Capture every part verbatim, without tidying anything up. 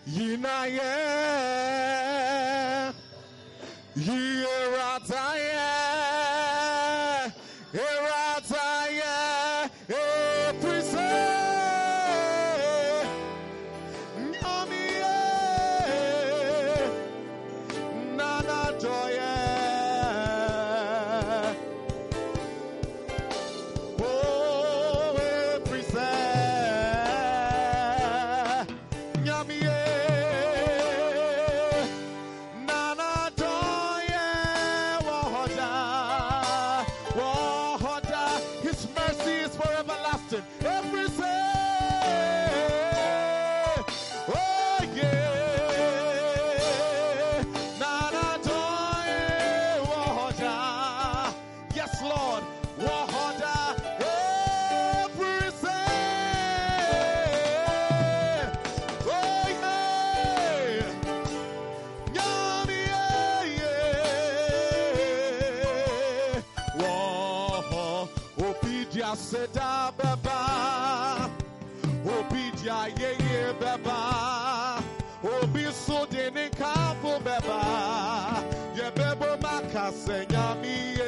Yinaye, Yerataye, Yerataye, Eprise, Nyamiye, Nana Doye. Seda baba, obidia ye ye baba, obi so dene kapo baba, ye bebo makase nyami ye,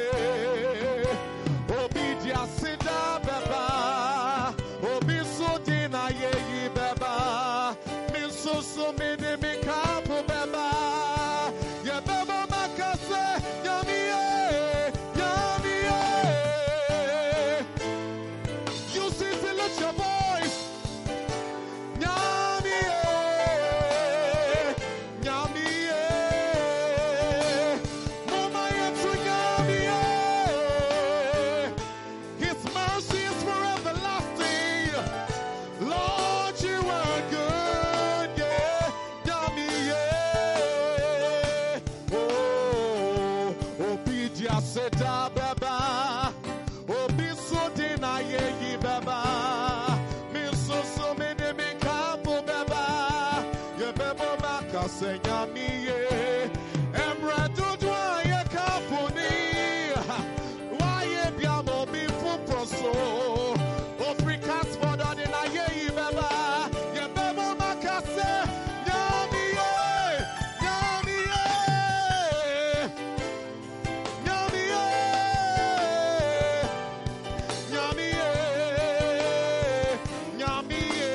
obidia seda baba, obi so dena ye ye baba, min so so mene me kapo baba, ye bebo makase nyami ye. Your voice, Nyami, Nyami, Mama, to Nyami. His mercy is forever lasting. Lord, you are good, yeah, Nyami, oh, Obidia Seda Baba, Obisodina Ye Baba. Senyamiye Emra Dudwa ye kapuni Waye biamo bifu proso Ofrikas foda de na ye ibeba Ye bebo makase Nyamiye Nyamiye Nyamiye Nyamiye Nyamiye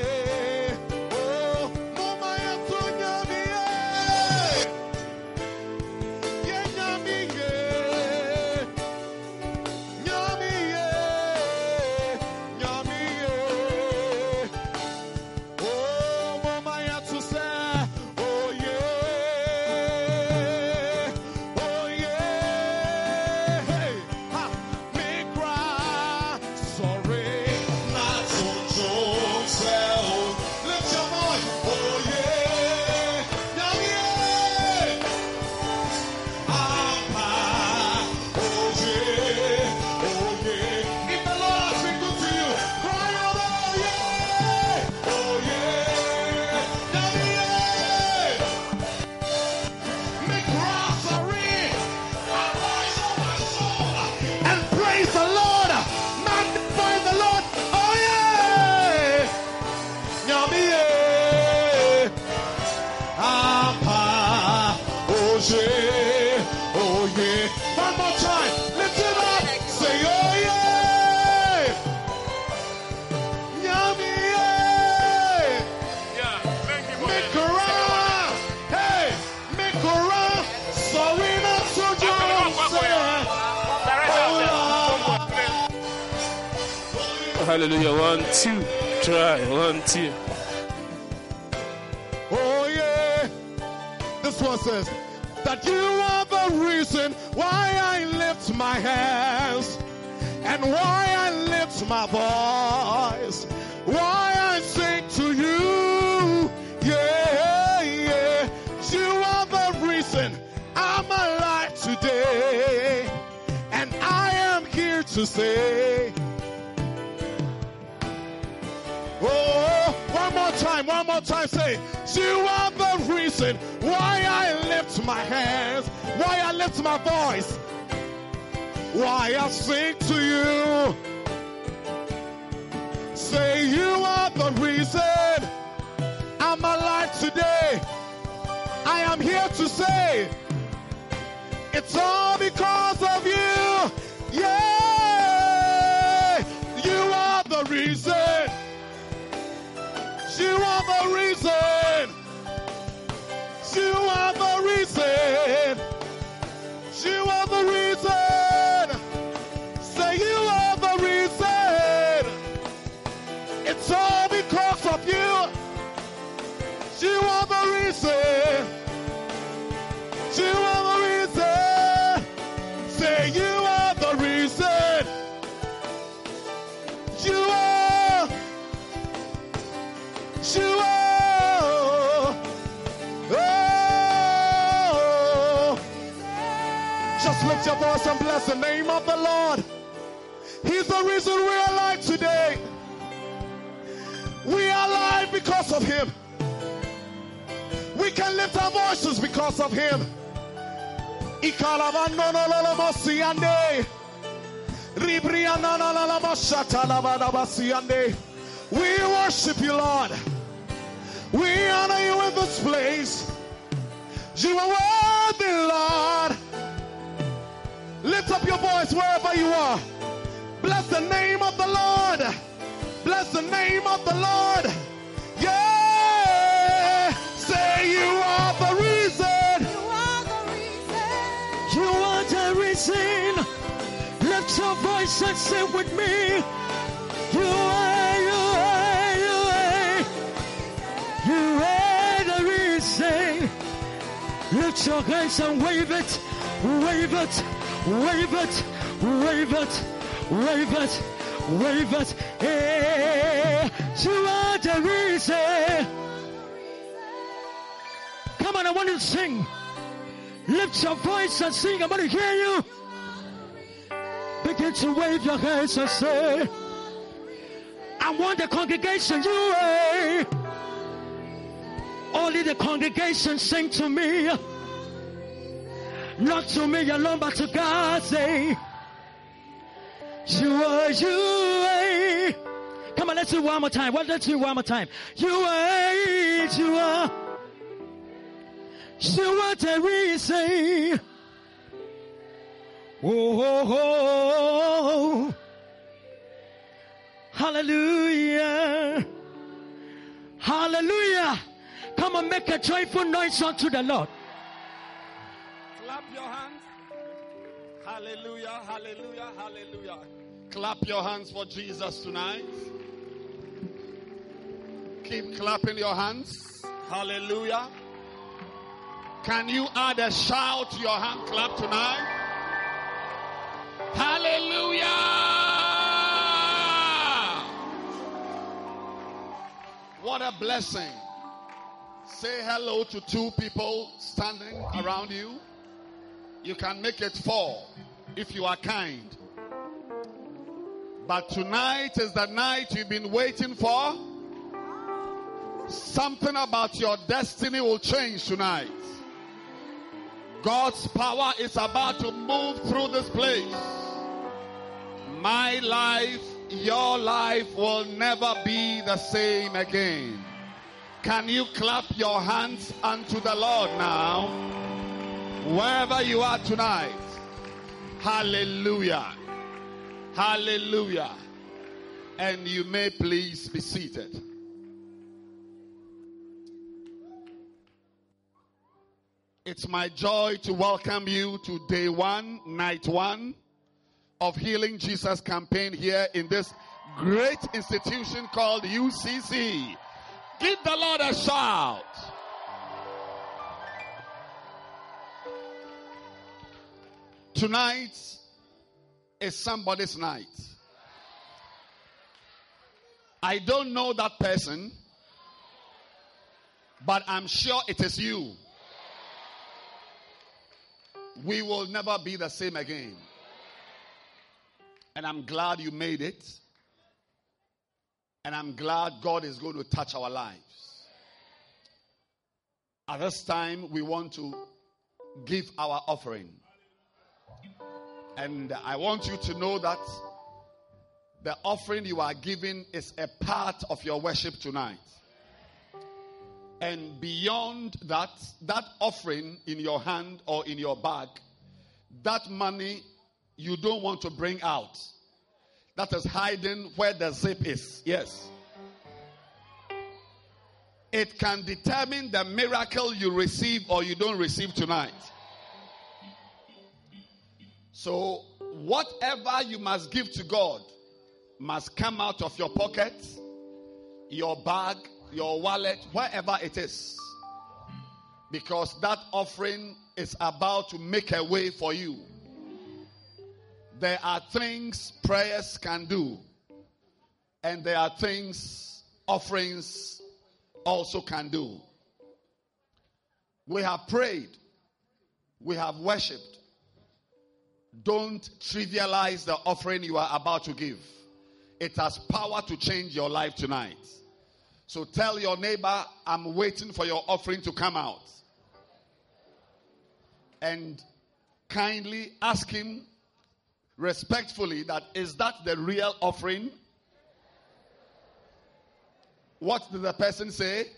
Oh yeah, one more time, lift it up, say oh yeah, Nyami yeah, yeah, thank you for Mikura, hey, Mikura, sorry not to do hallelujah, one, two, try, one, two. Oh yeah, this one says, that you are the reason why I lift my hands and why I lift my voice, why I sing to you, yeah, yeah. You are the reason I'm alive today, and I am here to say, oh, one more time, one more time, say, you are the reason why I lift my hands, why I lift my voice, why I sing to you. Say you are the reason I'm alive today. I'm here to say, it's all because of you. Yeah, you are the reason. You are the reason. You are the reason. You are the reason. Say you are the reason. It's all because of you. You are the reason. You are the reason. Say you are the reason. You are. You are. Oh. Just lift your voice and bless the name of the Lord. He's the reason we're alive today. We are alive because of him. We can lift our voices because of him. We worship you, Lord. We honor you in this place. You are worthy, Lord. Lift up your voice wherever you are. Bless the name of the Lord. Bless the name of the Lord. Yeah. Say you are the reason. You are the reason. You are the reason. Lift your voice and sing with me. You are, you are, you are. You are the reason. Lift your hands and wave it. Wave it. Wave it. Wave it. Wave it. Wave it. Hey, you are the reason. Come on, I want you to sing. Lift your voice and sing. I want to hear you. Begin to wave your hands and say, I want the congregation, you are. Only the congregation sing to me. Not to me alone, but to God. Say, you are, you are. Come on, let's do it one more time. Well, let's do it one more time. You are, you are. You are the reason. Oh, oh, oh. Hallelujah. Hallelujah. Come on, make a joyful noise unto the Lord. Clap your hands. Hallelujah, hallelujah, hallelujah. Clap your hands for Jesus tonight. Keep clapping your hands. Hallelujah. Can you add a shout to your hand clap tonight? Hallelujah! What a blessing. Say hello to two people standing around you. You can make it four if you are kind. But tonight is the night you've been waiting for. Something about your destiny will change tonight. God's power is about to move through this place. My life, your life will never be the same again. Can you clap your hands unto the Lord now? Wherever you are tonight. Hallelujah. Hallelujah. And you may please be seated. It's my joy to welcome you to day one, night one of Healing Jesus campaign here in this great institution called U C C. Give the Lord a shout. Tonight is somebody's night. I don't know that person, but I'm sure it is you. We will never be the same again. And I'm glad you made it. And I'm glad God is going to touch our lives. At this time, we want to give our offering. And I want you to know that the offering you are giving is a part of your worship tonight. And beyond that, that offering in your hand or in your bag, that money you don't want to bring out. That is hiding where the zip is. Yes. It can determine the miracle you receive or you don't receive tonight. So, whatever you must give to God must come out of your pocket, your bag, your wallet, wherever it is. Because that offering is about to make a way for you. There are things prayers can do. And there are things offerings also can do. We have prayed. We have worshipped. Don't trivialize the offering you are about to give. It has power to change your life tonight. So tell your neighbor, I'm waiting for your offering to come out. And kindly ask him respectfully that, is that the real offering? What did the person say?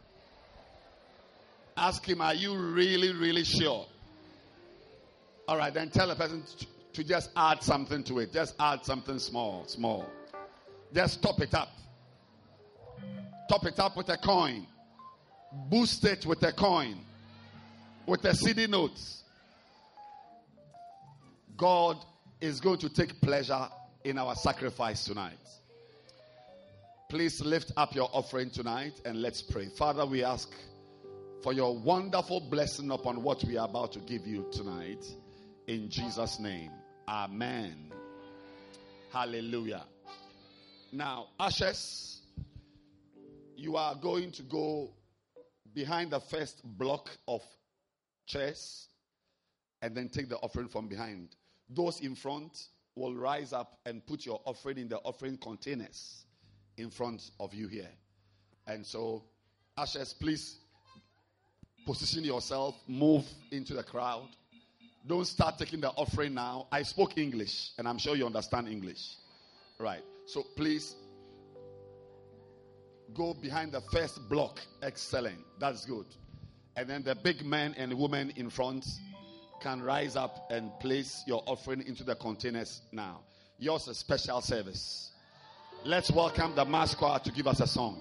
Ask him, are you really, really sure? All right, then tell the person to, to just add something to it. Just add something small, small. Just top it up. Top it up with a coin. Boost it with a coin. With a C D note. God is going to take pleasure in our sacrifice tonight. Please lift up your offering tonight and let's pray. Father, we ask for your wonderful blessing upon what we are about to give you tonight. In Jesus' name. Amen. Hallelujah. Now, ushers, you are going to go behind the first block of chairs and then take the offering from behind. Those in front will rise up and put your offering in the offering containers in front of you here. And so, ushers, please position yourself, move into the crowd. Don't start taking the offering now. I spoke English, and I'm sure you understand English. Right. So please go behind the first block. Excellent. That's good. And then the big men and women in front can rise up and place your offering into the containers now. Yours is a special service. Let's welcome the mass choir to give us a song.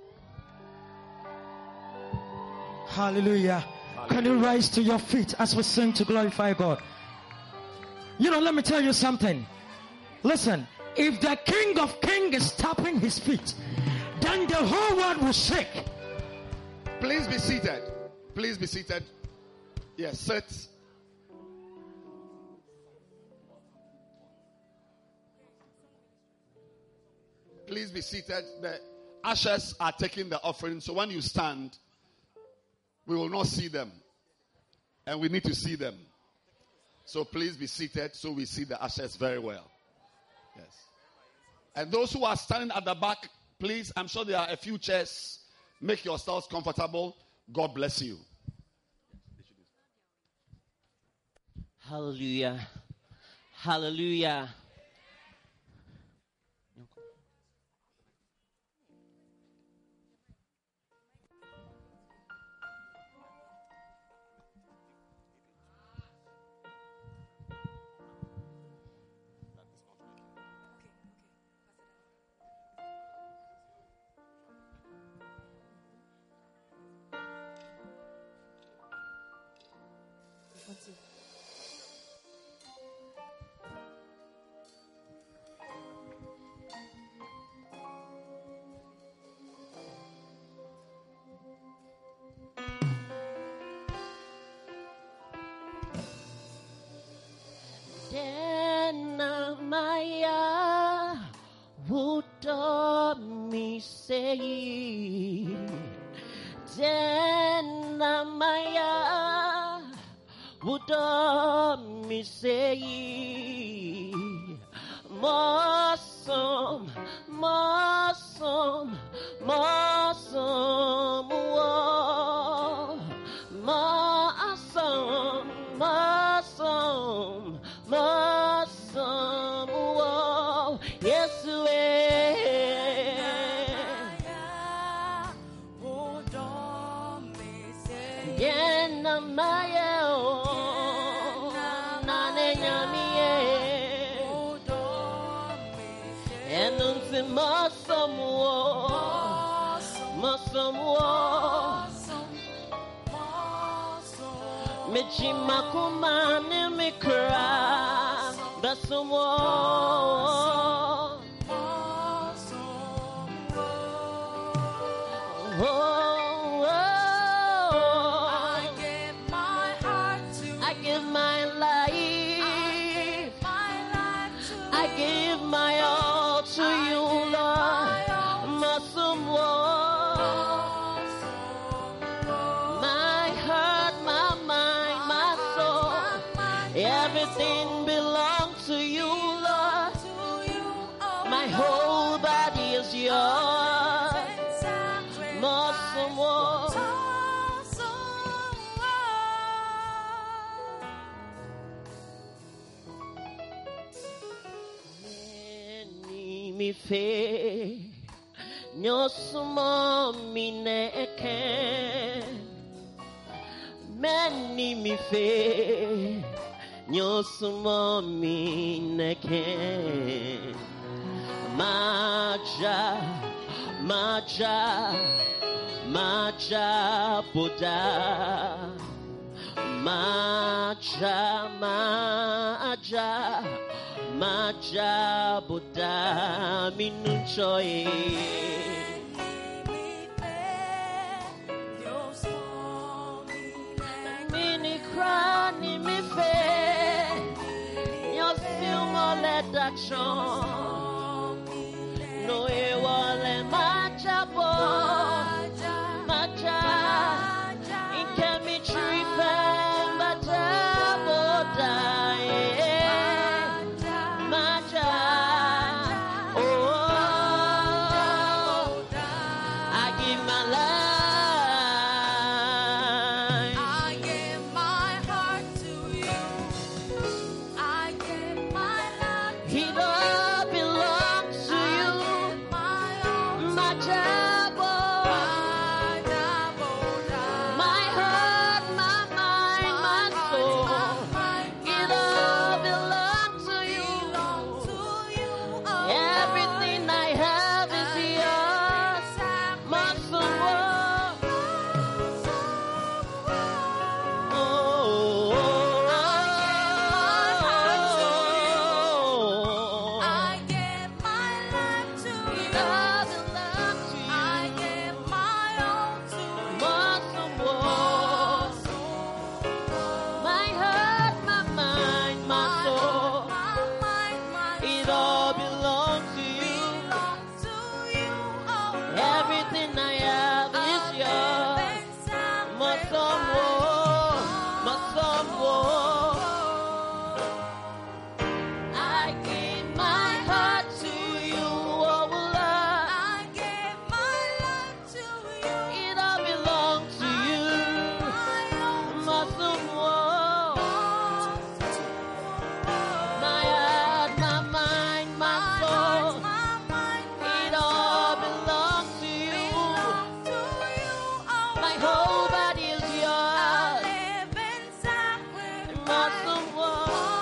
Hallelujah. Hallelujah. Can you rise to your feet as we sing to glorify God? You know, let me tell you something. Listen, if the King of Kings is tapping his feet, then the whole world will shake. Please be seated. Please be seated. Yes, sit. Please be seated. The ushers are taking the offering. So when you stand, we will not see them. And we need to see them. So please be seated so we see the ushers very well. Yes. And those who are standing at the back, please, I'm sure there are a few chairs. Make yourselves comfortable. God bless you. Hallelujah. Hallelujah. Dena Maya Wutomi sei Dena Maya Wutomi sei Mosom Mosom Mosom Wo Mosom Mosom Mosom Wo Yes we Yena maye o nane nyamiye enunti masamuo masamuo michimakuma ne mikra basumo everything belongs to you, Lord. My whole body is yours. More. Me fe nyosumo mineke many me fe nyosumo mineke maja maja maja buddha maja maja maja buddha minunchoy mini crani mi fe no e wale maja bo maja in chemistry maja boda maja oh I give my life I give my heart to you. I give my love to He all belongs to you. My trouble, my heart, my mind, my soul. It all belongs to you. Everything I have is yours. My soul. Oh, I give my life to you. I give my all to you. My heart, my mind, my soul. My mind, my It all belongs to you. belongs to you. Oh, Everything I have is yours. My son, whoa, my son, whoa. I give my heart to you, oh Lord. I give my life to you. It all belongs to you. My son, whoa. My heart, my mind, my soul. It all belongs to you. My whole body is yours. My son, whoa.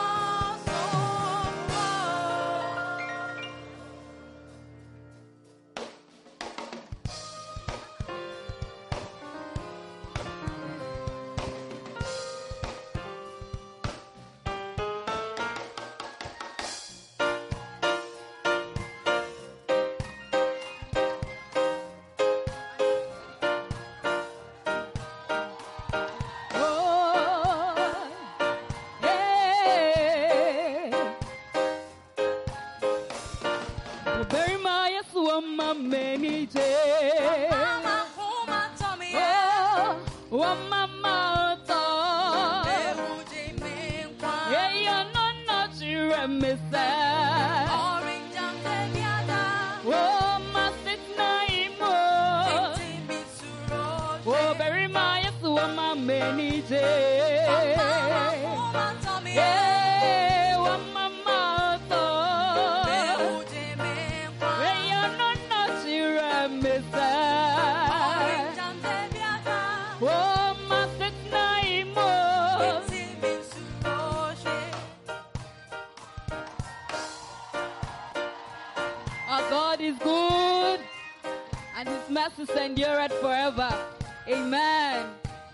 Very my yes, one many days. Oh, one mama thought. Yeah, you're not not you miss that. Oh, my sit name. Oh, very my yes, one many days. Yeah, one mama thought. Yeah, you're not not you miss that. Oh, my times endureth forever. Amen.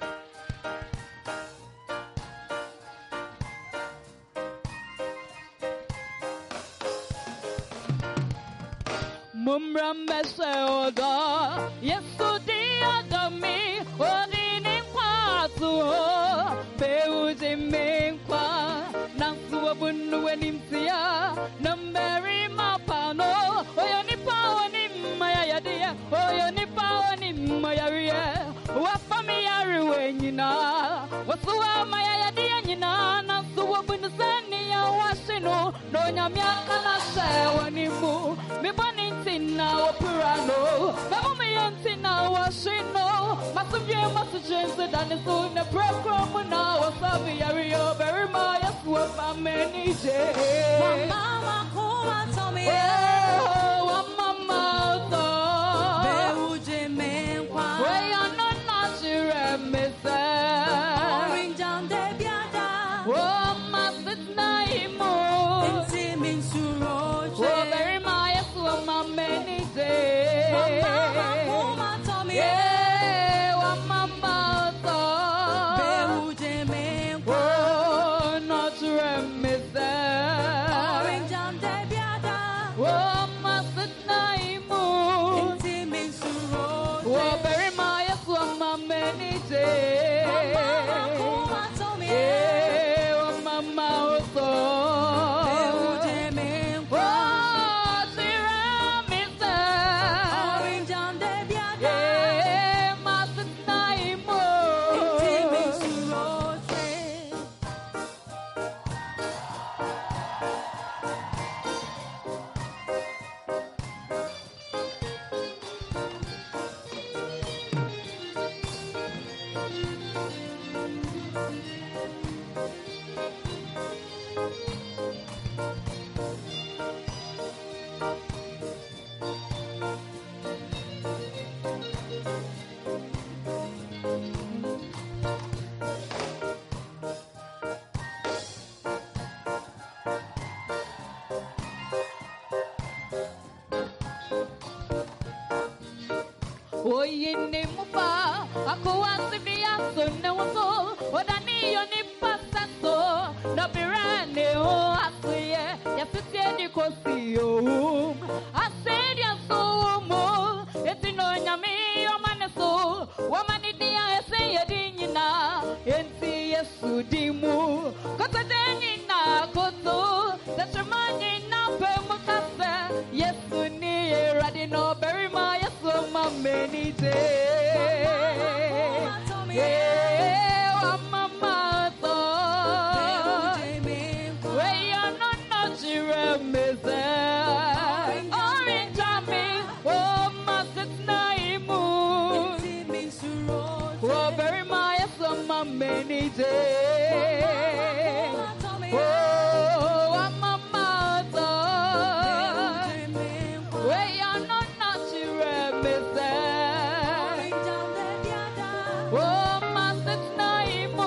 Mumrambe seoda, Yesu diadami, odini kwatu, beuji menkwa, nansu wabunu wenimtia, namberi mapano, oyo nipa wani maya yadia, oyo nipa wani maya rie, wafami yariwe nyina, wasuwa maya yadia nyina, nansu wabunu seni ya washino, no nyamyaka na sewa nimu, mibani na opurano, Mamma Yantina was no, Masavia Massachusetts, and it's on the program now, Savia Rio, very much what my many days. Mama, come told me, oh, Mama, Beuje men, where you're not natural, Mister Orange down there, Biada, oh, Master Naimo, and Timing Suro, oh, very much. Mama, many days. Mama, Mama, told me, yeah, what Mama thought. Beuje men, oh, not remiss. Orange and Debiada, oh, Master Naimo, intimate Suro, oh, very my, what Mama, many days. Mama, Mama, told me, yeah, what Mama thought. Beuje men, oh. Oye ne mufa, ako asibia so ne waso, odani yo ni pasaso, no birane o asiye, ya sitie di kosi o, asedi ya so mo, eti no nyami yo maneso, wamani diya ese ye di nyina, enti yesu di mu, kote de nyina koto, tachemani na pe mukase, yesu ni eradi no beri ma yesu ma many days. Yeah, Mama thought, where you're not natural, Mister Orange Army, oh, Master Naimu, oh, very my son, my many days. Oh, Mama thought, where you're not natural, Mister Oh, Master Naimo.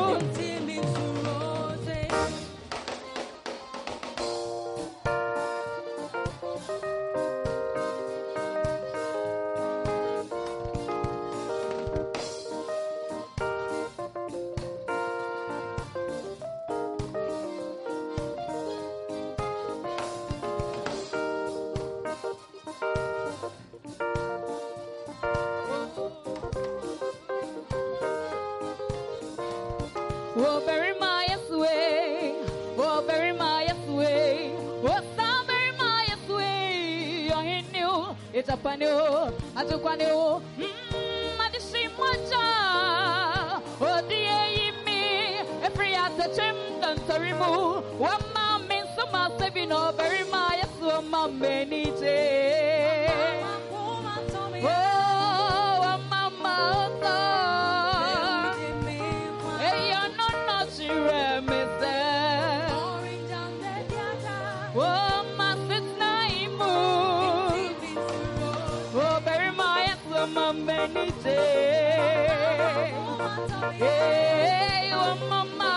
Oh, bury my way. Oh, bury my way. Oh, some bury my way. Oh, he knew it's a pano. I took one new. Mmm, I just see much. Oh, dear me. Every other chim done to remove. One man means so much. Saving no bury my so my many days. Oh, mama. Hey, you're not natural, Mister Oh, my sister, oh, very my many days. Hey, oh, mama.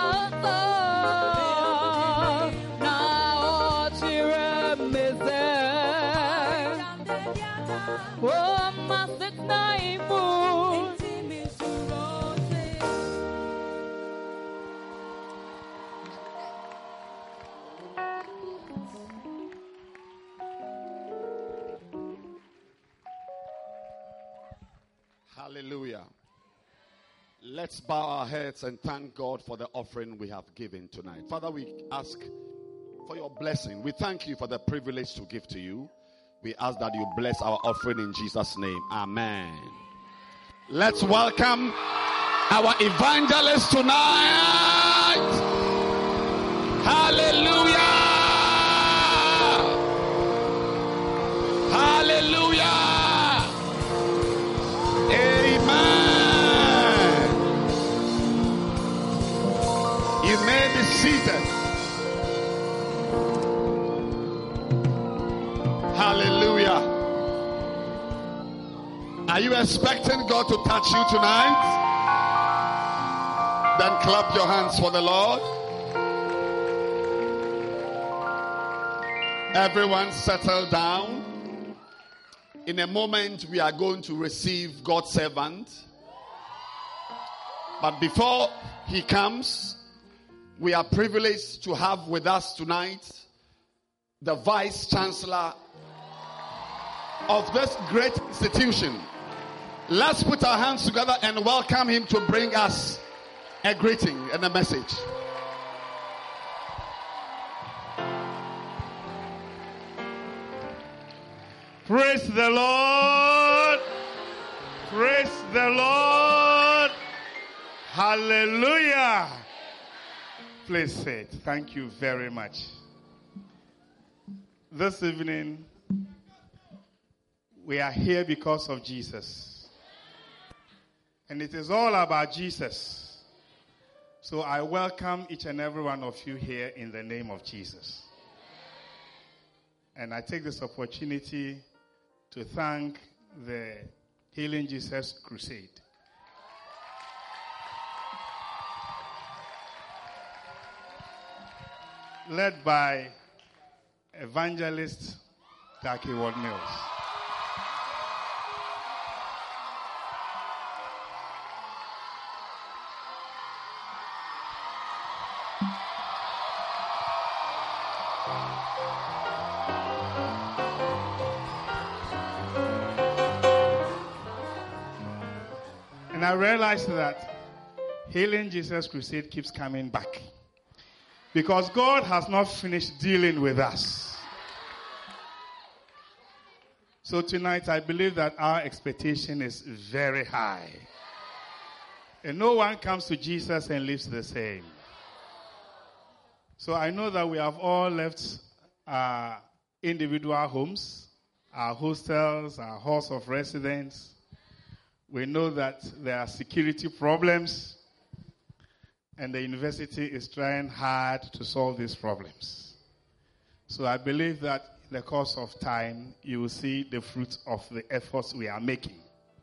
Now, cheer up, Mister Oh, my sister. naimu. Hallelujah. Let's bow our heads and thank God for the offering we have given tonight. Father, we ask for your blessing. We thank you for the privilege to give to you. We ask that you bless our offering in Jesus' name. Amen. Let's welcome our evangelist tonight. Hallelujah. Hallelujah. Amen. You may be seated. Hallelujah. Are you expecting God to touch you tonight? Then clap your hands for the Lord. Everyone settle down. In a moment, we are going to receive God's servant. But before he comes, we are privileged to have with us tonight the Vice Chancellor of this great institution. Let's put our hands together and welcome him to bring us a greeting and a message. Praise the Lord. Praise the Lord. Hallelujah. Please sit. Thank you very much. This evening, we are here because of Jesus. And it is all about Jesus. So I welcome each and every one of you here in the name of Jesus. And I take this opportunity to thank the Healing Jesus Crusade. Led by evangelist Taki Ward Mills. And I realized that Healing Jesus Crusade keeps coming back. Because God has not finished dealing with us. So tonight I believe that our expectation is very high. And no one comes to Jesus and lives the same. So I know that we have all left our individual homes, our hostels, our halls of residence. We know that there are security problems, and the university is trying hard to solve these problems. So I believe that in the course of time, you will see the fruit of the efforts we are making.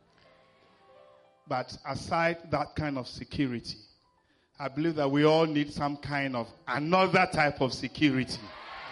But aside that kind of security, I believe that we all need some kind of another type of security.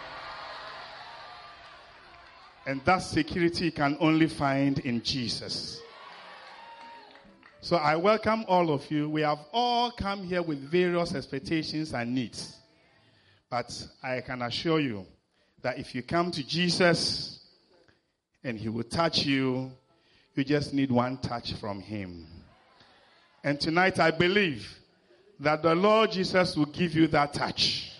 And that security you can only find in Jesus. So I welcome all of you. We have all come here with various expectations and needs. But I can assure you that if you come to Jesus and he will touch you, you just need one touch from him. And tonight I believe that the Lord Jesus will give you that touch.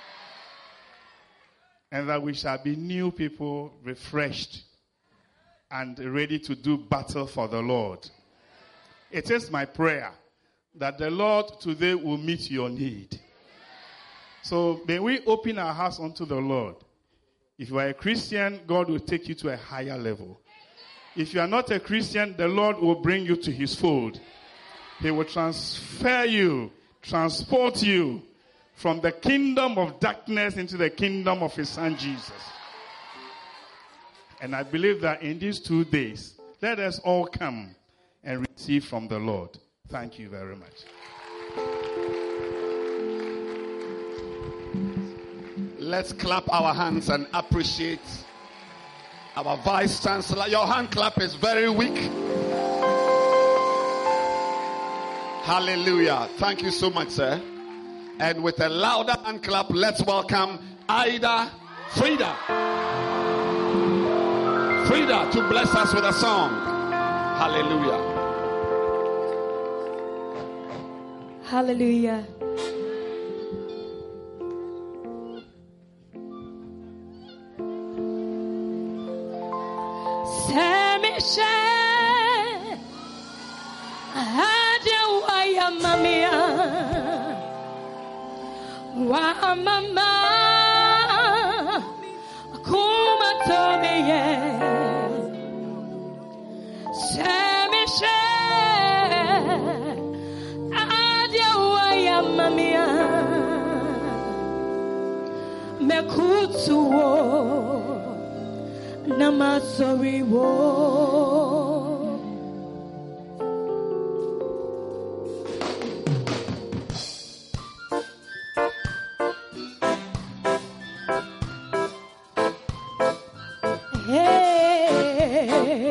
And that we shall be new people, refreshed, and ready to do battle for the Lord. It is my prayer that the Lord today will meet your need. So may we open our hearts unto the Lord. If you are a Christian, God will take you to a higher level. If you are not a Christian, the Lord will bring you to his fold. He will transfer you, transport you from the kingdom of darkness into the kingdom of his son Jesus. And I believe that in these two days, let us all come and receive from the Lord. Thank you very much. Let's clap our hands and appreciate our Vice Chancellor. Your hand clap is very weak. Hallelujah. Thank you so much, sir. And with a louder hand clap, let's welcome Ida Frida. Frida to bless us with a song. Hallelujah. Hallelujah. Semishe Haja waya mamia wa mama kuma tomiye Semishe Haja waya mamia mekutuo Namasori wo Hey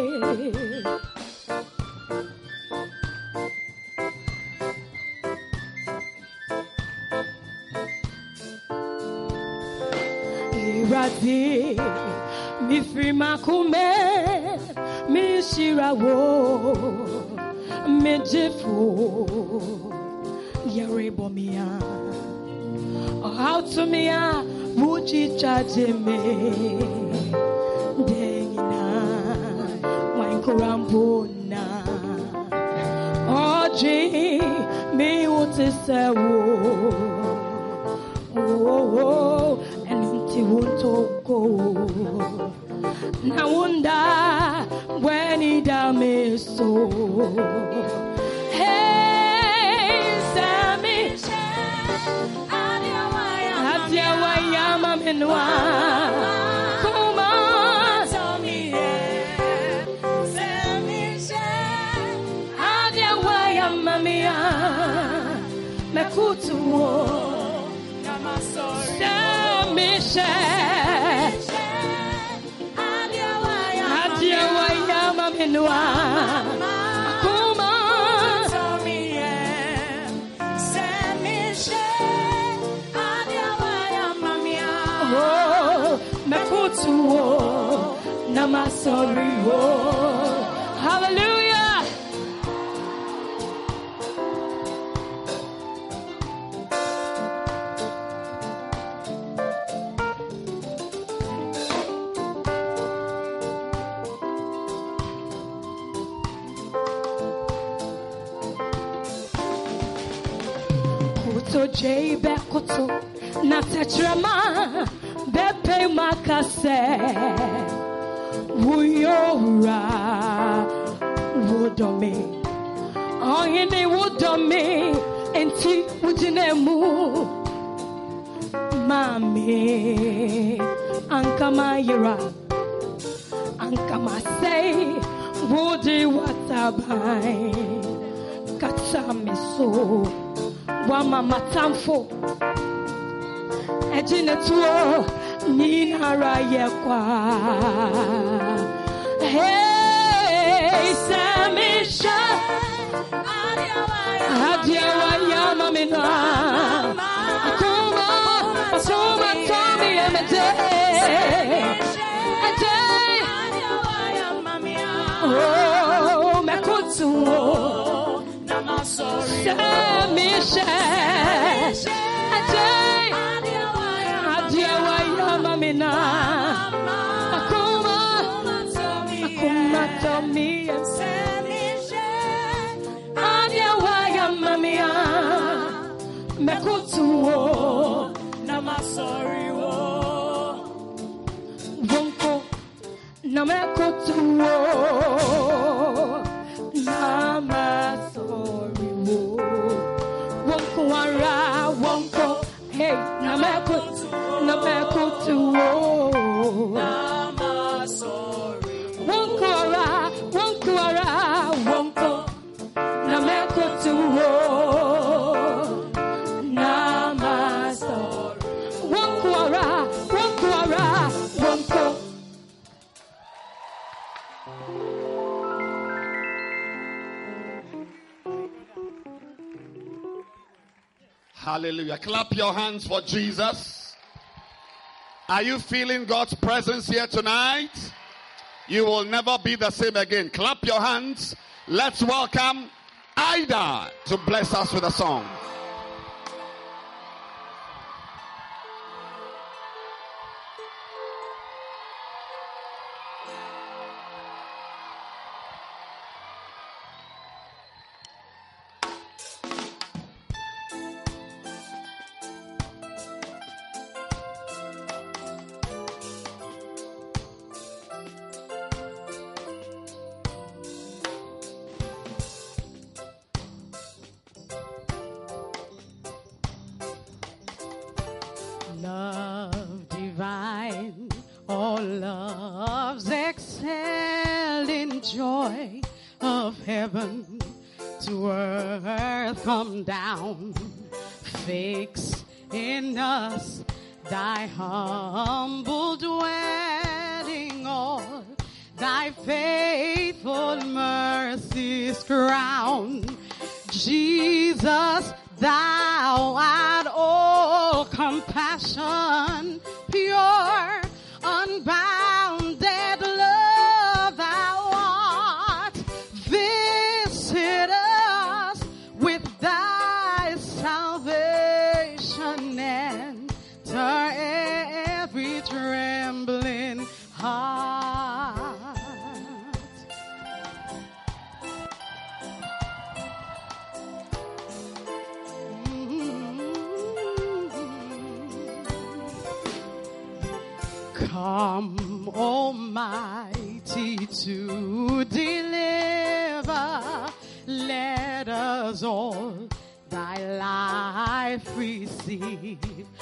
Iradi Mi frima kume, mi shirawo, mi jifu, yarebo mia. How to mia, wuchi chaje me, dengina, wankurambo na. Oji, mi wote sewo, oh oh, and unti wutoko. Na wunda when he dame so. Hey, Sammy, Adia waya mamenwa. Kuma, Sammy, Sammy, Adia waya mamia. Mekutuo, Sammy, Menua Kuma Tomie Semishe Adiawaya Mamia Oh Mekutuo Namasori Hallelujah. J Bekoto na tetrama bepe makase wuyora wodome ohini wodome enti wujinemu mami ankama yira ankama say wodi watabai katamiso Wama matamfo Ejine tuo Nina raye kwa Hey Samisha Adia waya mamina Akuma Asuma tomi emete Ete Oh mekutuo Samisha Ajay Adiawaya mamina Akuma Akuma tomi Samisha Adiawaya mamia Mekutuo Namasori wo Wonko Namekutuo Namasori Wonkwara, wonko, hey, namekutu, namekutu, namasori. Wonkwara, wonkwara, wonko, namekutu, namasori. Wonkwara, wonkwara, wonko. Hallelujah. Clap your hands for Jesus. Are you feeling God's presence here tonight? You will never be the same again. Clap your hands. Let's welcome Ida to bless us with a song. Love divine, all loves excel in joy of heaven to earth come down. Fix in us thy humble dwelling, all thy faithful mercies crown. Jesus, thou art all compassion, pure, unbounded love thou art. Visit us with thy salvation, enter every trembling heart. Come, Almighty, to deliver. Let us all thy life receive.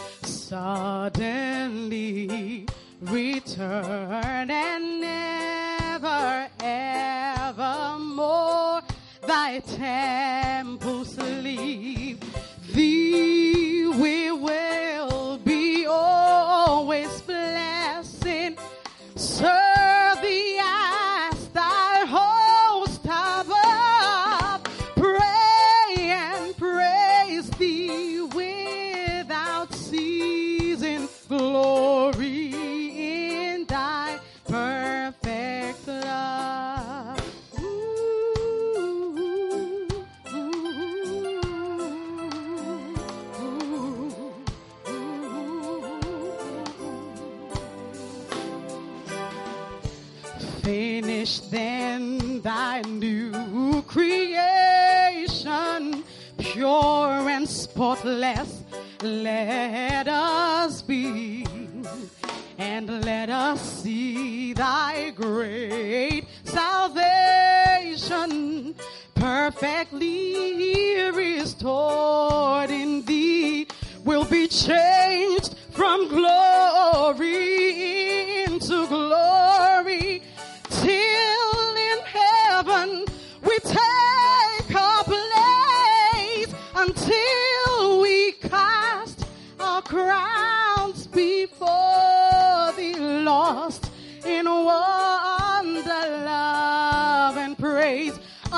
Suddenly return and never, evermore thy temples leave. Thee we will be always blessing, serve thee as thy host above, pray and praise thee without ceasing, glory in thy perfect love. Finish then thy new creation, pure and spotless let us be, and let us see thy great salvation, perfectly restored in thee. Will be changed from glory into glory, till in heaven we take our place, until we cast our crowns before thee, lost in wonder, love, and praise.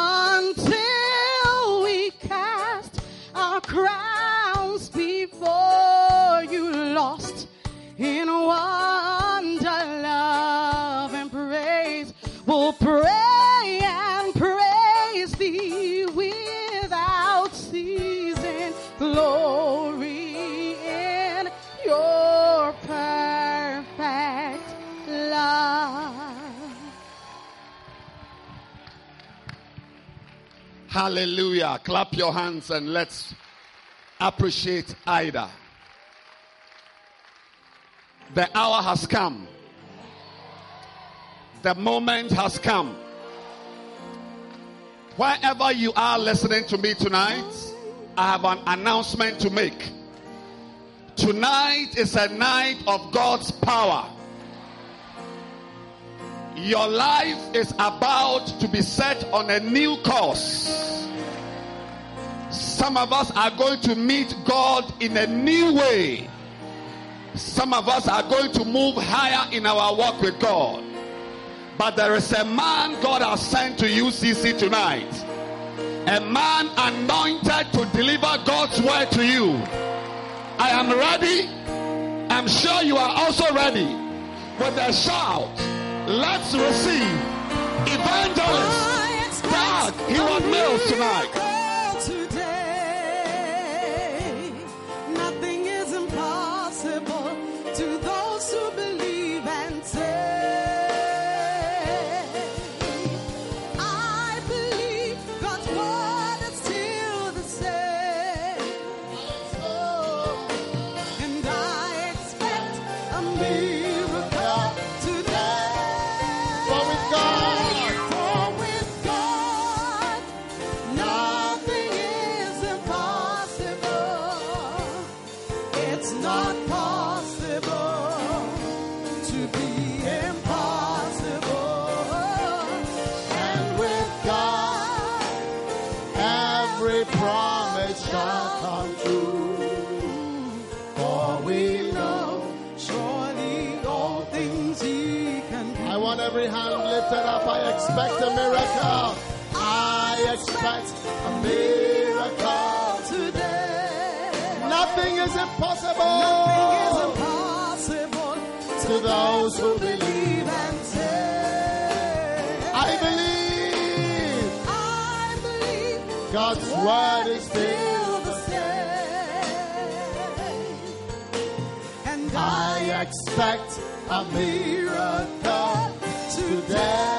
Until we cast our crowns before you, lost in wonder, love, and praise. We'll pray and praise thee without ceasing, glory in your perfect love. Hallelujah. Clap your hands and let's appreciate Ida. The hour has come. The moment has come. Wherever you are listening to me tonight, I have an announcement to make. Tonight is a night of God's power. Your life is about to be set on a new course. Some of us are going to meet God in a new way. Some of us are going to move higher in our walk with God. But there is a man God has sent to U C C tonight. A man anointed to deliver God's word to you. I am ready. I'm sure you are also ready. With a shout, let's receive Evangelist Doug Hewan Mills tonight. Today, nothing is impossible to those who believe and say, I believe God's word is still the same. Oh, and I expect a miracle today. For with God, For with God, nothing is impossible. It's not possible to be impossible. And with God, every promise shall come true. For we know. surely all things He can do. I want every hand lifted up. I expect a miracle. I expect a miracle. Today, Nothing is impossible. nothing is impossible To those who believe and say, I believe I believe God's word is still still the the same. And I I expect a miracle today.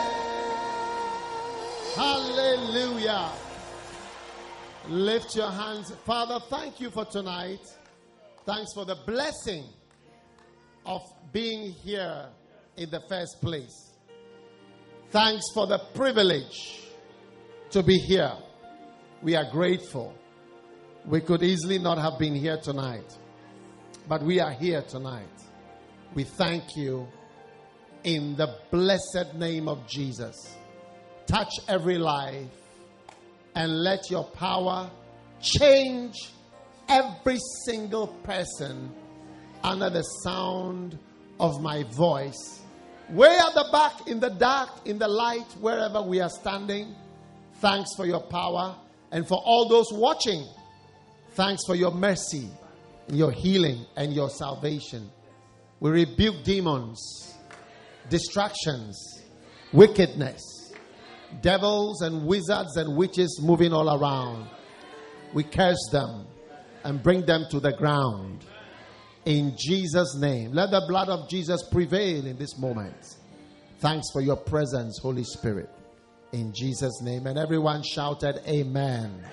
Hallelujah. Lift your hands. Father, thank you for tonight. Thanks for the blessing of being here in the first place. Thanks for the privilege to be here. We are grateful. We could easily not have been here tonight, but we are here tonight. We thank you in the blessed name of Jesus. Touch every life and let your power change every single person under the sound of my voice. Way at the back, in the dark, in the light, wherever we are standing, thanks for your power. And for all those watching, thanks for your mercy, your healing, and your salvation. We rebuke demons, distractions, wickedness, devils and wizards and witches moving all around. We curse them and bring them to the ground. In Jesus' name. Let the blood of Jesus prevail in this moment. Thanks for your presence, Holy Spirit. In Jesus' name. And everyone shouted, Amen. Amen.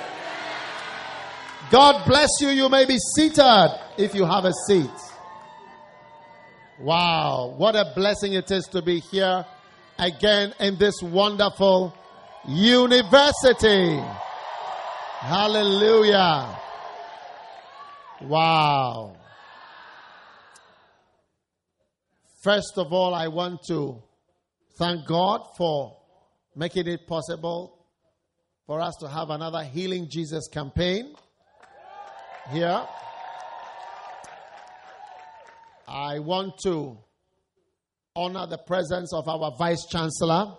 God bless you. You may be seated if you have a seat. Wow. What a blessing it is to be here again in this wonderful university. Hallelujah. Wow. First of all, I want to thank God for making it possible for us to have another Healing Jesus campaign here. I want to honor the presence of our Vice Chancellor,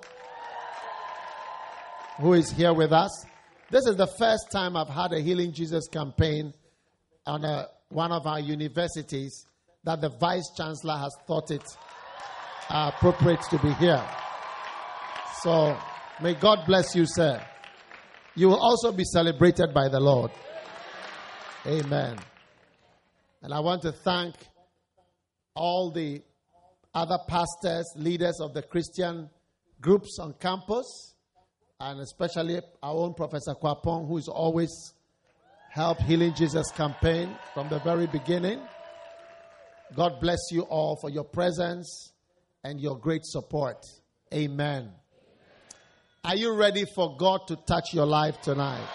who is here with us. This is the first time I've had a Healing Jesus campaign on a, one of our universities that the Vice Chancellor has thought it uh, appropriate to be here. So, may God bless you, sir. You will also be celebrated by the Lord. Amen. And I want to thank all the other pastors, leaders of the Christian groups on campus, and especially our own Professor Kwapong, who has always helped Healing Jesus campaign from the very beginning. God bless you all for your presence and your great support. Amen. Are you ready for God to touch your life tonight?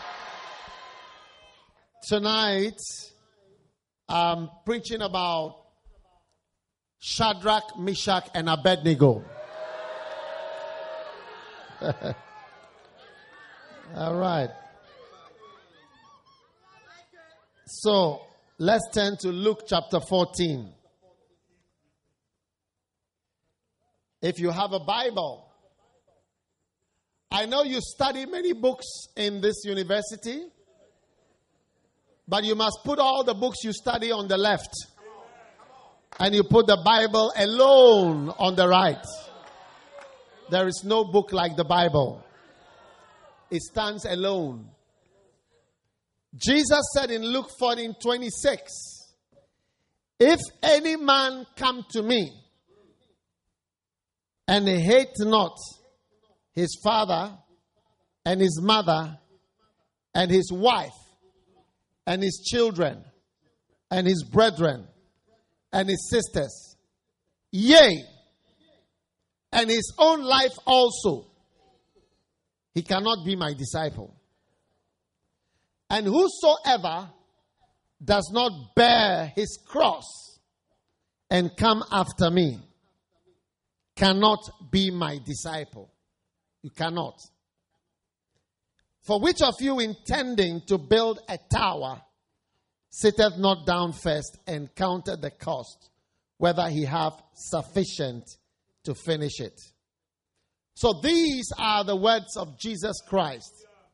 Tonight, I'm preaching about Shadrach, Meshach, and Abednego. All right. So, let's turn to Luke chapter fourteen. If you have a Bible, I know you study many books in this university, But you must put all the books you study on the left. And you put the Bible alone on the right. There is no book like the Bible. It stands alone. Jesus said in Luke fourteen twenty-six, if any man come to me and hate not his father and his mother and his wife and his children and his brethren and his sisters, yea, and his own life also, he cannot be my disciple. And whosoever does not bear his cross and come after me cannot be my disciple. You cannot. For which of you intending to build a tower sitteth not down first and counted the cost, whether he have sufficient to finish it? So these are the words of Jesus Christ.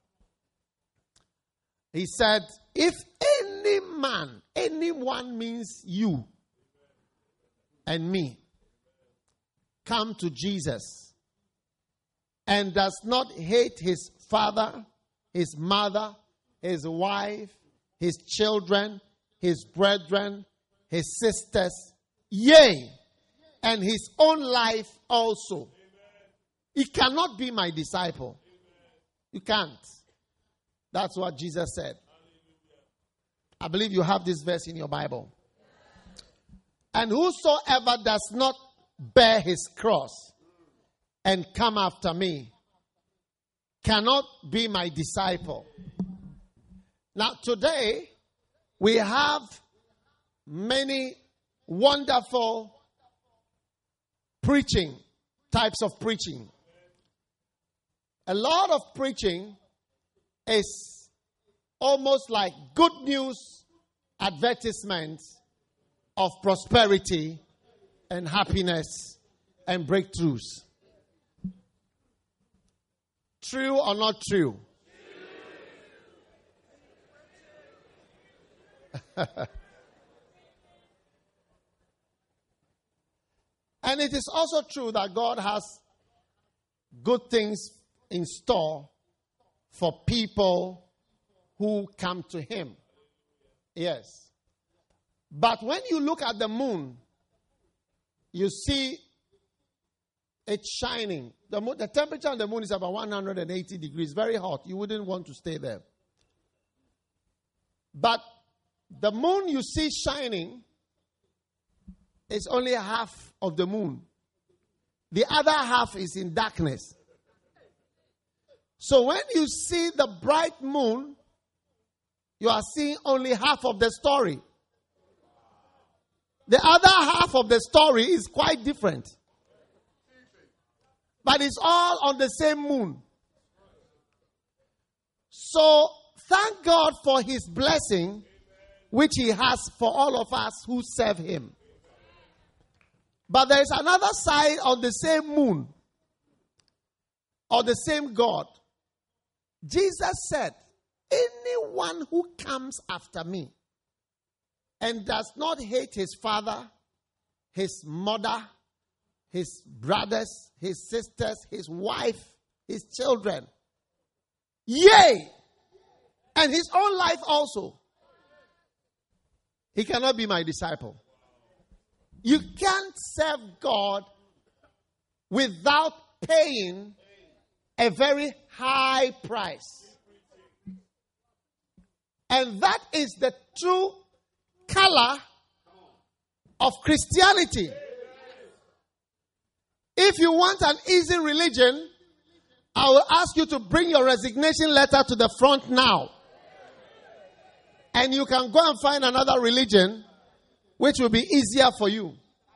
He said, if any man, anyone means you and me, come to Jesus and does not hate his father, his mother, his wife, his children, his brethren, his sisters, yea, and his own life also, he cannot be my disciple. You can't. That's what Jesus said. I believe you have this verse in your Bible. And whosoever does not bear his cross and come after me cannot be my disciple. Now today we have many wonderful preaching, types of preaching. A lot of preaching is almost like good news advertisements of prosperity and happiness and breakthroughs. True or not true? And it is also true that God has good things in store for people who come to him. Yes. But when you look at the moon, you see it shining. The, moon, the temperature on the moon is about one hundred eighty degrees, very hot. You wouldn't want to stay there. But the moon you see shining is only half of the moon. The other half is in darkness. So when you see the bright moon, you are seeing only half of the story. The other half of the story is quite different. But it's all on the same moon. So thank God for his blessing, which he has for all of us who serve him. But there is another side on the same moon, or the same God. Jesus said, anyone who comes after me and does not hate his father, his mother, his brothers, his sisters, his wife, his children, yea, and his own life also, he cannot be my disciple. You can't serve God without paying a very high price. And that is the true color of Christianity. If you want an easy religion, I will ask you to bring your resignation letter to the front now. And you can go and find another religion which will be easier for you.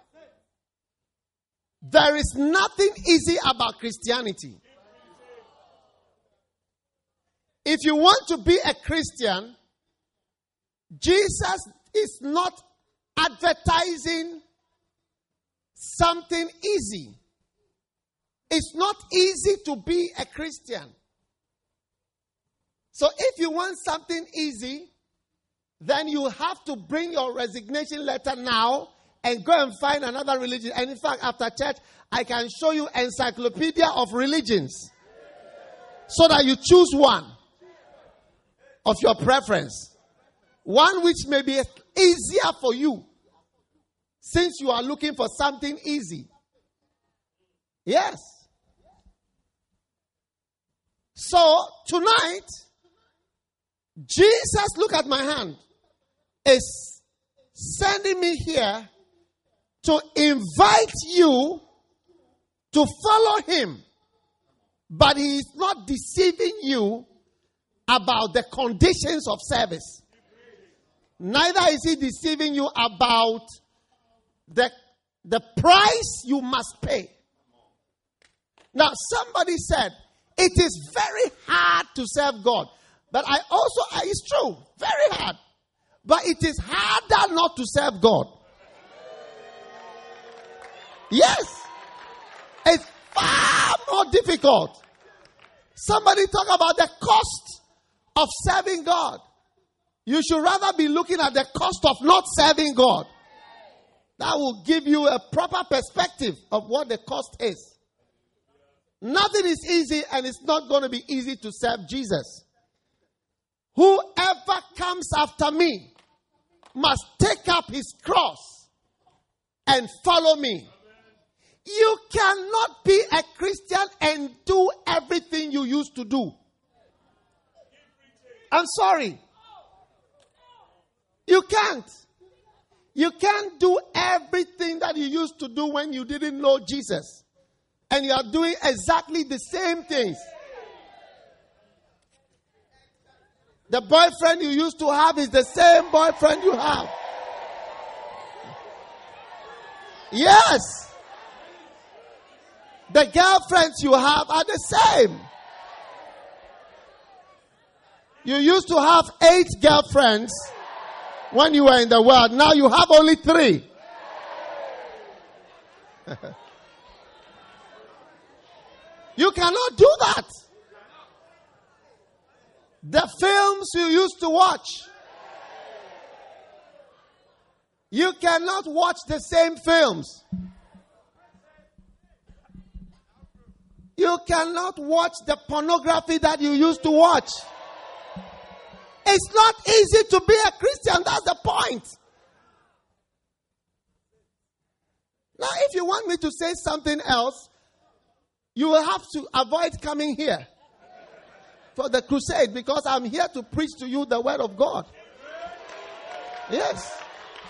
There is nothing easy about Christianity. If you want to be a Christian, Jesus is not advertising something easy. It's not easy to be a Christian. So if you want something easy, then you have to bring your resignation letter now and go and find another religion. And in fact, after church, I can show you encyclopedia of religions so that you choose one of your preference. One which may be easier for you, since you are looking for something easy. Yes. So, tonight, Jesus, look at my hand, is sending me here to invite you to follow him. But he is not deceiving you about the conditions of service. Neither is he deceiving you about the, the price you must pay. Now, somebody said, it is very hard to serve God. But I also, it's true, very hard. But it is harder not to serve God. Yes. It's far more difficult. Somebody talk about the cost of serving God. You should rather be looking at the cost of not serving God. That will give you a proper perspective of what the cost is. Nothing is easy, and it's not going to be easy to serve Jesus. Whoever comes after me must take up his cross and follow me. You cannot be a Christian and do everything you used to do. I'm sorry. You can't. You can't do everything that you used to do when you didn't know Jesus. And you are doing exactly the same things. The boyfriend you used to have is the same boyfriend you have. Yes. The girlfriends you have are the same. You used to have eight girlfriends when you were in the world. Now you have only three. You cannot do that. The films you used to watch. You cannot watch the same films. You cannot watch the pornography that you used to watch. It's not easy to be a Christian. That's the point. Now, if you want me to say something else, you will have to avoid coming here for the crusade, because I'm here to preach to you the word of God. Yes.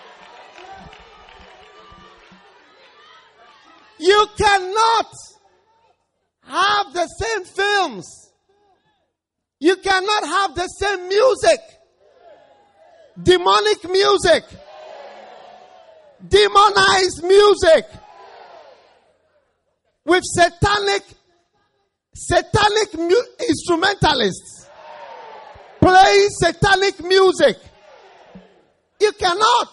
You cannot have the same films. You cannot have the same music. Demonic music. Demonized music. With satanic, satanic mu- instrumentalists playing satanic music. You cannot.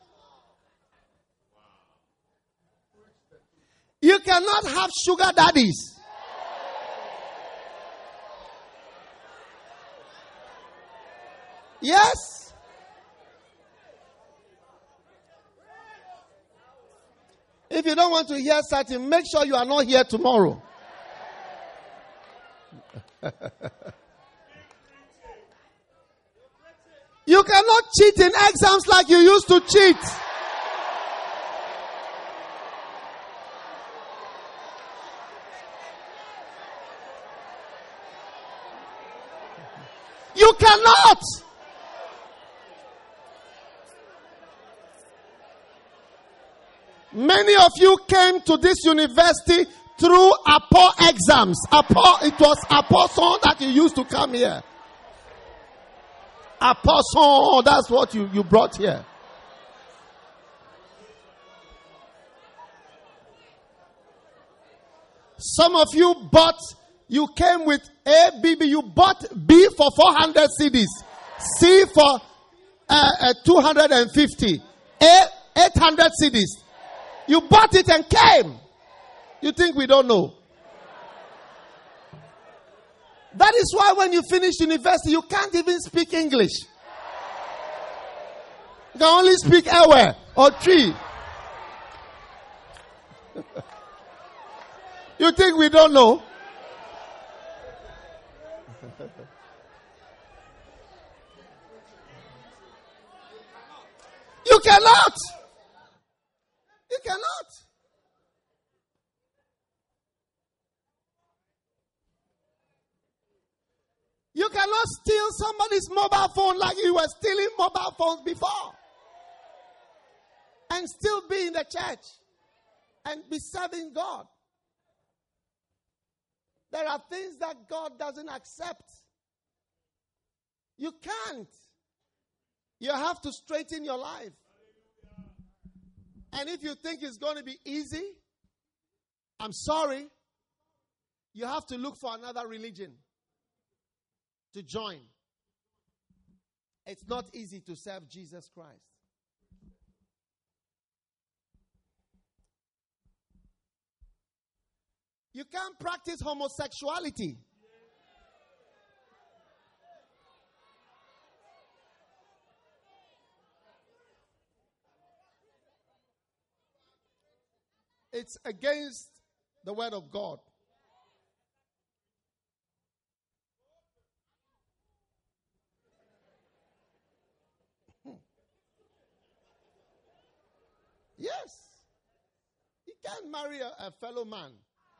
You cannot have sugar daddies. Yes. If you don't want to hear something, make sure you are not here tomorrow. You cannot cheat in exams like you used to cheat. You cannot. Many of you came to this university through A P O exams. A P O, it was A P O song that you used to come here. A P O song, that's what you, you brought here. Some of you bought, you came with A, B, B. You bought B for four hundred C Ds. C for uh, uh, two hundred fifty. A, eight hundred C Ds. You bought it and came. You think we don't know? That is why when you finish university, you can't even speak English. You can only speak Ewe or tree. You think we don't know? You cannot. You cannot. You cannot steal somebody's mobile phone like you were stealing mobile phones before. And still be in the church. And be serving God. There are things that God doesn't accept. You can't. You have to straighten your life. And if you think it's going to be easy, I'm sorry. You have to look for another religion to join. It's not easy to serve Jesus Christ. You can't practice homosexuality. It's against the word of God. Yes. You can't marry a, a fellow man.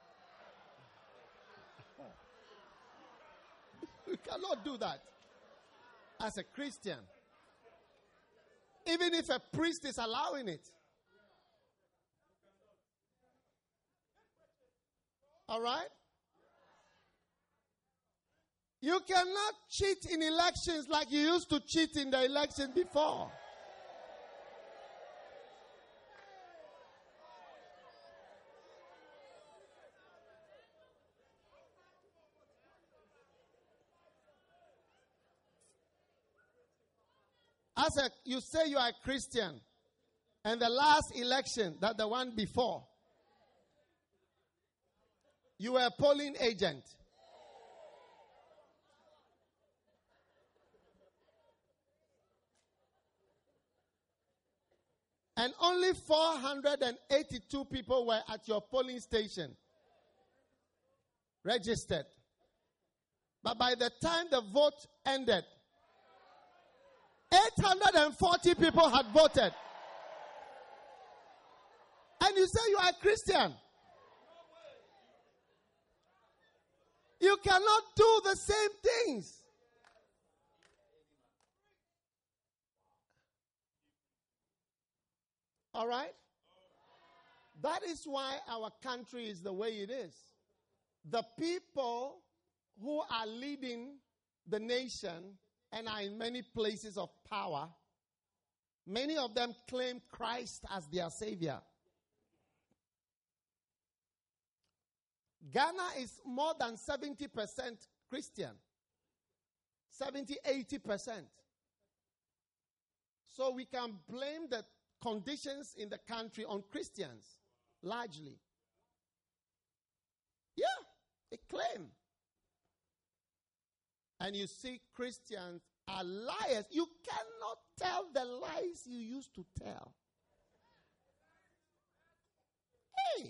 You cannot do that as a Christian. Even if a priest is allowing it. All right? You cannot cheat in elections like you used to cheat in the election before. As a, you say you are a Christian, and the last election, that the one before, you were a polling agent. And only four hundred eighty-two people were at your polling station registered. But by the time the vote ended, eight hundred forty people had voted. And you say you are a Christian. You cannot do the same things. All right? That is why our country is the way it is. The people who are leading the nation and are in many places of power, many of them claim Christ as their savior. Ghana is more than seventy percent Christian. seventy, eighty percent. So we can blame the conditions in the country on Christians, largely. Yeah, they claim. And you see Christians are liars. You cannot tell the lies you used to tell. Hey.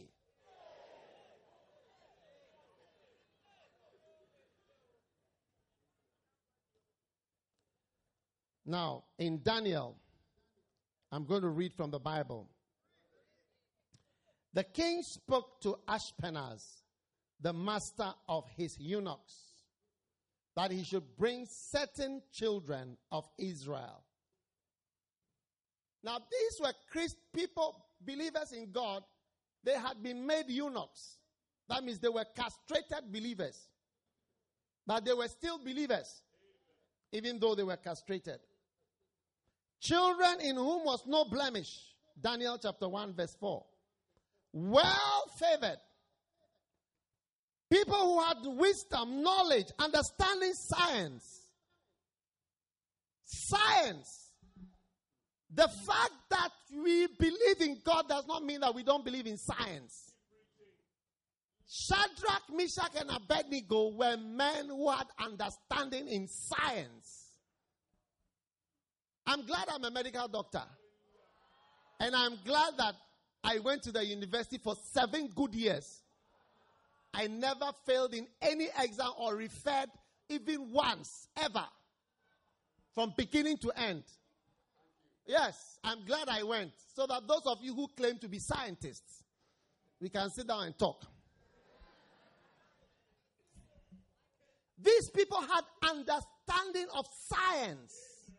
Now, in Daniel, I'm going to read from the Bible. The king spoke to Ashpenaz, the master of his eunuchs, that he should bring certain children of Israel. Now, these were Christ people, believers in God. They had been made eunuchs. That means they were castrated believers. But they were still believers, even though they were castrated. Children in whom was no blemish. Daniel chapter one verse four. Well favored. People who had wisdom, knowledge, understanding science. Science. The fact that we believe in God does not mean that we don't believe in science. Shadrach, Meshach, and Abednego were men who had understanding in science. I I'm glad I'm a medical doctor. And I'm glad that I went to the university for seven good years. I never failed in any exam or referred even once, ever. From beginning to end. Yes, I'm glad I went. So that those of you who claim to be scientists, we can sit down and talk. These people had understanding of science.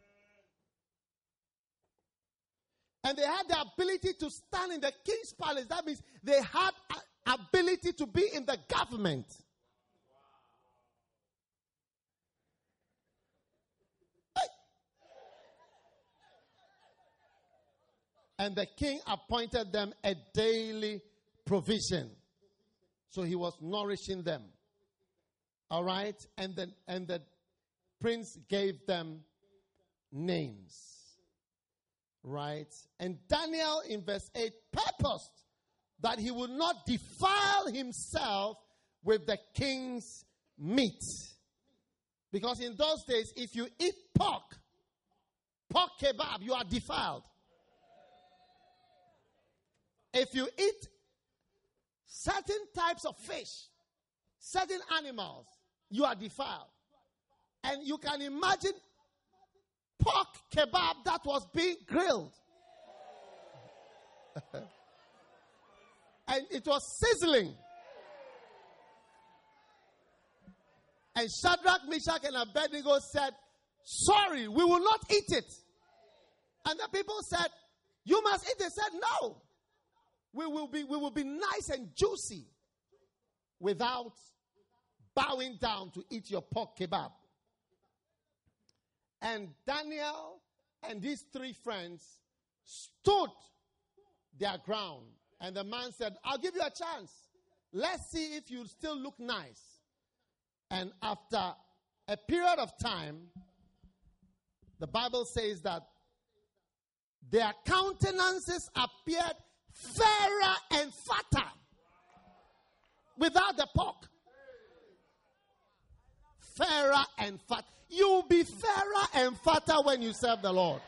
And they had the ability to stand in the king's palace. That means they had a ability to be in the government. Hey. And the king appointed them a daily provision. So he was nourishing them. All right? And the, and the prince gave them names. Right? And Daniel in verse eight purposed that he would not defile himself with the king's meat. Because in those days, if you eat pork, pork kebab, you are defiled. If you eat certain types of fish, certain animals, you are defiled. And you can imagine pork kebab that was being grilled. And it was sizzling. And Shadrach, Meshach, and Abednego said, sorry, we will not eat it. And the people said, you must eat it. They said, no. We will be, we will be nice and juicy without bowing down to eat your pork kebab. And Daniel and these three friends stood their ground. And the man said, I'll give you a chance. Let's see if you still look nice. And after a period of time, the Bible says that their countenances appeared fairer and fatter without the pork. Fairer and fat. You will be fairer and fatter when you serve the Lord.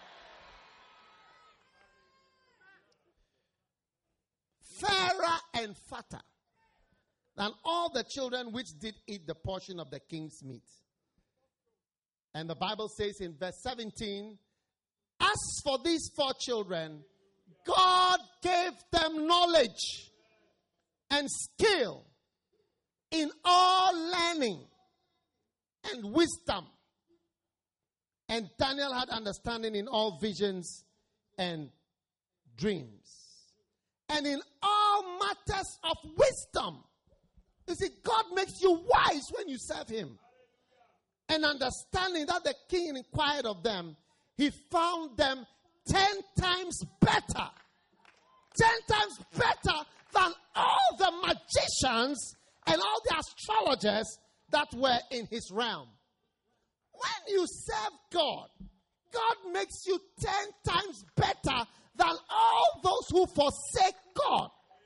Fairer and fatter than all the children which did eat the portion of the king's meat. And the Bible says in verse seventeen, as for these four children, God gave them knowledge and skill in all learning and wisdom. And Daniel had understanding in all visions and dreams. And in all matters of wisdom. You see, God makes you wise when you serve him. And understanding that the king inquired of them, he found them ten times better. Ten times better than all the magicians and all the astrologers that were in his realm. When you serve God, God makes you ten times better than all those who forsake God.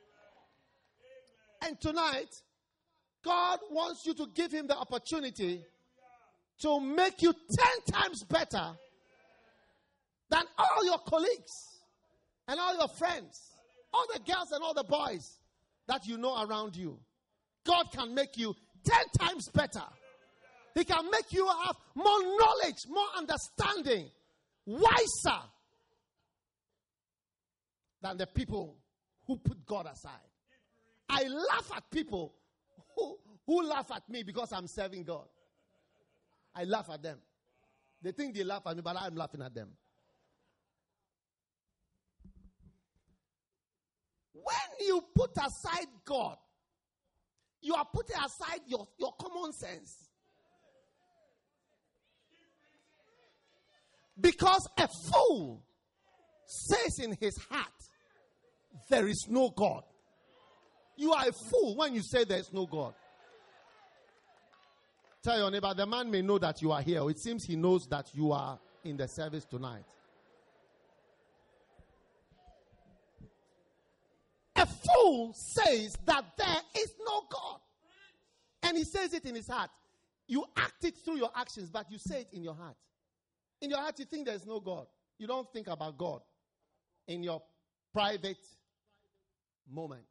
And tonight, God wants you to give him the opportunity to make you ten times better than all your colleagues and all your friends, all the girls and all the boys that you know around you. God can make you ten times better. He can make you have more knowledge, more understanding, wiser than the people who put God aside. I laugh at people who, who laugh at me because I'm serving God. I laugh at them. They think they laugh at me, but I'm laughing at them. When you put aside God, you are putting aside your, your common sense. Because a fool says in his heart, there is no God. You are a fool when you say there is no God. Tell your neighbor, the man may know that you are here. It seems he knows that you are in the service tonight. A fool says that there is no God. And he says it in his heart. You act it through your actions, but you say it in your heart. In your heart, you think there's no God. You don't think about God in your private moments.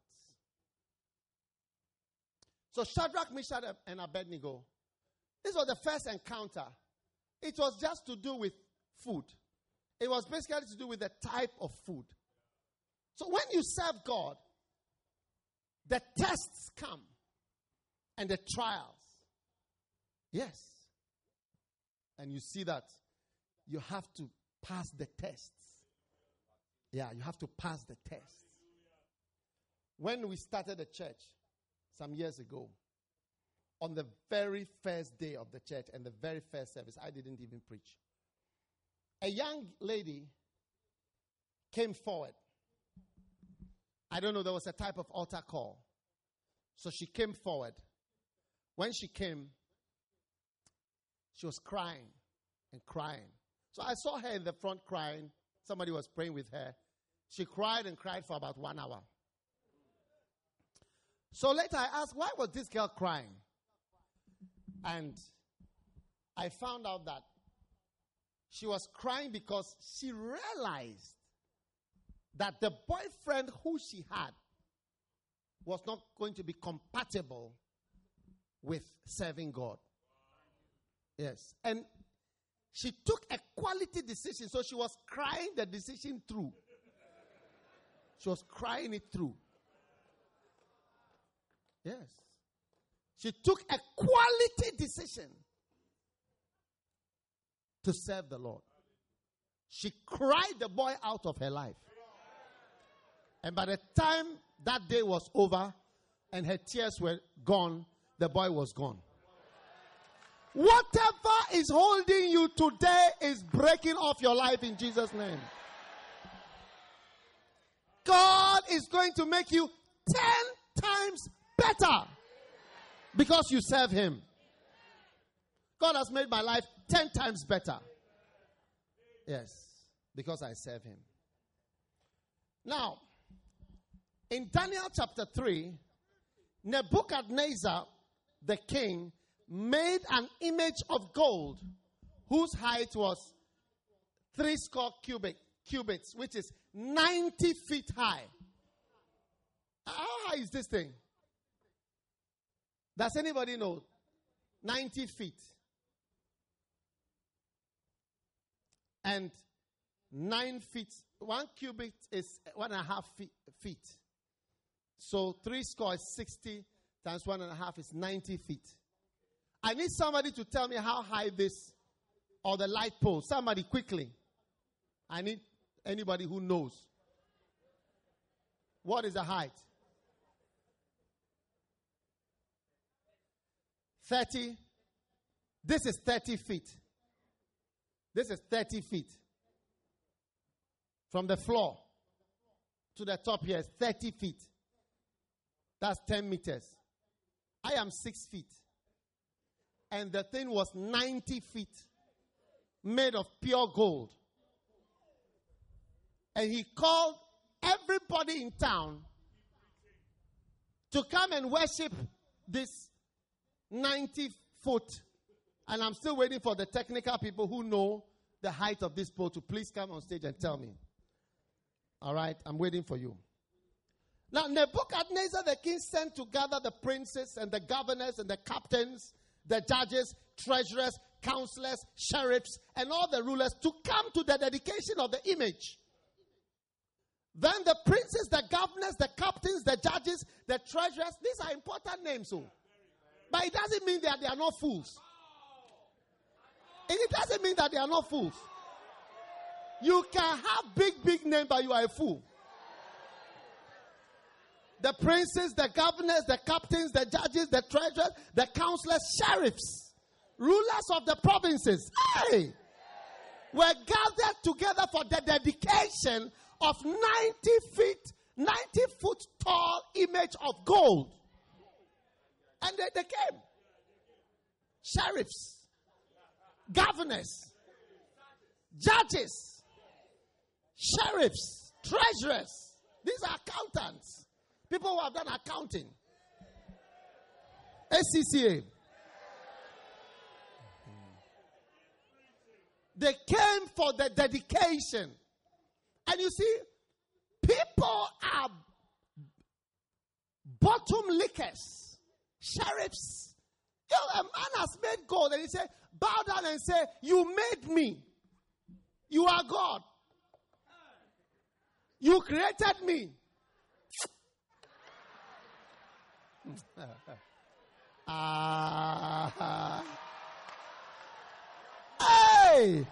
So Shadrach, Meshach, and Abednego, this was the first encounter. It was just to do with food. It was basically to do with the type of food. So when you serve God, the tests come and the trials. Yes. And you see that you have to pass the tests. Yeah, you have to pass the tests. When we started the church some years ago, on the very first day of the church and the very first service, I didn't even preach. A young lady came forward. I don't know, there was a type of altar call. So she came forward. When she came, she was crying and crying. So I saw her in the front crying. Somebody was praying with her. She cried and cried for about one hour. So later I asked, why was this girl crying? And I found out that she was crying because she realized that the boyfriend who she had was not going to be compatible with serving God. Yes. And she took a quality decision. So she was crying the decision through. She was crying it through. Yes. She took a quality decision to serve the Lord. She cried the boy out of her life. And by the time that day was over and her tears were gone, the boy was gone. Whatever is holding you today is breaking off your life in Jesus' name. God is going to make you ten times better because you serve Him. God has made my life ten times better. Yes, because I serve Him. Now, in Daniel chapter three, Nebuchadnezzar, the king, made an image of gold whose height was three score cubit, cubits, which is ninety feet high. How high is this thing? Does anybody know? ninety feet. And nine feet, one cubit is one and a half feet. feet. So three score is sixty times one and a half is ninety feet. I need somebody to tell me how high this, or the light pole. Somebody quickly. I need anybody who knows. What is the height? thirty. This is thirty feet. This is thirty feet. From the floor to the top here is thirty feet. That's ten meters. I am six feet. And the thing was ninety feet. Made of pure gold. And he called everybody in town to come and worship this ninety foot. And I'm still waiting for the technical people who know the height of this pole to please come on stage and tell me. All right, I'm waiting for you. Now, Nebuchadnezzar the king sent to gather the princes and the governors and the captains, the judges, treasurers, counselors, sheriffs, and all the rulers to come to the dedication of the image. Then the princes, the governors, the captains, the judges, the treasurers, these are important names. So. But it doesn't mean that they are not fools. And it doesn't mean that they are not fools. You can have big, big name, but you are a fool. The princes, the governors, the captains, the judges, the treasurers, the counselors, sheriffs, rulers of the provinces, hey, were gathered together for the dedication of ninety feet, ninety foot tall image of gold. And they, they came. Sheriffs, governors, judges, sheriffs, treasurers. These are accountants. People who have done accounting. A C C A. They came for the dedication. And you see, people are bottom lickers, sheriffs. You know, a man has made gold and he said, bow down and say, you made me. You are God. You created me. Ah. Hey!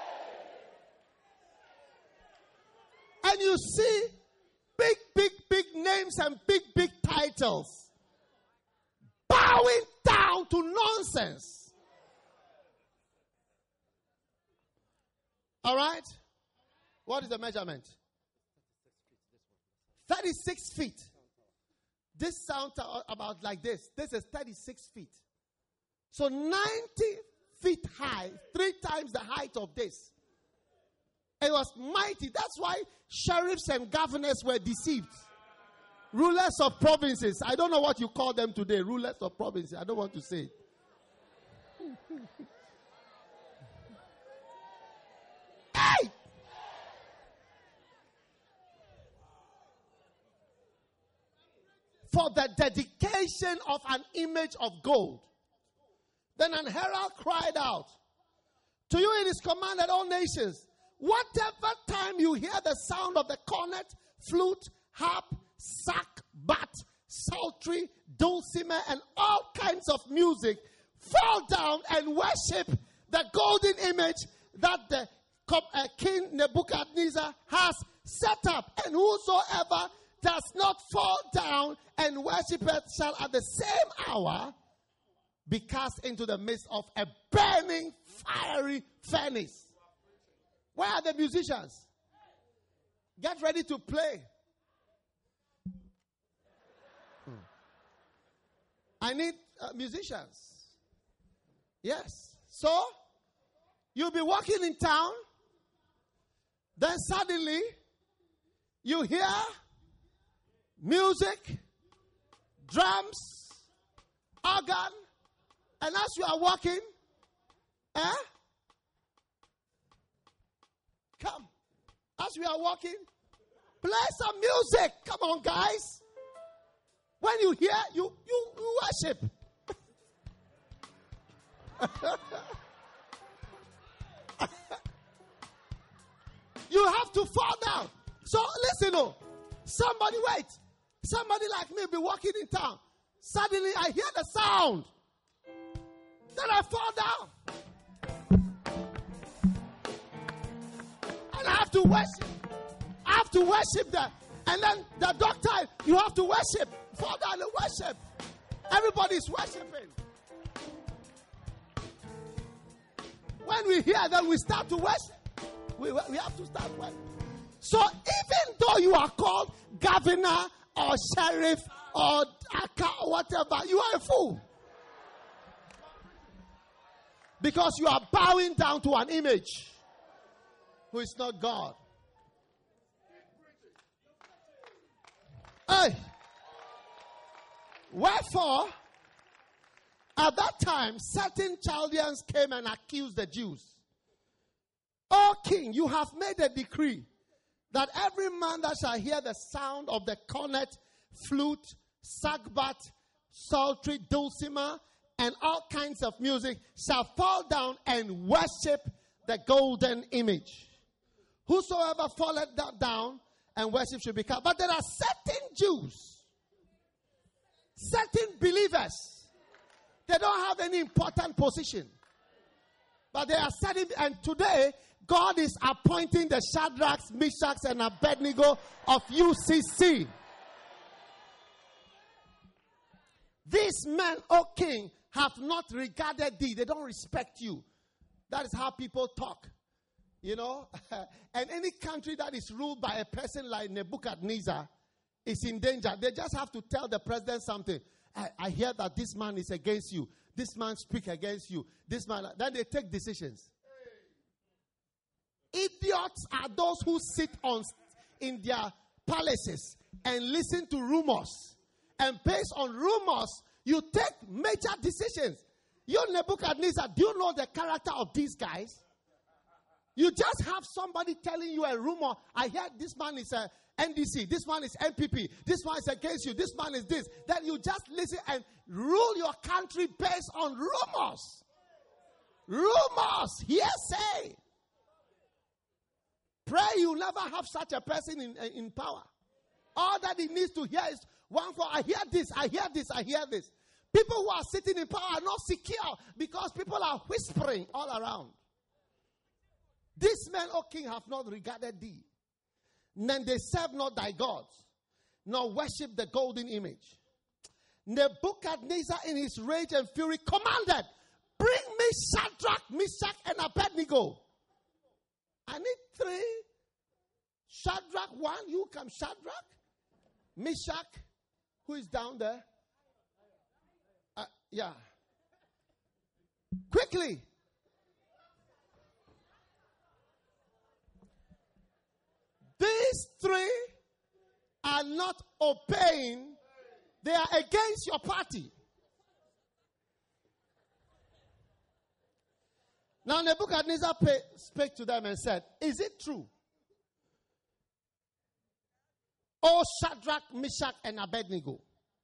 And you see big, big, big names and big, big titles bowing down to nonsense. All right? What is the measurement? thirty-six feet. This sounds about like this. This is thirty-six feet. So ninety feet high, three times the height of this. It was mighty. That's why sheriffs and governors were deceived. Rulers of provinces. I don't know what you call them today. Rulers of provinces. I don't want to say. Hey! For the dedication of an image of gold. Then an herald cried out, to you it is commanded, all nations, whatever time you hear the sound of the cornet, flute, harp, sackbut, psaltery, dulcimer, and all kinds of music, fall down and worship the golden image that the uh, King Nebuchadnezzar has set up. And whosoever does not fall down and worship it shall at the same hour be cast into the midst of a burning fiery furnace. Where are the musicians? Get ready to play. Hmm. I need uh, musicians. Yes. So, you'll be walking in town. Then suddenly, you hear music, drums, organ, and as you are walking, eh? Come. As we are walking, play some music. Come on, guys. When you hear, you, you, you worship. You have to fall down. So listen, oh, somebody wait. Somebody like me be walking in town. Suddenly I hear the sound. Then I fall down. And I have to worship. I have to worship them. And then the doctor, you have to worship. Fall down and worship. Everybody's worshiping. When we hear that, we start to worship. We, we have to start worshiping. So even though you are called governor or sheriff or whatever, you are a fool. Because you are bowing down to an image who is not God. Hey. Wherefore, at that time, certain Chaldeans came and accused the Jews. O king, you have made a decree that every man that shall hear the sound of the cornet, flute, sackbut, psaltery, dulcimer, and all kinds of music shall fall down and worship the golden image. Whosoever falleth down and worship should be cut. But there are certain Jews, certain believers, they don't have any important position. But they are certain, and today, God is appointing the Shadrachs, Meshachs, and Abednego of U C C. These men, O king, have not regarded thee. They don't respect you. That is how people talk. You know? And any country that is ruled by a person like Nebuchadnezzar is in danger. They just have to tell the president something. I, I hear that this man is against you. This man speak against you. This man, then they take decisions. Idiots are those who sit on in their palaces and listen to rumors. And based on rumors, you take major decisions. You Nebuchadnezzar, do you know the character of these guys? You just have somebody telling you a rumor. I heard this man is a N D C, this one is N P P, this one is against you, this man is this. Then you just listen and rule your country based on rumors. Rumors, hearsay. Pray you never have such a person in, in power. All that he needs to hear is one for I hear this, I hear this, I hear this. People who are sitting in power are not secure because people are whispering all around. These men, O king, have not regarded thee. Then they serve not thy gods, nor worship the golden image. Nebuchadnezzar in his rage and fury commanded, bring me Shadrach, Meshach, and Abednego. I need three. Shadrach, one, you come Shadrach. Meshach, who is down there? Uh, yeah. Quickly. These three are not obeying. They are against your party. Now Nebuchadnezzar pay, spake to them and said, is it true, O Shadrach, Meshach, and Abednego,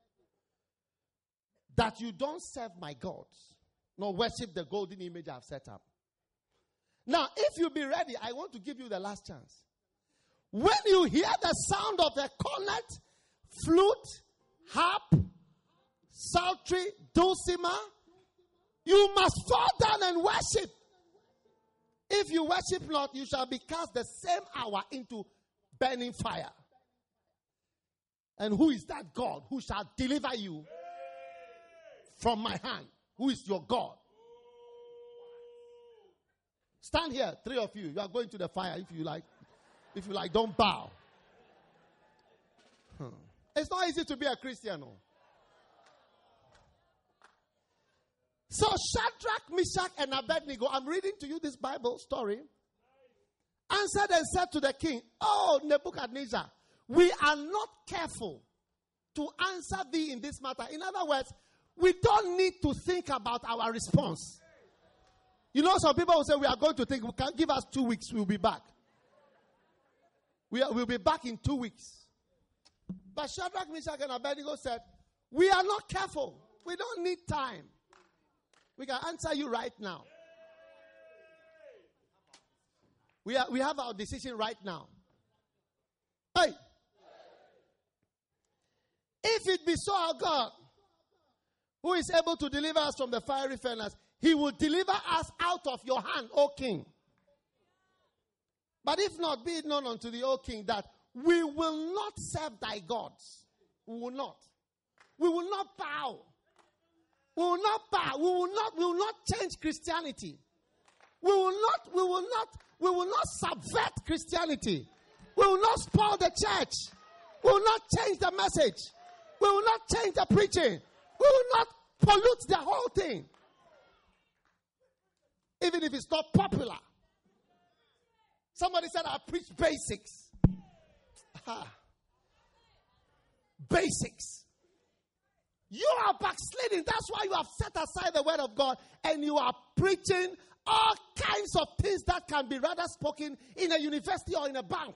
that you don't serve my gods, nor worship the golden image I have set up? Now, if you be ready, I want to give you the last chance. When you hear the sound of a cornet, flute, harp, psaltery, dulcimer, you must fall down and worship. If you worship not, you shall be cast the same hour into burning fire. And who is that God who shall deliver you from my hand? Who is your God? Stand here, three of you. You are going to the fire if you like. If you like, don't bow. Hmm. It's not easy to be a Christian. No. So Shadrach, Meshach, and Abednego, I'm reading to you this Bible story, answered and said to the king, oh, Nebuchadnezzar, we are not careful to answer thee in this matter. In other words, we don't need to think about our response. You know, some people will say, we are going to think, we can give us two weeks, we'll be back. We are, we'll be back in two weeks. But Shadrach, Meshach, and Abednego said, we are not careful. We don't need time. We can answer you right now. We, are, we have our decision right now. Hey! If it be so, our God, who is able to deliver us from the fiery furnace, he will deliver us out of your hand, O king. But if not, be it known unto thee, O king, that we will not serve thy gods. We will not. We will not bow. We will not bow. We will not, we will not change Christianity. We will not, we will not, we will not subvert Christianity. We will not spoil the church. We will not change the message. We will not change the preaching. We will not pollute the whole thing. Even if it's not popular. Somebody said, I preach basics. Ah. Basics. You are backsliding. That's why you have set aside the word of God and you are preaching all kinds of things that can be rather spoken in a university or in a bank.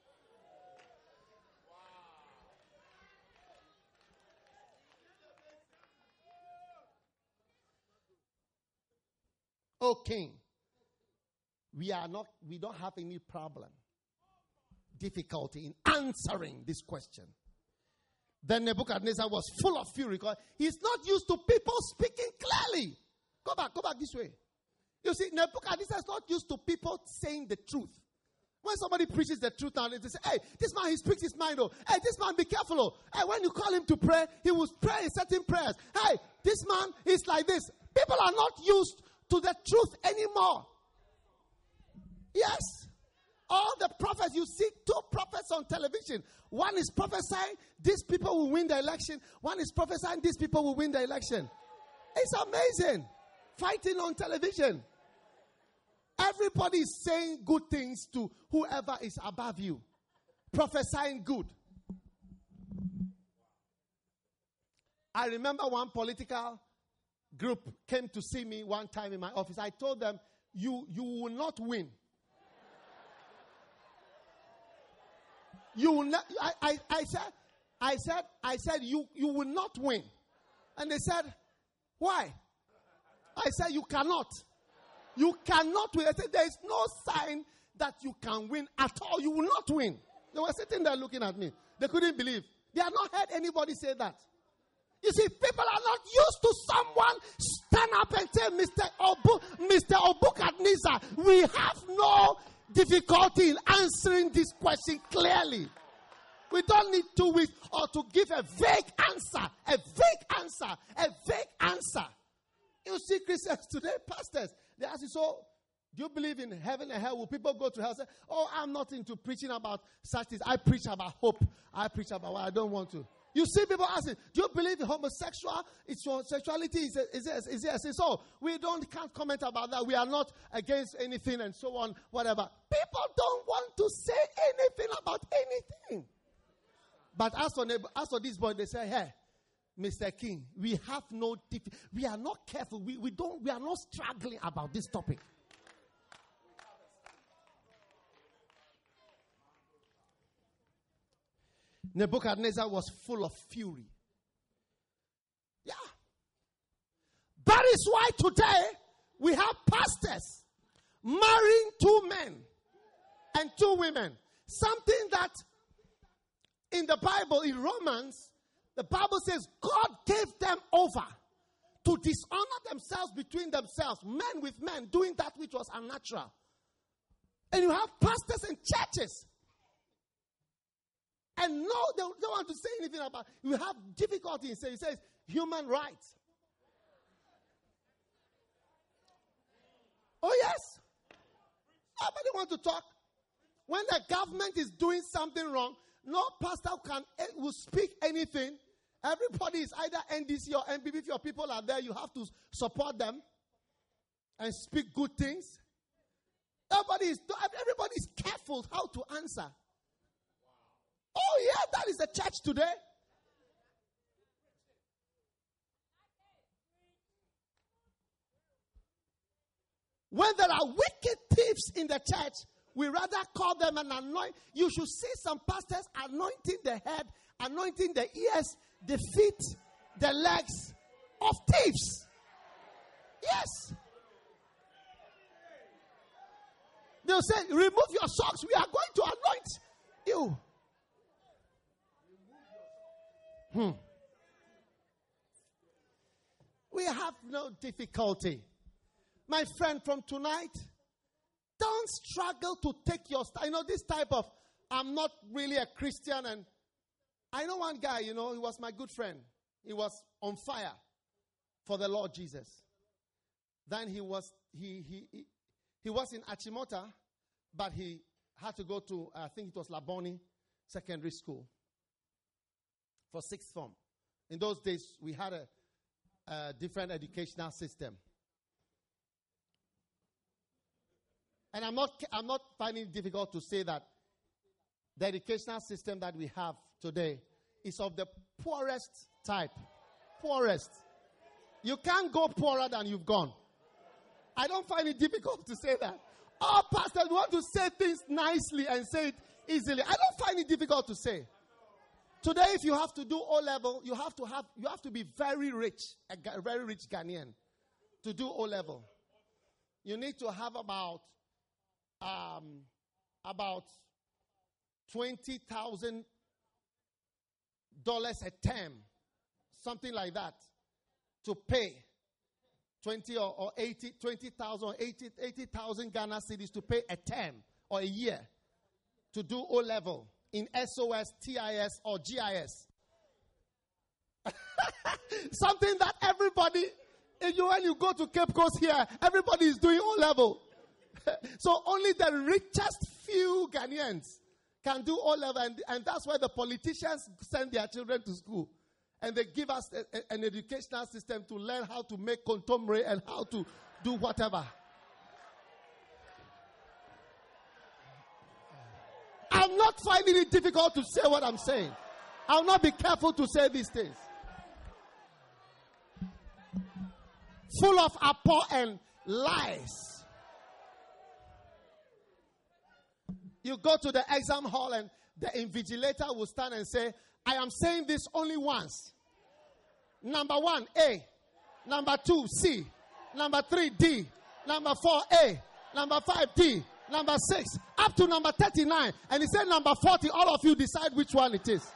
O king, we are not, we don't have any problem, difficulty in answering this question. Then Nebuchadnezzar was full of fury because he's not used to people speaking clearly. Go back, go back this way. You see, Nebuchadnezzar is not used to people saying the truth. When somebody preaches the truth now, they say, hey, this man, he speaks his mind. Oh, hey, this man, be careful. Oh, hey, when you call him to pray, he will pray in certain prayers. Hey, this man is like this. People are not used to the truth anymore. Yes. All the prophets, you see two prophets on television. One is prophesying, these people will win the election. One is prophesying, these people will win the election. It's amazing. Fighting on television. Everybody is saying good things to whoever is above you. Prophesying good. I remember one political group came to see me one time in my office. I told them, you, you will not win. You will not. I, I, I said, I said, I said, you, you will not win. And they said, why? I said, you cannot. You cannot win. I said, there is no sign that you can win at all. You will not win. They were sitting there looking at me. They couldn't believe. They had not heard anybody say that. You see, people are not used to someone stand up and say, Mister Obu, Mister Obukadnezar, we have no difficulty in answering this question clearly. We don't need two weeks or to give a vague answer, a vague answer, a vague answer. You see Christians today, pastors, they ask you, so do you believe in heaven and hell? Will people go to hell? Say, oh, I'm not into preaching about such things. I preach about hope. I preach about what I don't want to. You see people asking, do you believe in homosexual? It's your sexuality is a, is a, is a, is a, so we don't can't comment about that. We are not against anything and so on, whatever. People don't want to say anything about anything. But as for as for this boy, they say, hey, Mister King, we have no diff- we are not careful. We we don't we are not struggling about this topic. Nebuchadnezzar was full of fury. Yeah. That is why today we have pastors marrying two men and two women. Something that in the Bible, in Romans, the Bible says God gave them over to dishonor themselves between themselves, men with men, doing that which was unnatural. And you have pastors in churches. And no, they don't want to say anything about it. You have difficulty in saying, it says human rights. Oh, yes. Nobody wants to talk. When the government is doing something wrong, no pastor can will speak anything. Everybody is either N D C or N P P. If your people are there, you have to support them and speak good things. Everybody is, everybody is careful how to answer. Oh, yeah, that is the church today. When there are wicked thieves in the church, we rather call them and anoint. You should see some pastors anointing the head, anointing the ears, the feet, the legs of thieves. Yes. They'll say, remove your socks. We are going to anoint you. Hmm. We have no difficulty. My friend, from tonight, don't struggle to take your stand. You know, this type of, I'm not really a Christian. And I know one guy, you know, he was my good friend. He was on fire for the Lord Jesus. Then he was, he, he, he, he was in Achimota, but he had to go to, I think it was Laboni Secondary School for sixth form. In those days, we had a, a different educational system. And I'm not, I'm not finding it difficult to say that the educational system that we have today is of the poorest type. Poorest. You can't go poorer than you've gone. I don't find it difficult to say that. All pastors want to say things nicely and say it easily. I don't find it difficult to say. Today, if you have to do O level, you have to have you have to be very rich, a very rich Ghanaian to do O level. You need to have about um, about twenty thousand dollars a term, something like that, to pay twenty or, or eighty, twenty thousand or eighty, eighty thousand Ghana cedis to pay a term or a year to do O level in S O S, T I S, or G I S. Something that everybody, you, when you go to Cape Coast here, everybody is doing O level. So only the richest few Ghanaians can do O level, and, and that's why the politicians send their children to school. And they give us a, a, an educational system to learn how to make contemporary and how to do whatever. I'm not finding it difficult to say what I'm saying. I'll not be careful to say these things. Full of apo and lies. You go to the exam hall and the invigilator will stand and say, I am saying this only once. Number one, A. Number two, C. Number three, D. Number four, A. Number five, D. Number six, up to number thirty-nine. And he said number forty, all of you decide which one it is.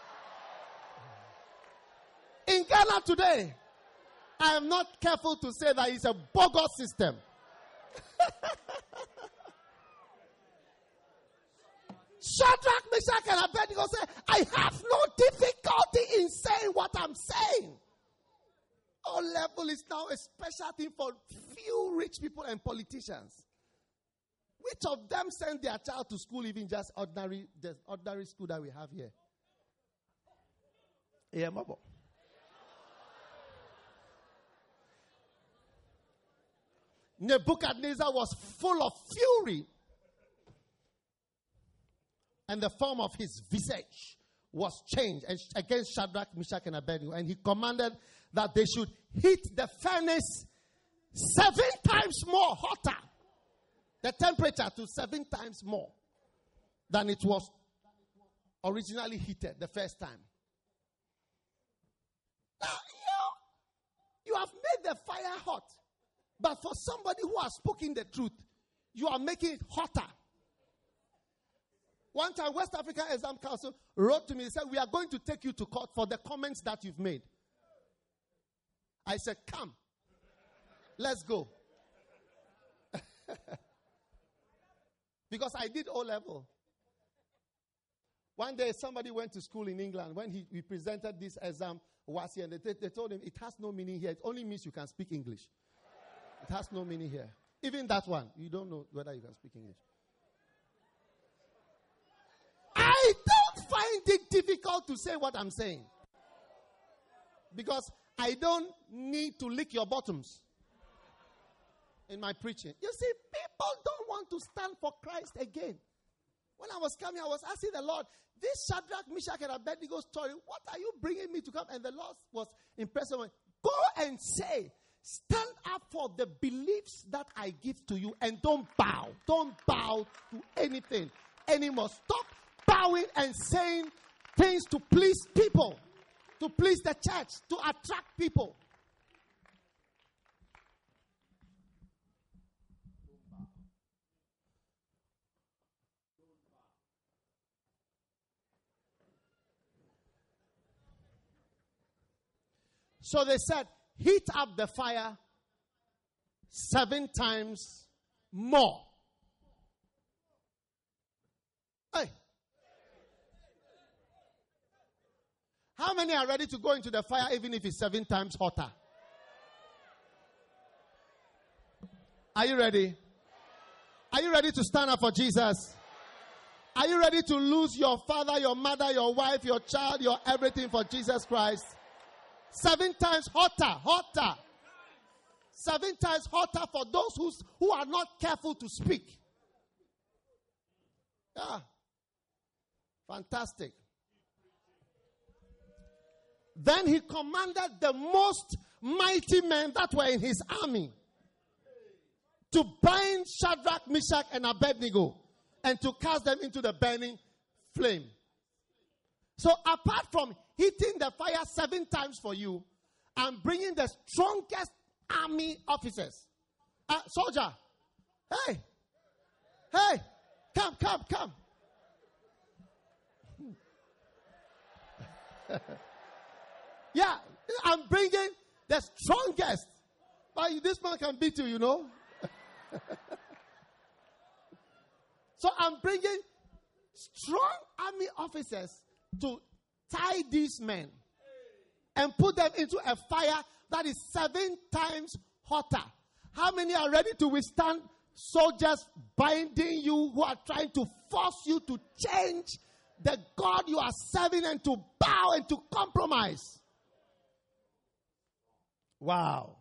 In Ghana today, I am not careful to say that it's a bogus system. Shadrach, Meshach, and Abednego said, I have no difficulty in saying what I'm saying. O level is now a special thing for few rich people and politicians. Which of them send their child to school, even just ordinary, the ordinary school that we have here? Yeah, Mabo. Nebuchadnezzar was full of fury, and the form of his visage was changed against Shadrach, Meshach, and Abednego. And he commanded that they should heat the furnace seven times more hotter. The temperature to seven times more than it was originally heated the first time. Now, you, you have made the fire hot. But for somebody who has spoken the truth, you are making it hotter. One time, West African Exam Council wrote to me and said, we are going to take you to court for the comments that you've made. I said, come. Let's go. Because I did O-level. One day, somebody went to school in England. When he, he presented this exam, was here, and they, they told him, it has no meaning here. It only means you can speak English. It has no meaning here. Even that one, you don't know whether you can speak English. I don't find it difficult to say what I'm saying. Because I don't need to lick your bottoms in my preaching. You see, people don't want to stand for Christ again. When I was coming, I was asking the Lord, this Shadrach, Meshach, and Abednego story, what are you bringing me to come? And the Lord was impressed with me. Go and say, stand up for the beliefs that I give to you and don't bow. Don't bow to anything anymore. Stop bowing and saying things to please people, to please the church, to attract people. So they said, heat up the fire seven times more. Hey. How many are ready to go into the fire even if it's seven times hotter? Are you ready? Are you ready to stand up for Jesus? Are you ready to lose your father, your mother, your wife, your child, your everything for Jesus Christ? Seven times hotter, hotter. Seven times hotter for those who, who are not careful to speak. Yeah. Fantastic. Then he commanded the most mighty men that were in his army to bind Shadrach, Meshach, and Abednego and to cast them into the burning flame. So apart from heating the fire seven times for you, I'm bringing the strongest army officers. Uh, soldier, hey, hey, come, come, come. Yeah, I'm bringing the strongest. But this man can beat you, you know. So I'm bringing strong army officers to tie these men and put them into a fire that is seven times hotter. How many are ready to withstand soldiers binding you who are trying to force you to change the God you are serving and to bow and to compromise? Wow.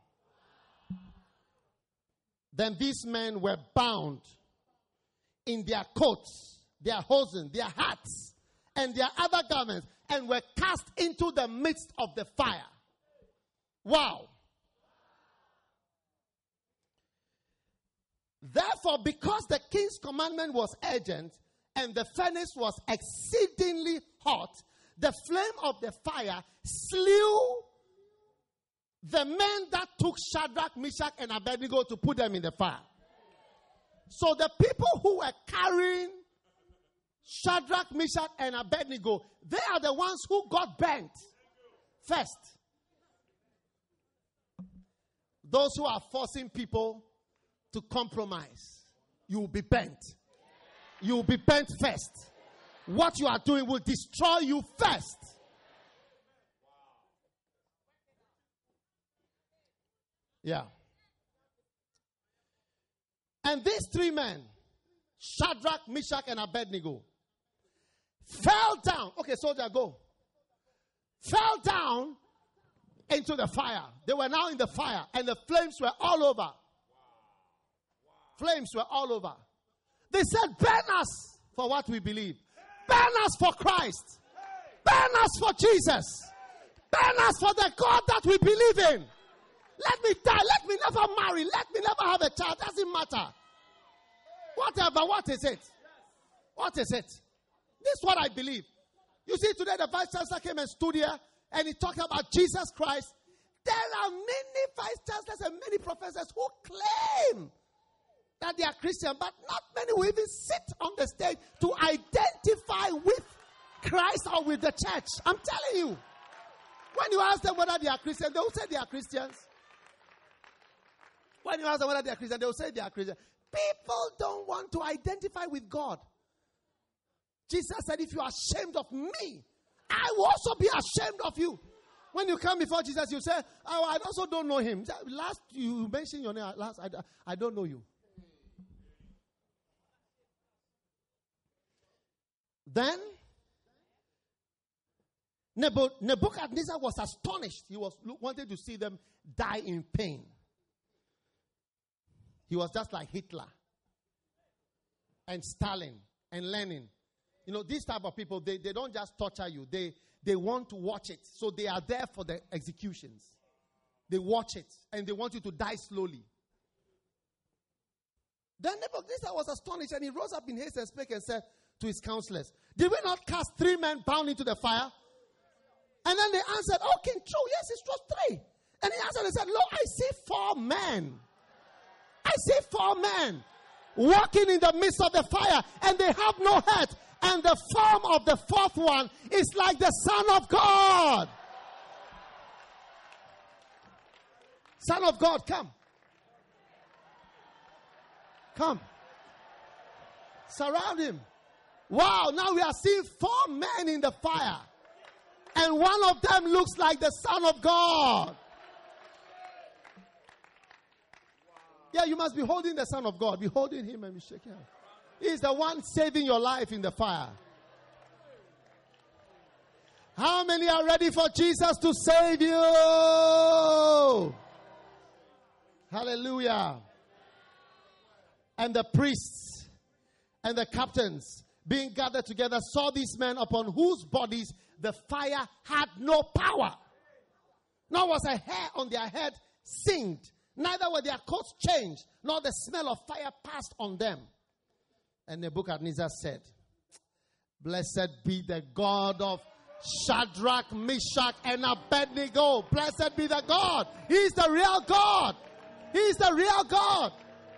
Then these men were bound in their coats, their hosen, their hats, and their other garments, and were cast into the midst of the fire. Wow. Therefore, because the king's commandment was urgent, and the furnace was exceedingly hot, the flame of the fire slew the men that took Shadrach, Meshach, and Abednego to put them in the fire. So the people who were carrying Shadrach, Meshach, and Abednego, they are the ones who got burnt first. Those who are forcing people to compromise, you will be burnt. You will be burnt first. What you are doing will destroy you first. Yeah. And these three men, Shadrach, Meshach, and Abednego, fell down. Okay, soldier, go. Fell down into the fire. They were now in the fire, and the flames were all over. Flames were all over. They said, burn us for what we believe. Burn us for Christ. Burn us for Jesus. Burn us for the God that we believe in. Let me die. Let me never marry. Let me never have a child. Doesn't matter. Whatever. What is it? What is it? This is what I believe. You see, today the vice chancellor came and stood here and he talked about Jesus Christ. There are many vice chancellors and many professors who claim that they are Christian, but not many will even sit on the stage to identify with Christ or with the church. I'm telling you. When you ask them whether they are Christian, they will say they are Christians. When you ask them whether they are Christian, they will say they are Christian. People don't want to identify with God. Jesus said, if you are ashamed of me, I will also be ashamed of you. When you come before Jesus, you say, oh, I also don't know him. Last you mentioned your name, last I, I don't know you. Then Nebuchadnezzar was astonished. He was wanted to see them die in pain. He was just like Hitler and Stalin and Lenin. You know, these type of people, they, they don't just torture you. They, they want to watch it. So they are there for the executions. They watch it and they want you to die slowly. Then Nebuchadnezzar was astonished and he rose up in haste and spake and said to his counselors, did we not cast three men bound into the fire? And then they answered, oh, King, true. Yes, it was three. And he answered and said, lo, I see four men. I see four men walking in the midst of the fire, and they have no head. And the form of the fourth one is like the Son of God. Son of God, come. Come. Surround him. Wow, now we are seeing four men in the fire. And one of them looks like the Son of God. Yeah, you must be holding the Son of God. Be holding him and be shaking him. He's the one saving your life in the fire. How many are ready for Jesus to save you? Hallelujah. And the priests and the captains being gathered together saw these men upon whose bodies the fire had no power. Nor was a hair on their head singed. Neither were their coats changed, nor the smell of fire passed on them. And Nebuchadnezzar said, blessed be the God of Shadrach, Meshach, and Abednego. Blessed be the God. He is the real God. He is the real God.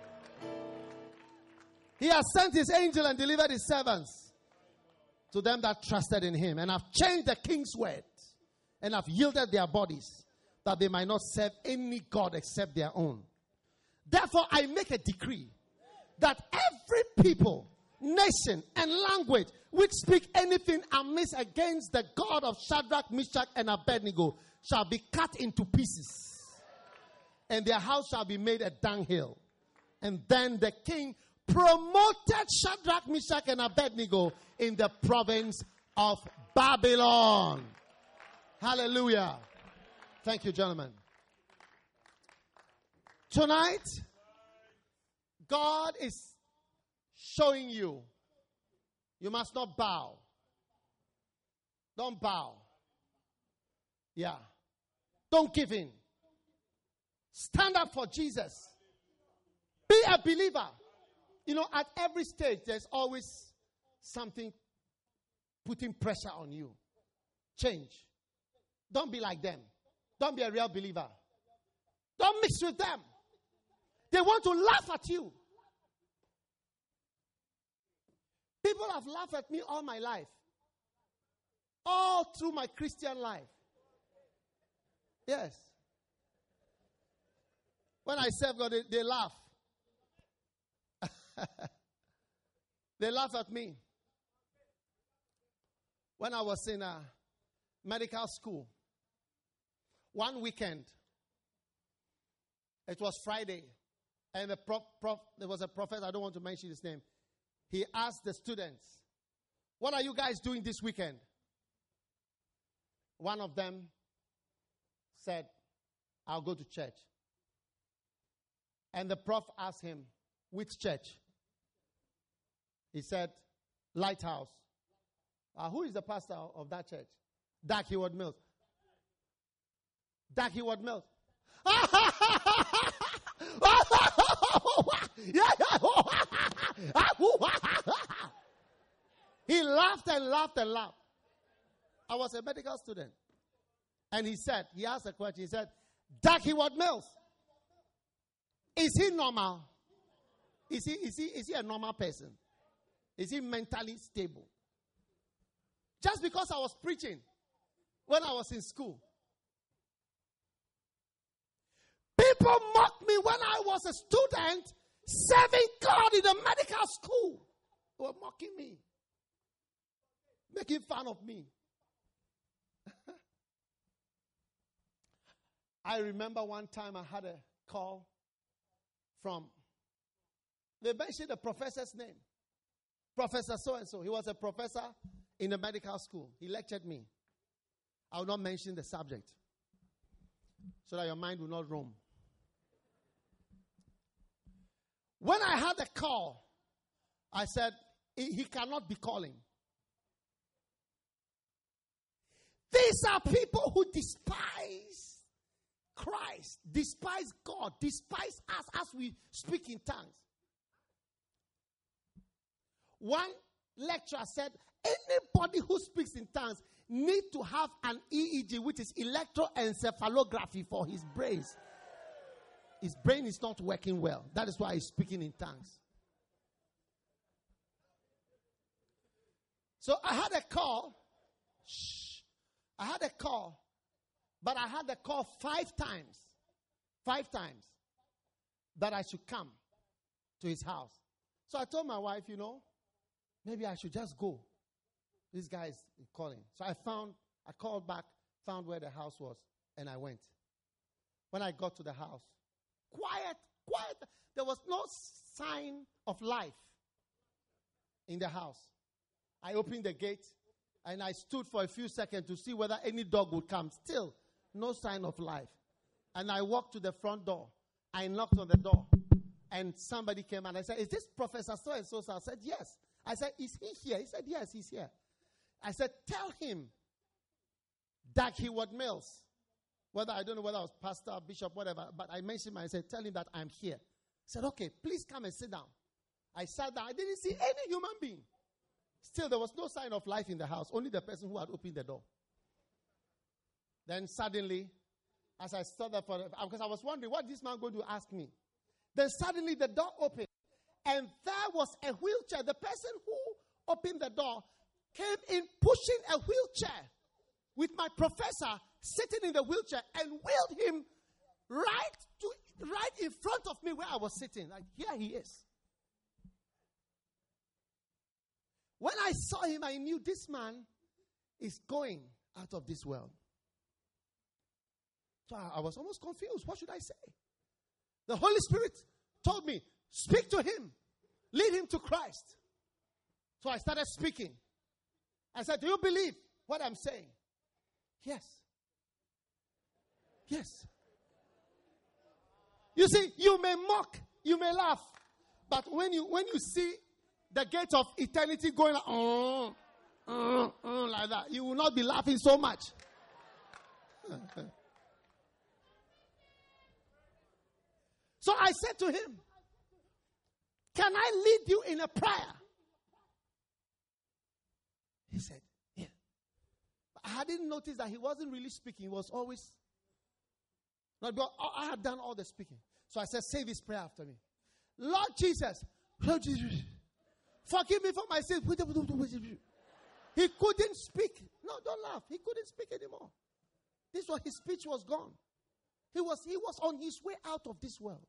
He has sent his angel and delivered his servants to them that trusted in him, and have changed the king's word, and have yielded their bodies, that they might not serve any God except their own. Therefore I make a decree that every people, nation, and language which speak anything amiss against the God of Shadrach, Meshach, and Abednego shall be cut into pieces, and their house shall be made a dunghill. And then the king promoted Shadrach, Meshach, and Abednego in the province of Babylon. Hallelujah. Thank you, gentlemen. Tonight, God is showing you, you must not bow. Don't bow. Yeah. Don't give in. Stand up for Jesus. Be a believer. You know, at every stage, there's always something putting pressure on you. Change. Don't be like them. Don't be a real believer. Don't mix with them. They want to laugh at you. People have laughed at me all my life. All through my Christian life. Yes. When I serve God, they, they laugh. They laugh at me. When I was in a medical school, one weekend, it was Friday, and the prof, prof, there was a professor, I don't want to mention his name. He asked the students, what are you guys doing this weekend? One of them said, I'll go to church. And the prof asked him, which church? He said, Lighthouse. Uh, who is the pastor of that church? Dag Heward-Mills. Dag Heward-Mills. He laughed and laughed and laughed. I was a medical student. And he said, he asked a question. He said, Dag Heward-Mills, is he normal? Is he, is he, is he a normal person? Is he mentally stable? Just because I was preaching when I was in school. People mocked me when I was a student serving God in a medical school. They were mocking me. Making fun of me. I remember one time I had a call from, they mentioned the professor's name. Professor so-and-so. He was a professor in a medical school. He lectured me. I will not mention the subject so that your mind will not roam. When I had a call, I said, he, he cannot be calling. These are people who despise Christ, despise God, despise us as we speak in tongues. One lecturer said, anybody who speaks in tongues need to have an E E G, which is electroencephalography for his brains. His brain is not working well. That is why he's speaking in tongues. So I had a call. Shh. I had a call. But I had a call five times. Five times. That I should come to his house. So I told my wife, you know, maybe I should just go. This guy is calling. So I found, I called back, found where the house was, and I went. When I got to the house, quiet, quiet. There was no sign of life in the house. I opened the gate, and I stood for a few seconds to see whether any dog would come. Still, no sign of life. And I walked to the front door. I knocked on the door, and somebody came and I said, is this Professor so-and-so? So I said, yes. I said, is he here? He said, yes, he's here. I said, tell him Dag Heward-Mills, whether I don't know whether I was pastor, bishop, whatever, but I mentioned him. I said, tell him that I'm here. He said, okay, please come and sit down. I sat down. I didn't see any human being. Still, there was no sign of life in the house, only the person who had opened the door. Then suddenly, as I stood there for, because I was wondering what this man going to ask me. Then suddenly the door opened, and there was a wheelchair. The person who opened the door came in pushing a wheelchair with my professor sitting in the wheelchair and wheeled him right to right in front of me where I was sitting. Like, here he is. When I saw him, I knew this man is going out of this world. So I, I was almost confused. What should I say? The Holy Spirit told me, speak to him. Lead him to Christ. So I started speaking. I said, do you believe what I'm saying? Yes. Yes. You see, you may mock, you may laugh, but when you when you see the gate of eternity going like, uh, uh, uh, like that, you will not be laughing so much. So I said to him, can I lead you in a prayer? He said, yeah. But I didn't notice that he wasn't really speaking. He was always, not because I had done all the speaking. So I said, say this prayer after me. Lord Jesus, Lord Jesus, forgive me for my sins. He couldn't speak. No, don't laugh. He couldn't speak anymore. This was, his speech was gone. He was, he was on his way out of this world.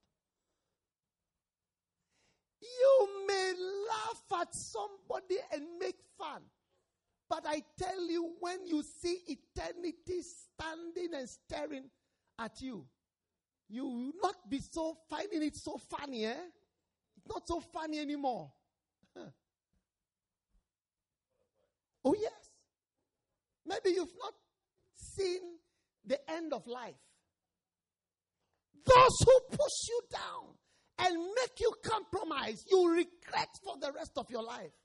You may laugh at somebody and make fun. But I tell you, when you see eternity standing and staring at you, you will not be so finding it so funny, eh? It's not so funny anymore. Huh. Oh, yes. Maybe you've not seen the end of life. Those who push you down and make you compromise, you regret for the rest of your life.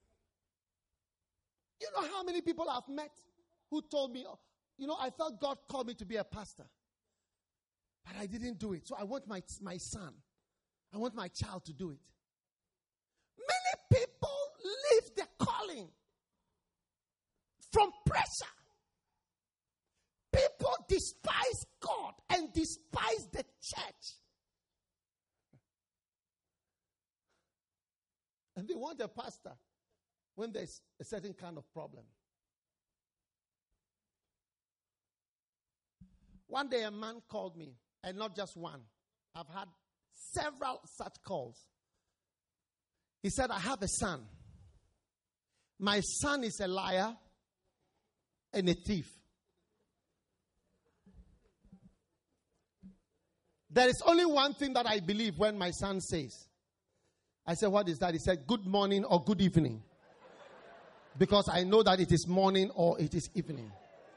You know how many people I've met who told me, oh, you know, I felt God called me to be a pastor. But I didn't do it. So I want my, my son, I want my child to do it. Many people leave the calling from pressure. People despise God and despise the church. And they want a pastor when there's a certain kind of problem. One day a man called me, and not just one. I've had several such calls. He said, I have a son. My son is a liar and a thief. There is only one thing that I believe when my son says. I said, what is that? He said, good morning or good evening. Because I know that it is morning or it is evening.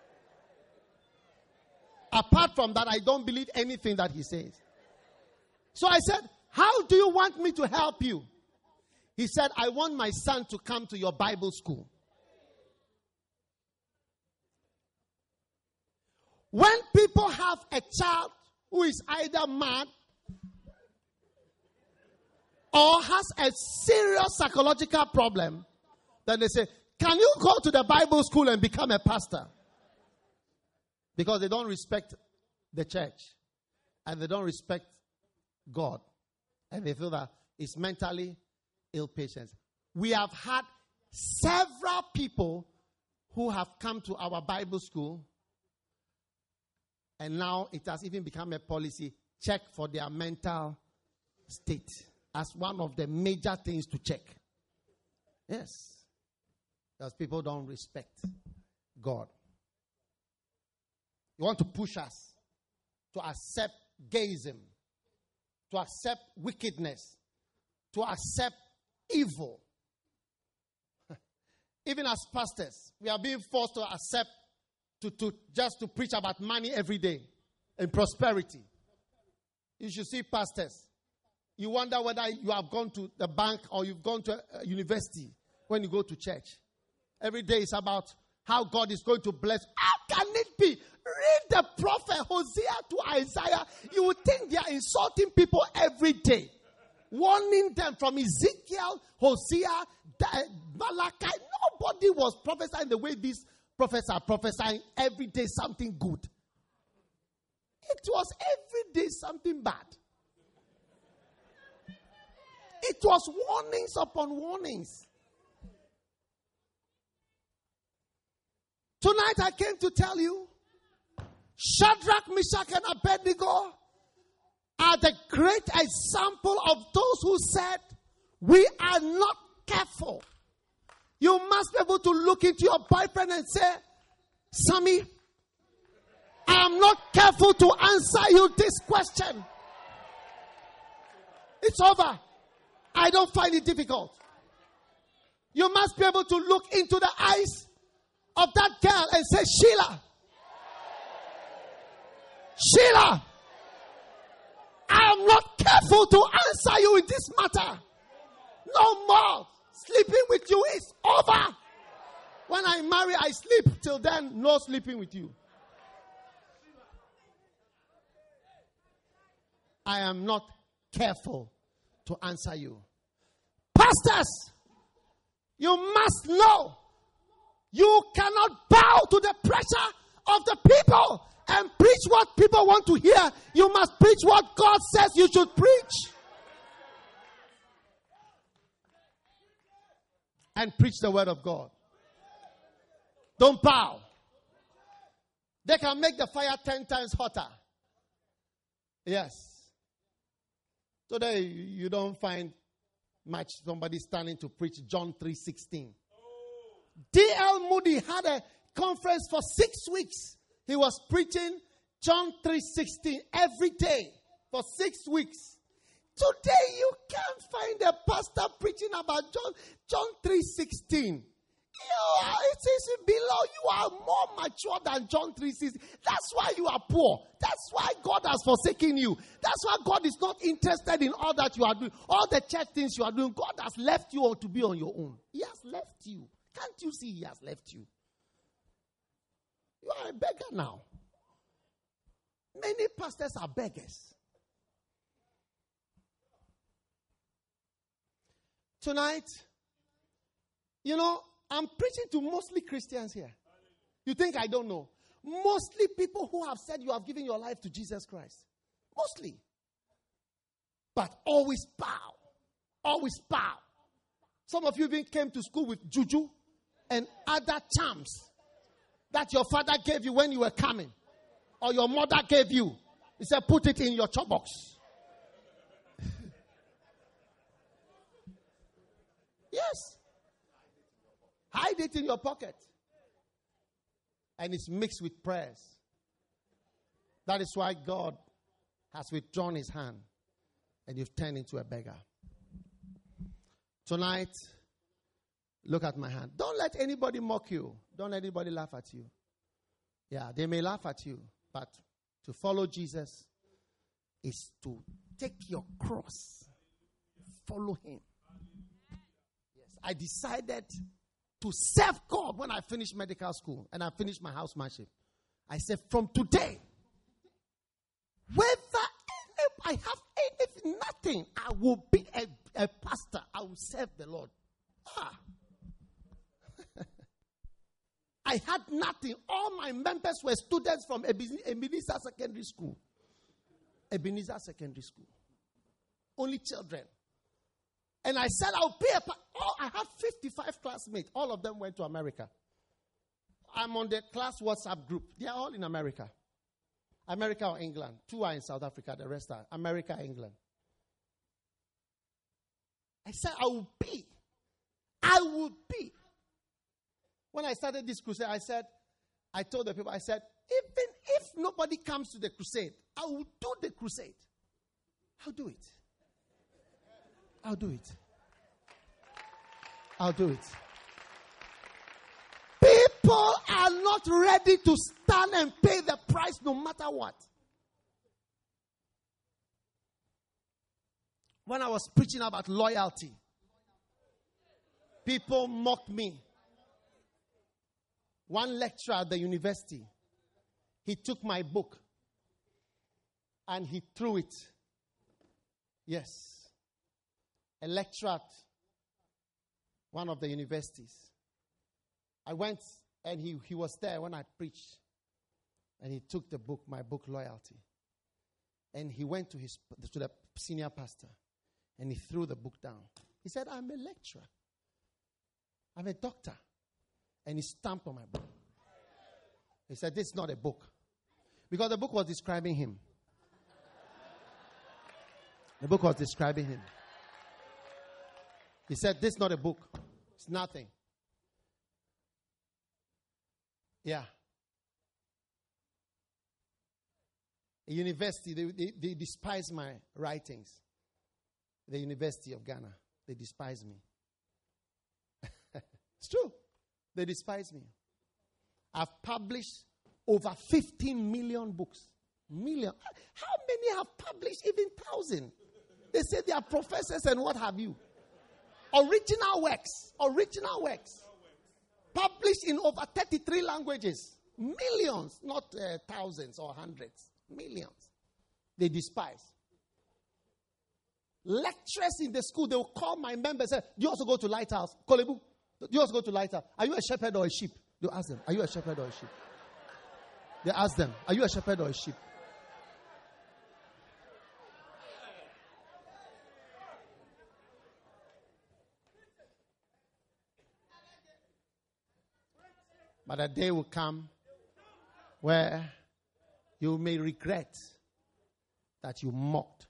Apart from that, I don't believe anything that he says. So I said, how do you want me to help you? He said, I want my son to come to your Bible school. When people have a child who is either mad or has a serious psychological problem, then they say, can you go to the Bible school and become a pastor? Because they don't respect the church. And they don't respect God. And they feel that it's mentally ill patients. We have had several people who have come to our Bible school. And now it has even become a policy. Check for their mental state. As one of the major things to check. Yes. Because people don't respect God. You want to push us to accept gayism, to accept wickedness, to accept evil. Even as pastors, we are being forced to accept, to, to just to preach about money every day and prosperity. You should see pastors. You wonder whether you have gone to the bank or you've gone to a university when you go to church. Every day is about how God is going to bless. How can it be? Read the prophet Hosea to Isaiah. You would think they are insulting people every day. Warning them from Ezekiel, Hosea, Malachi. Nobody was prophesying the way these prophets are prophesying every day something good. It was every day something bad. It was warnings upon warnings. Tonight I came to tell you, Shadrach, Meshach, and Abednego are the great example of those who said, we are not careful. You must be able to look into your boyfriend and say, Sammy, I am not careful to answer you this question. It's over. I don't find it difficult. You must be able to look into the eyes of that girl and say, Sheila, Sheila, I am not careful to answer you in this matter. No more. Sleeping with you is over. When I marry, I sleep. Till then, no sleeping with you. I am not careful to answer you. Pastors, you must know You cannot bow to the pressure of the people and preach what people want to hear. You must preach what God says you should preach. And preach the word of God. Don't bow. They can make the fire ten times hotter. Yes. Today you don't find much somebody standing to preach John three sixteen. D L Moody had a conference for six weeks. He was preaching John three sixteen every day for six weeks. Today you can't find a pastor preaching about John John three sixteen. You are, it is below. You are more mature than John three sixteen. That's why you are poor. That's why God has forsaken you. That's why God is not interested in all that you are doing. All the church things you are doing. God has left you to be on your own. He has left you. Can't you see he has left you? You are a beggar now. Many pastors are beggars. Tonight, you know, I'm preaching to mostly Christians here. You think I don't know? Mostly people who have said you have given your life to Jesus Christ. Mostly. But always bow. Always bow. Some of you even came to school with juju and other charms that your father gave you when you were coming. Or your mother gave you. He said, put it in your chop box. Yes. Hide it in your pocket. And it's mixed with prayers. That is why God has withdrawn his hand. And you've turned into a beggar. Tonight, look at my hand. Don't let anybody mock you. Don't let anybody laugh at you. Yeah, they may laugh at you. But to follow Jesus is to take your cross. Follow him. Yes, I decided to serve God when I finished medical school and I finished my housemanship. I said, from today, whether I have anything, nothing, I will be a, a pastor. I will serve the Lord. Ah. I had nothing. All my members were students from Ebenezer Secondary School. Ebenezer Secondary School. Only children. And I said, I'll pay a... Pa- oh, I had fifty-five classmates. All of them went to America. I'm on the class WhatsApp group. They are all in America. America or England. Two are in South Africa. The rest are America, England. I said, I will be. I will be. When I started this crusade, I said, I told the people, I said, even if nobody comes to the crusade, I will do the crusade. I'll do it. I'll do it. I'll do it. People are not ready to stand and pay the price no matter what. When I was preaching about loyalty, people mocked me. One lecturer at the university, he took my book and he threw it. Yes. A lecturer at one of the universities. I went and he, he was there when I preached. And he took the book, my book, Loyalty. And he went to his to the senior pastor and he threw the book down. He said, I'm a lecturer. I'm a doctor. And he stamped on my book. He said, this is not a book. Because the book was describing him. The book was describing him. He said, this is not a book. It's nothing. Yeah. A university, they, they, they despise my writings. The University of Ghana, they despise me. It's true. They despise me. I've published over fifteen million books. Million. How many have published even thousand? They say they are professors and what have you. Original works. Original works. Published in over thirty-three languages. Millions, not uh, thousands or hundreds. Millions. They despise. Lecturers in the school, they will call my members and say, do you also go to Lighthouse? Kolebu. You also go to light up. Are you a shepherd or a sheep? You ask them, are you a shepherd or a sheep? They ask them, are you a shepherd or a sheep? But a day will come where you may regret that you mocked.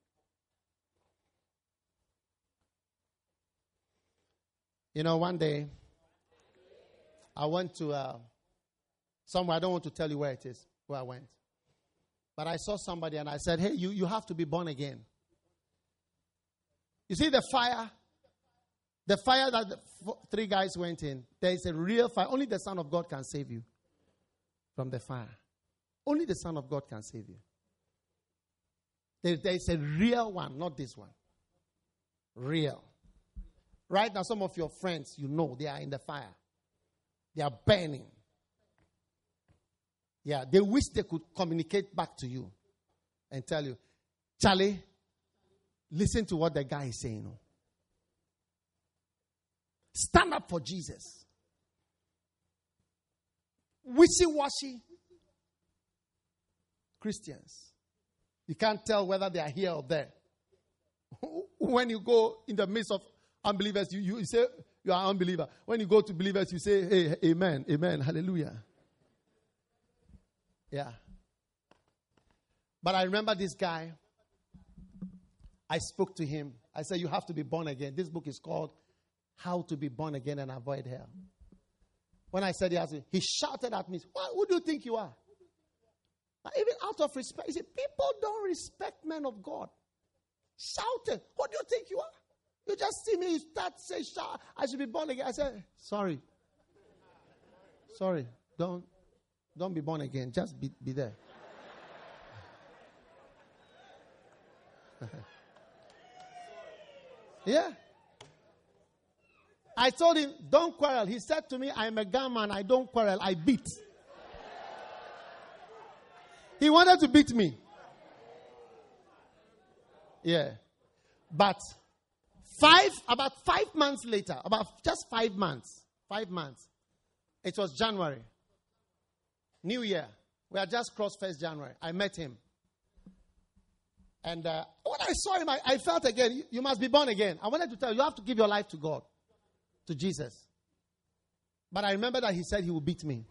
You know, one day, I went to uh, somewhere, I don't want to tell you where it is, where I went. But I saw somebody and I said, hey, you, you have to be born again. You see the fire? The fire that the f- three guys went in, there is a real fire. Only the Son of God can save you from the fire. Only the Son of God can save you. There, there is a real one, not this one. Real. Right now, some of your friends, you know, they are in the fire. They are burning. Yeah, they wish they could communicate back to you and tell you, Charlie, listen to what the guy is saying. No? Stand up for Jesus. Wishy-washy Christians. You can't tell whether they are here or there. When you go in the midst of unbelievers, you, you say you are an unbeliever. When you go to believers, you say, hey, amen, amen, hallelujah. Yeah. But I remember this guy. I spoke to him. I said, you have to be born again. This book is called How to Be Born Again and Avoid Hell. When I said he asked me, he shouted at me, what, who do you think you are? But even out of respect, he said, people don't respect men of God. Shouted, who do you think you are? You just see me, you start saying, shout, I should be born again. I said, sorry. Sorry, don't, don't be born again. Just be, be there. Yeah. I told him, don't quarrel. He said to me, I'm a gunman. I don't quarrel. I beat. He wanted to beat me. Yeah. But five, about five months later, about just five months, five months, it was January, New Year. We had just crossed first January. I met him. And uh, when I saw him, I, I felt again, you, you must be born again. I wanted to tell you, you have to give your life to God, to Jesus. But I remember that he said he would beat me.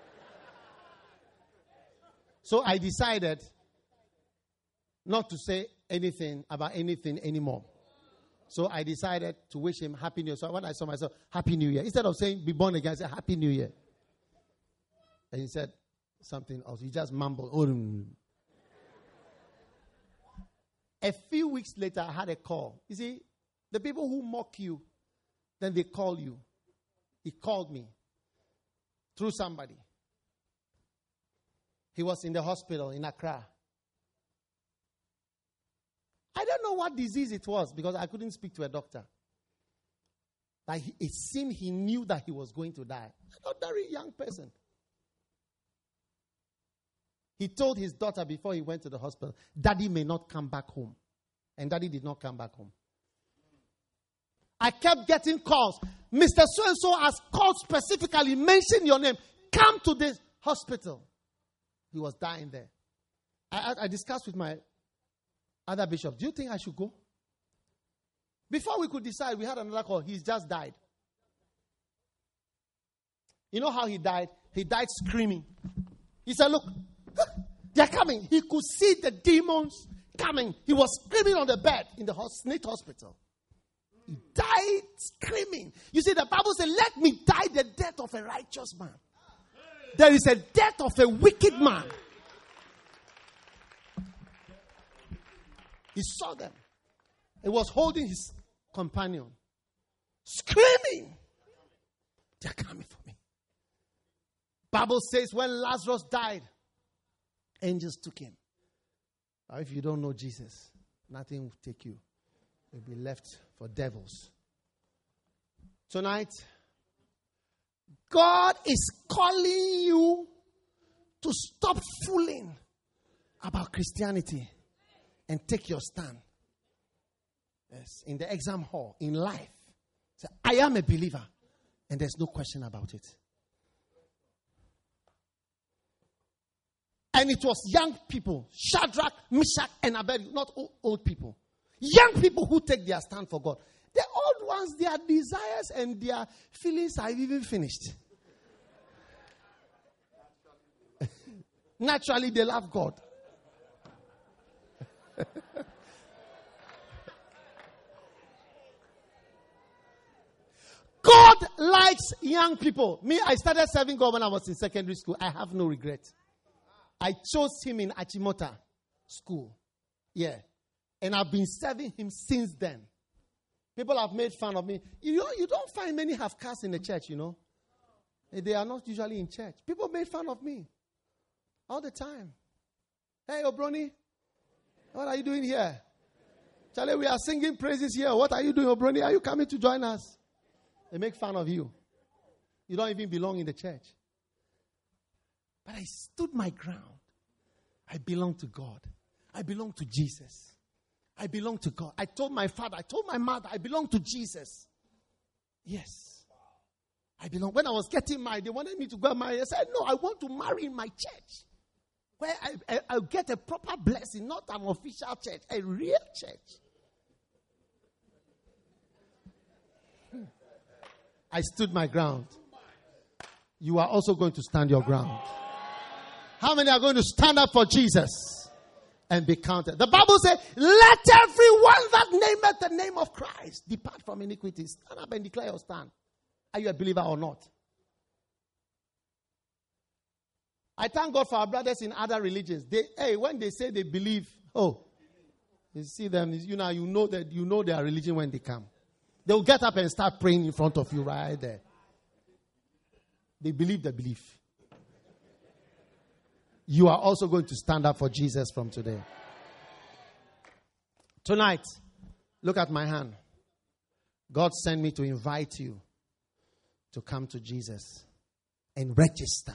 So I decided not to say anything about anything anymore. So I decided to wish him Happy New Year. So when I saw myself, Happy New Year. Instead of saying be born again, I said Happy New Year. And he said something else. He just mumbled. Oh. A few weeks later, I had a call. You see, the people who mock you, then they call you. He called me through somebody. He was in the hospital in Accra. I don't know what disease it was because I couldn't speak to a doctor. But he, it seemed he knew that he was going to die. A very young person. He told his daughter before he went to the hospital, Daddy may not come back home. And Daddy did not come back home. I kept getting calls. Mister So-and-so has called specifically, mention your name. Come to this hospital. He was dying there. I, I, I discussed with my other bishop. Do you think I should go? Before we could decide, we had another call. He's just died. You know how he died? He died screaming. He said, look, they're coming. He could see the demons coming. He was screaming on the bed in the Snake hospital. He died screaming. You see, the Bible says, let me die the death of a righteous man. There is a death of a wicked man. He saw them. He was holding his companion, screaming, they're coming for me. Bible says when Lazarus died, angels took him. Now, if you don't know Jesus, nothing will take you. You'll be left for devils. Tonight, God is calling you to stop fooling about Christianity and take your stand. Yes, in the exam hall, in life. Say, I am a believer. And there's no question about it. And it was young people, Shadrach, Meshach, and Abednego, not old, old people. Young people who take their stand for God. The old ones, their desires and their feelings are even finished. Naturally, they love God. God likes young people. Me, I started serving God when I was in secondary school. I have no regret. I chose him in Achimota school. Yeah. And I've been serving him since then. People have made fun of me. You know, you don't find many have cars in the church, you know. They are not usually in church. People made fun of me all the time. Hey, Obroni, what are you doing here? Charlie, we are singing praises here. What are you doing, Obroni? Are you coming to join us? They make fun of you. You don't even belong in the church. But I stood my ground. I belong to God. I belong to Jesus. I belong to God. I told my father, I told my mother, I belong to Jesus. Yes. I belong. When I was getting married, they wanted me to go marry. I said, no, I want to marry in my church. Where I, I, I'll get a proper blessing, not an official church, a real church. Hmm. I stood my ground. You are also going to stand your ground. How many are going to stand up for Jesus and be counted? The Bible says, let everyone that nameth the name of Christ depart from iniquity. Stand up and declare your stand. Are you a believer or not? I thank God for our brothers in other religions. They, hey, when they say they believe, oh, you see them, you know, you know that you know their religion when they come. They'll get up and start praying in front of you right there. They believe the belief. You are also going to stand up for Jesus from today. Tonight, look at my hand. God sent me to invite you to come to Jesus and register.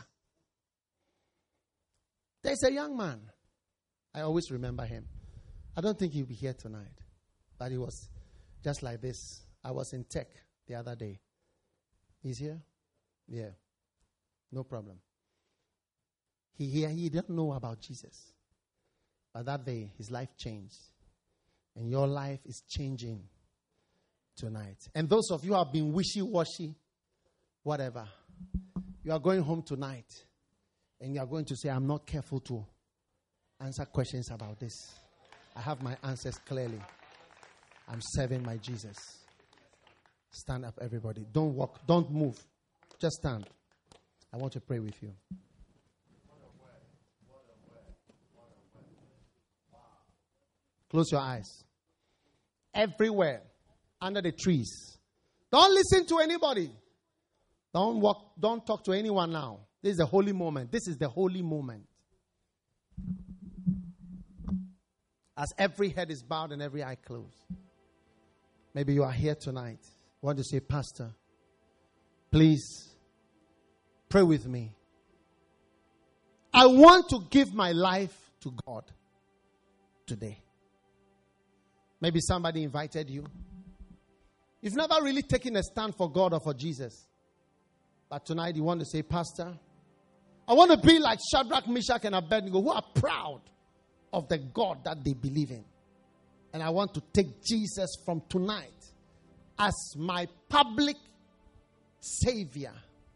There's a young man. I always remember him. I don't think he'll be here tonight. But he was just like this. I was in tech the other day. He's here? Yeah. No problem. He here, he didn't know about Jesus. But that day, his life changed. And your life is changing tonight. And those of you who have been wishy-washy, whatever, you are going home tonight. And you are going to say, I'm not careful to answer questions about this. I have my answers clearly. I'm serving my Jesus. Stand up, everybody. Don't walk. Don't move. Just stand. I want to pray with you. Close your eyes. Everywhere, under the trees. Don't listen to anybody. Don't walk. Don't talk to anyone now. This is the holy moment. This is the holy moment. As every head is bowed and every eye closed. Maybe you are here tonight. I want to say, Pastor, please pray with me. I want to give my life to God today. Maybe somebody invited you. You've never really taken a stand for God or for Jesus. But tonight you want to say, Pastor, I want to be like Shadrach, Meshach, and Abednego, who are proud of the God that they believe in. And I want to take Jesus from tonight as my public Savior.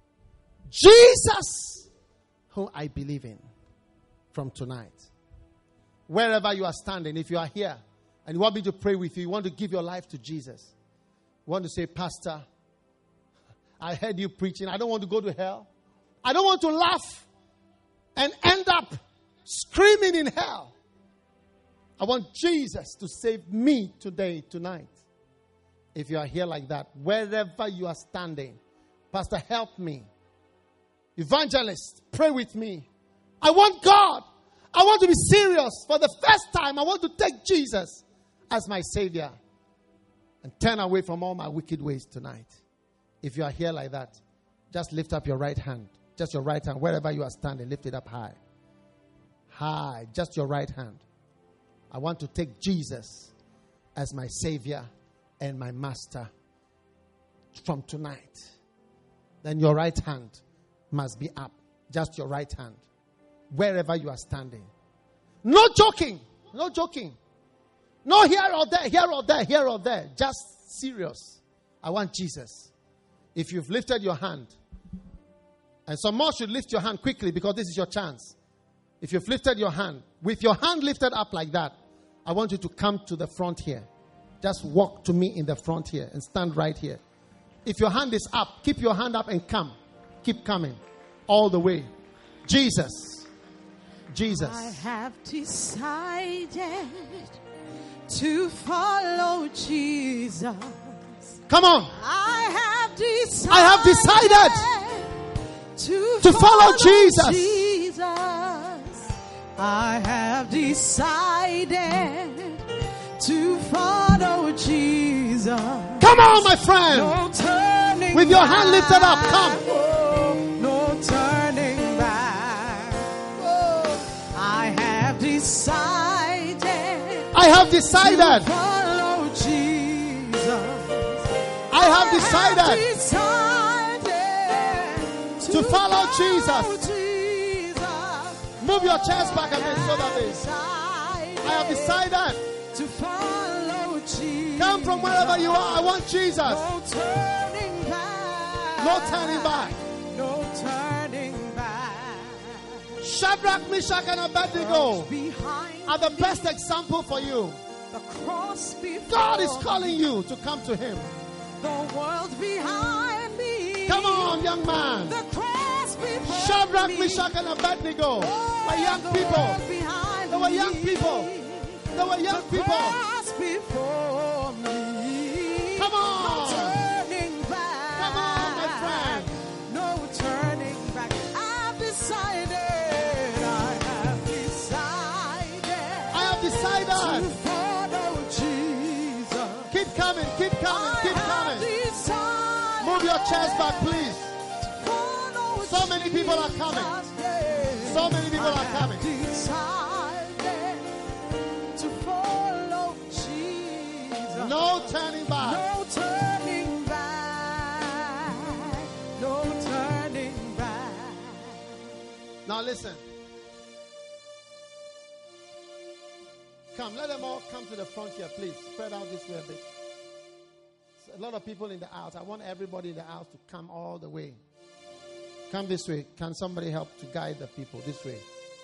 Jesus, who I believe in from tonight. Wherever you are standing, if you are here and you want me to pray with you, you want to give your life to Jesus. You want to say, Pastor, I heard you preaching. I don't want to go to hell. I don't want to laugh and end up screaming in hell. I want Jesus to save me today, tonight. If you are here like that, wherever you are standing, Pastor, help me. Evangelist, pray with me. I want God. I want to be serious. For the first time, I want to take Jesus as my Savior and turn away from all my wicked ways tonight. If you are here like that, just lift up your right hand. Just your right hand. Wherever you are standing, lift it up high. High. Just your right hand. I want to take Jesus as my Savior and my Master from tonight. then your right hand must be up. Just your right hand. Wherever you are standing. No joking. No joking. No here or there, here or there, here or there. Just serious. I want Jesus. If you've lifted your hand, and some more should lift your hand quickly because this is your chance. If you've lifted your hand, with your hand lifted up like that, I want you to come to the front here. Just walk to me in the front here and stand right here. If your hand is up, keep your hand up and come. Keep coming. All the way. Jesus. Jesus. I have decided to follow Jesus. Come on. I have decided, I have decided to, to follow, follow Jesus. Jesus. I have decided to follow Jesus. Come on, my friend. No turning With your back. hand lifted up, come. Oh, no turning back. Oh, I have decided. I have decided. To follow Jesus. I have decided. I have decided to, to follow, follow Jesus. Jesus. Move your chest back a bit so that this. I have decided to follow Jesus. Come from wherever you are. I want Jesus. No turning back. No turning back. No turning back. Shadrach, Meshach, and Abednego are the best example for you. The cross before God is calling you to come to Him. The world behind me. Come on, young man. The cross before Shadrach, me. Meshach, and Abednego oh, were young the people. They were young people. They were young the people. Cross before me. Come on. No turning back. Come on, my friend. No turning back. I've decided. I have decided. I have decided. To follow Jesus. Keep coming. Keep coming. I keep coming. Decided. Move your chest back, please. So many people are coming. So many people are coming. No turning back. No turning back. No turning back. Now listen. Come, let them all come to the front here, please. Spread out this way a bit. A lot of people in the aisles. I want everybody in the aisles to come all the way. Come this way. Can somebody help to guide the people this way?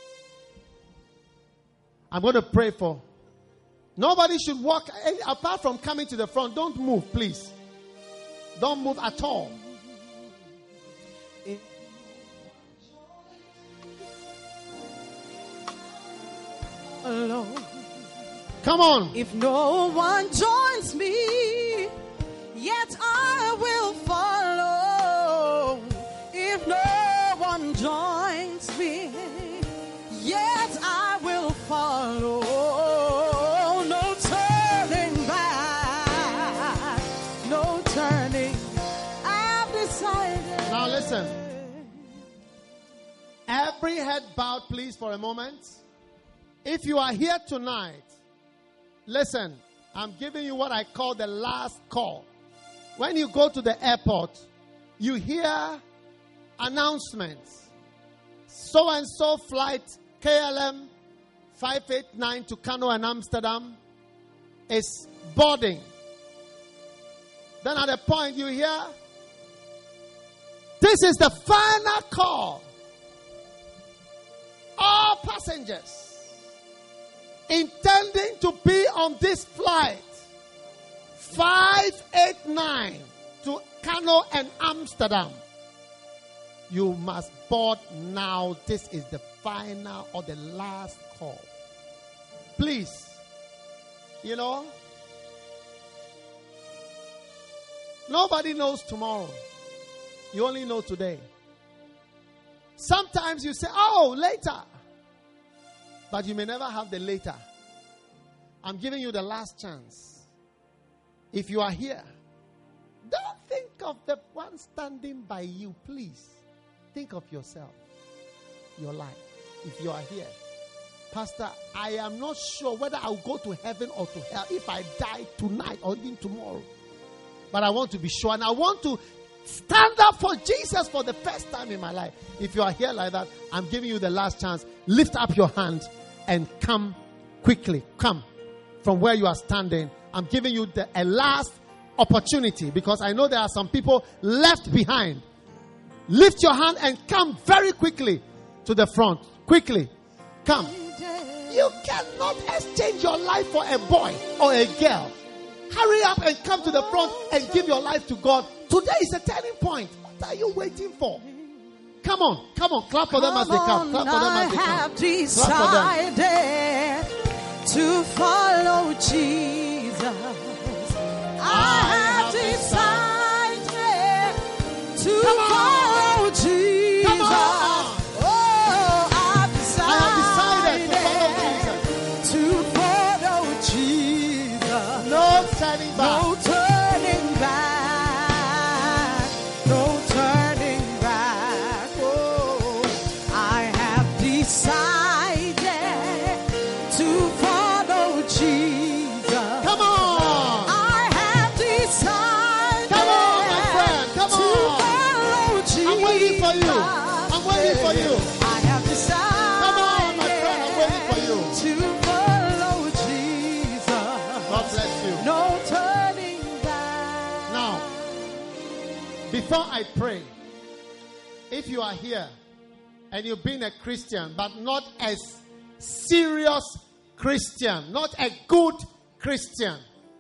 I'm going to pray for. Nobody should walk apart from coming to the front. Don't move, please. Don't move at all. Alone. Come on. If no one joins me, yet I will follow. If no one joins me, yet I will follow. No turning back. No turning. I've decided. Now listen. Every head bowed, please, for a moment. If you are here tonight, listen, I'm giving you what I call the last call. When you go to the airport, you hear announcements. So and so flight K L M five eighty-nine to Kano and Amsterdam is boarding. Then at a point you hear, this is the final call. All passengers intending to be on this flight five eighty-nine to Kano and Amsterdam, you must board now. This is the final or the last call. Please, you know, nobody knows tomorrow. You only know today. Sometimes you say, oh, later. But you may never have the later. I'm giving you the last chance. If you are here, don't think of the one standing by you, please. Think of yourself, your life. If you are here, Pastor, I am not sure whether I'll go to heaven or to hell if I die tonight or even tomorrow. But I want to be sure, and I want to stand up for Jesus for the first time in my life. If you are here like that, I'm giving you the last chance. Lift up your hand and come quickly. Come from where you are standing. I'm giving you the a last opportunity because I know there are some people left behind. Lift your hand and come very quickly to the front. Quickly. Come. You cannot exchange your life for a boy or a girl. Hurry up and come to the front and give your life to God. Today is a turning point. What are you waiting for? Come on, come on, clap for them as they come. Clap for them as they come. I have decided to follow Jesus. I have decided to follow Jesus. Come on. Oh, I've I have decided decided to follow Jesus. No turning back. No turning back. No turning back. Oh, I have decided to follow Jesus. Come on. I have decided Come on, my friend. Come to on. follow Jesus. I'm waiting for you. I'm waiting for you. I have decided Come on, my friend. I'm waiting for you. to follow Jesus. God bless you. No turning back. Now, before I pray, if you are here and you've been a Christian, but not a serious Christian, not a good Christian,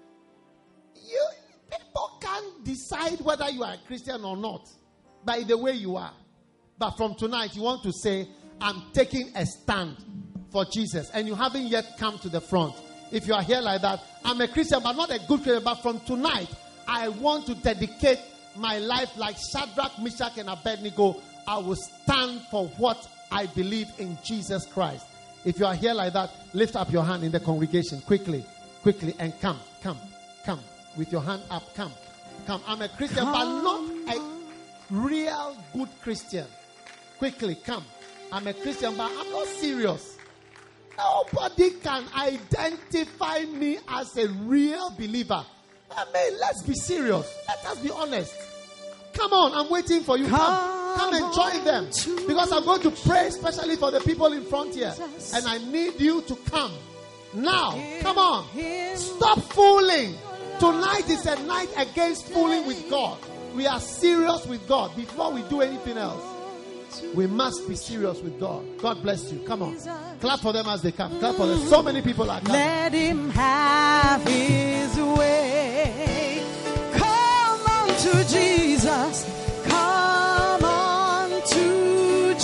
you people can't decide whether you are a Christian or not by the way you are. But from tonight, you want to say, I'm taking a stand for Jesus, and you haven't yet come to the front. If you are here like that, I'm a Christian, but not a good Christian, but from tonight, I want to dedicate my life like Shadrach, Meshach, and Abednego. I will stand for what I believe in Jesus Christ. If you are here like that, lift up your hand in the congregation quickly, quickly, and come, come, come with your hand up. Come, come. I'm a Christian, but not a real good Christian. Quickly, come. I'm a Christian, but I'm not serious. Nobody can identify me as a real believer. I mean, let's be serious. Let us be honest. Come on, I'm waiting for you. Come, come and join them. Because I'm going to pray especially for the people in front here. And I need you to come. Now, come on. Stop fooling. Tonight is a night against fooling with God. We are serious with God. Before we do anything else, we must be serious with God. God bless you. Come on. Clap for them as they come. Clap for them. So many people are coming. Let him have his way. Come on to Jesus. Come on to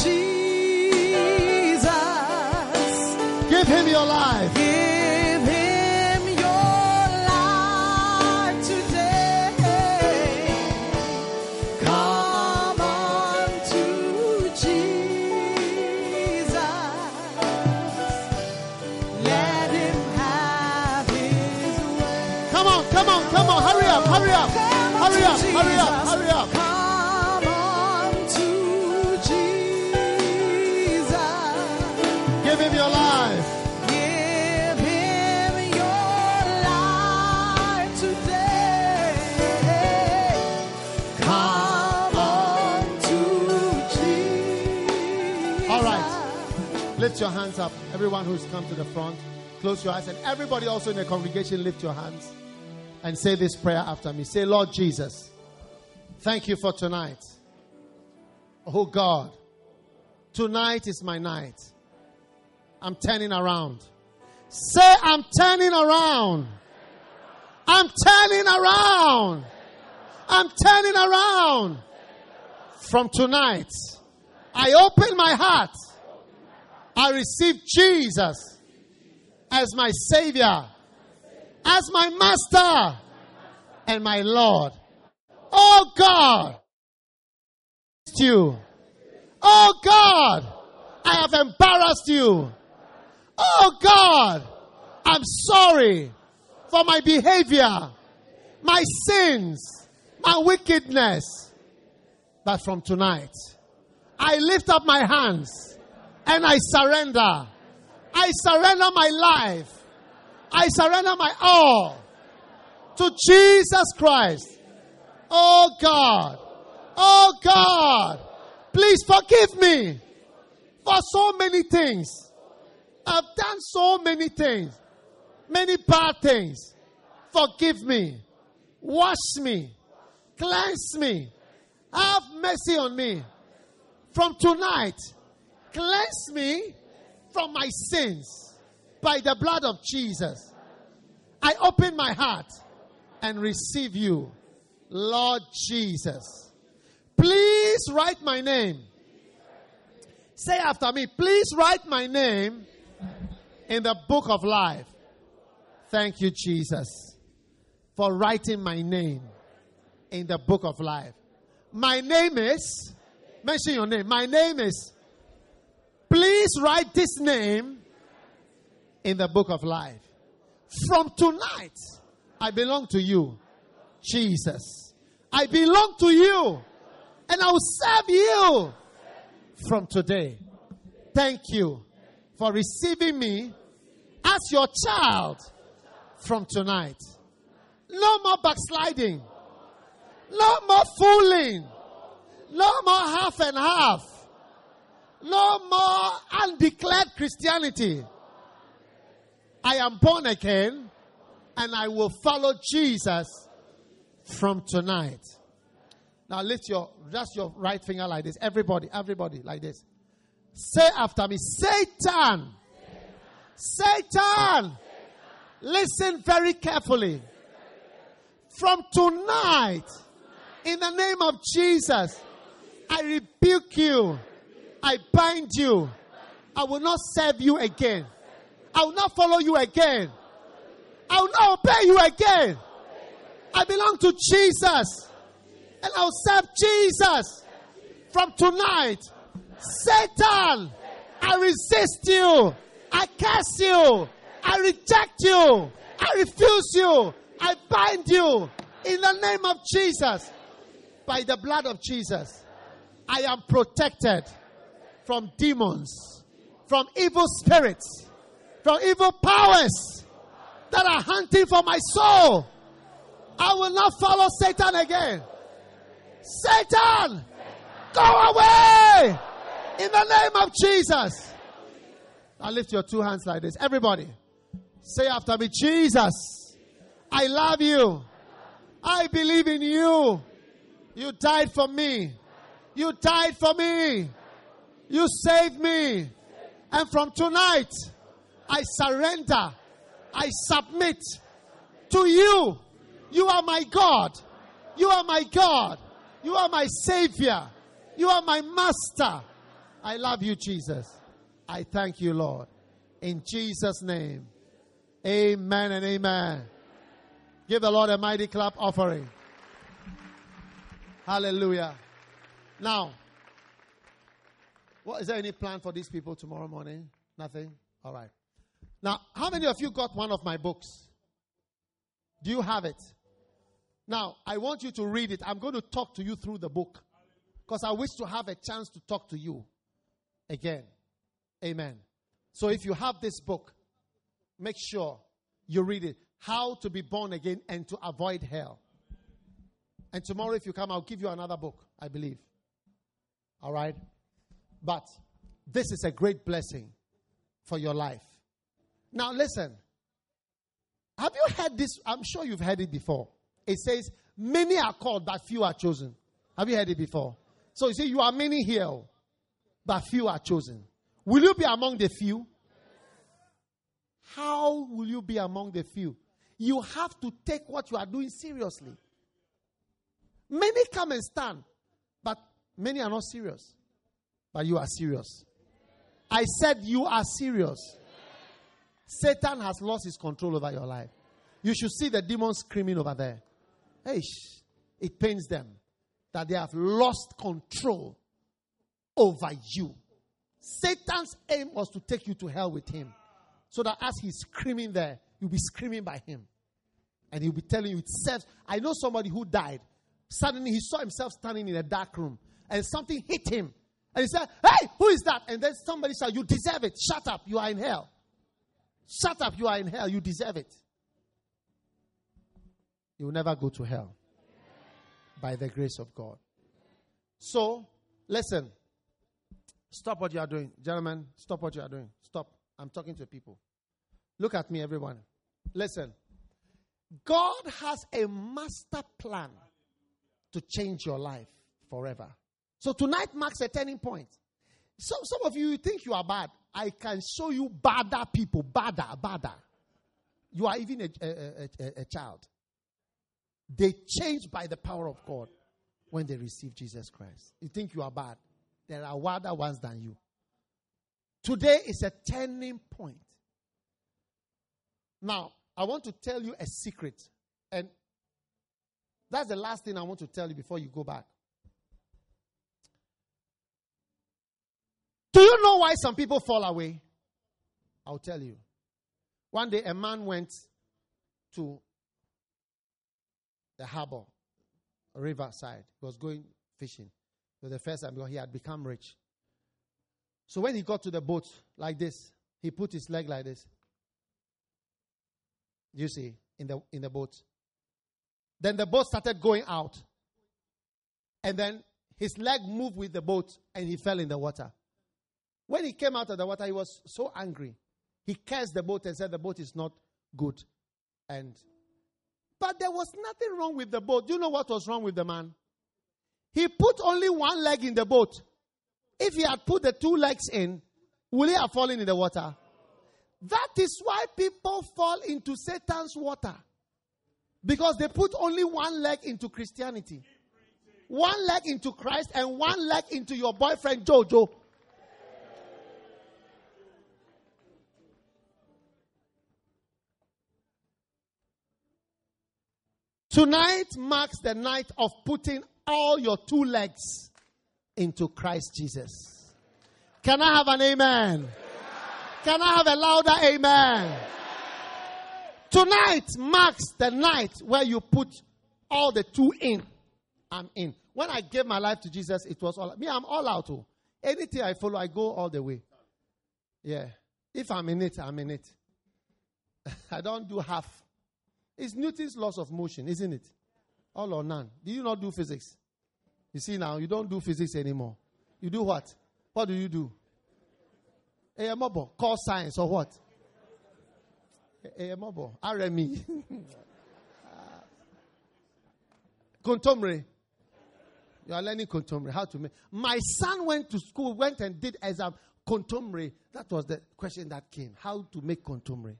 Jesus. Give him your life. Give him your life today. Come on to Jesus. Let him have his way. Come on, come on, come on. Hurry up, hurry up. Hurry up, hurry up, hurry up. Come on to Jesus. Give him your life. Give him your life today. Come on to Jesus. All right. Lift your hands up. Everyone who's come to the front, close your eyes. And everybody also in the congregation, lift your hands and say this prayer after me. Say, Lord Jesus, thank you for tonight. Oh God, tonight is my night. I'm turning around. Say, I'm turning around. I'm turning around. I'm turning around. From tonight, I open my heart. I receive Jesus as my Savior, as my Master, and my Lord. Oh God, you. Oh God, I have embarrassed you. Oh God, I'm sorry for my behavior, my sins, my wickedness. But from tonight, I lift up my hands and I surrender. I surrender my life. I surrender my all to Jesus Christ. Oh God, Oh God, please forgive me for so many things. I've done so many things, many bad things. Forgive me, wash me, cleanse me, have mercy on me. From tonight, cleanse me from my sins by the blood of Jesus. I open my heart and receive you, Lord Jesus. Please write my name. Say after me, please write my name in the book of life. Thank you, Jesus, for writing my name in the book of life. My name is, mention your name. My name is, please write this name in the book of life. From tonight, I belong to you, Jesus. I belong to you, and I will serve you from today. Thank you for receiving me as your child from tonight. No more backsliding. No more fooling. No more half and half. No more undeclared Christianity. I am born again, and I will follow Jesus from tonight. Now lift your, just your right finger like this. Everybody, everybody like this. Say after me, Satan. Satan. Satan. Listen very carefully. From tonight, in the name of Jesus, I rebuke you. I bind you. I will not serve you again. I will not follow you again. I will not obey you again. I belong to Jesus. And I will serve Jesus. From tonight, Satan, I resist you. I curse you. I reject you. I refuse you. I bind you. In the name of Jesus. By the blood of Jesus. I am protected from demons, from evil spirits, from evil powers that are hunting for my soul. I will not follow Satan again. Satan, go away in the name of Jesus. Now lift your two hands like this. Everybody, say after me, Jesus, I love you. I believe in you. You died for me. You died for me. You saved me. And from tonight, I surrender. I submit to you. You are my God. You are my God. You are my Savior. You are my Master. I love you, Jesus. I thank you, Lord. In Jesus' name. Amen and amen. Give the Lord a mighty clap offering. Hallelujah. Now, what, is there any plan for these people tomorrow morning? Nothing? All right. Now, how many of you got one of my books? Do you have it? Now, I want you to read it. I'm going to talk to you through the book, because I wish to have a chance to talk to you again. Amen. So if you have this book, make sure you read it. How to be born again and to avoid hell. And tomorrow if you come, I'll give you another book, I believe. All right? But this is a great blessing for your life. Now listen. Have you heard this? I'm sure you've heard it before. It says, many are called, but few are chosen. Have you heard it before? So you see, you are many here, but few are chosen. Will you be among the few? How will you be among the few? You have to take what you are doing seriously. Many come and stand, but many are not serious. But you are serious. I said you are serious. Satan has lost his control over your life. You should see the demons screaming over there. Hey, it pains them that they have lost control over you. Satan's aim was to take you to hell with him. So that as he's screaming there, you'll be screaming by him. And he'll be telling you it serves. I know somebody who died. Suddenly he saw himself standing in a dark room. And something hit him. And he said, hey, who is that? And then somebody said, you deserve it. Shut up, you are in hell. Shut up, you are in hell. You deserve it. You will never go to hell. By the grace of God. So, listen. Stop what you are doing. Gentlemen, stop what you are doing. Stop. I'm talking to people. Look at me, everyone. Listen. God has a master plan to change your life forever. So tonight marks a turning point. So, some of you think you are bad. I can show you badder people. Badder, badder. You are even a, a, a, a child. They change by the power of God when they receive Jesus Christ. You think you are bad. There are wilder ones than you. Today is a turning point. Now, I want to tell you a secret. And that's the last thing I want to tell you before you go back. Do you know why some people fall away? I'll tell you. One day a man went to the harbor, riverside. He was going fishing. For the first time he had become rich. So when he got to the boat like this, he put his leg like this. You see, in the in the boat. Then the boat started going out. And then his leg moved with the boat and he fell in the water. When he came out of the water, he was so angry. He cursed the boat and said the boat is not good. And but there was nothing wrong with the boat. Do you know what was wrong with the man? He put only one leg in the boat. If he had put the two legs in, would he have fallen in the water? That is why people fall into Satan's water. Because they put only one leg into Christianity. One leg into Christ and one leg into your boyfriend Jojo. Tonight marks the night of putting all your two legs into Christ Jesus. Can I have an amen? Amen. Can I have a louder amen? Amen? Tonight marks the night where you put all the two in. I'm in. When I gave my life to Jesus, it was all me. I'm all out. Oh. Anything I follow, I go all the way. Yeah. If I'm in it, I'm in it. I don't do half. It's Newton's laws of motion, isn't it? All or none. Do you not do physics? You see now, you don't do physics anymore. You do what? What do you do? A mobile. Call science or what? A mobile. R M E. Contemporary. You are learning contemporary. How to make. My son went to school, went and did exam. Contemporary. That was the question that came. How to make contemporary.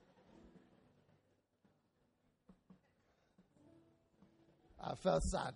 I felt sad.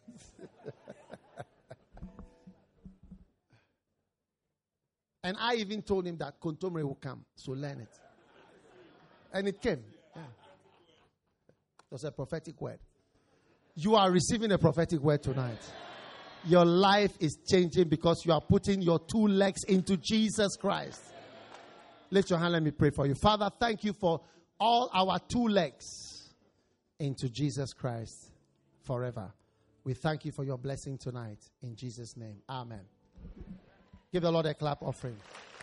And I even told him that contemporary will come, so learn it. And it came. Yeah. It was a prophetic word. You are receiving a prophetic word tonight. Your life is changing because you are putting your two legs into Jesus Christ. Lift your hand, let me pray for you. Father, thank you for all our two legs into Jesus Christ. Forever. We thank you for your blessing tonight. In Jesus' name. Amen. Give the Lord a clap offering.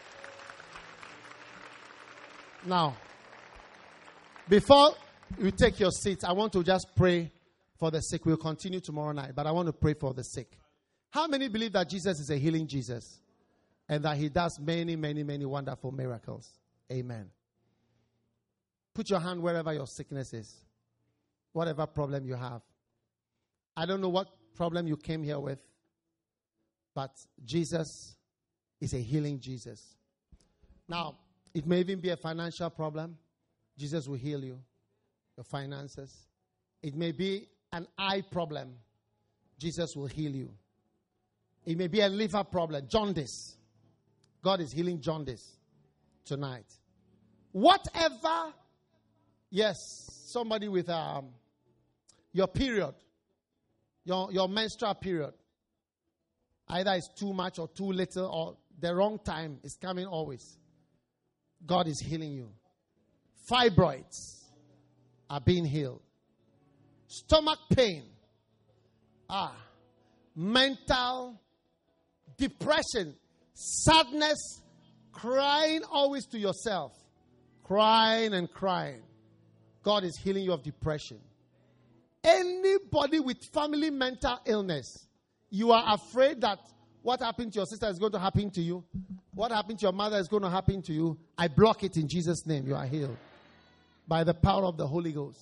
Now, before you take your seats, I want to just pray for the sick. We'll continue tomorrow night, but I want to pray for the sick. How many believe that Jesus is a healing Jesus? And that he does many, many, many wonderful miracles? Amen. Put your hand wherever your sickness is. Whatever problem you have. I don't know what problem you came here with, but Jesus is a healing Jesus. Now, it may even be a financial problem. Jesus will heal you, your finances. It may be an eye problem. Jesus will heal you. It may be a liver problem, jaundice. God is healing jaundice tonight. Whatever, yes, somebody with um, your period. Your, your menstrual period. Either it's too much or too little or the wrong time is coming always. God is healing you. Fibroids are being healed. Stomach pain. Ah. Mental depression. Sadness. Crying always to yourself. Crying and crying. God is healing you of depression. Anybody with family mental illness, You are afraid that what happened to your sister is going to happen to you. What happened to your mother is going to happen to you. I block it in Jesus' name. You are healed by the power of the Holy Ghost.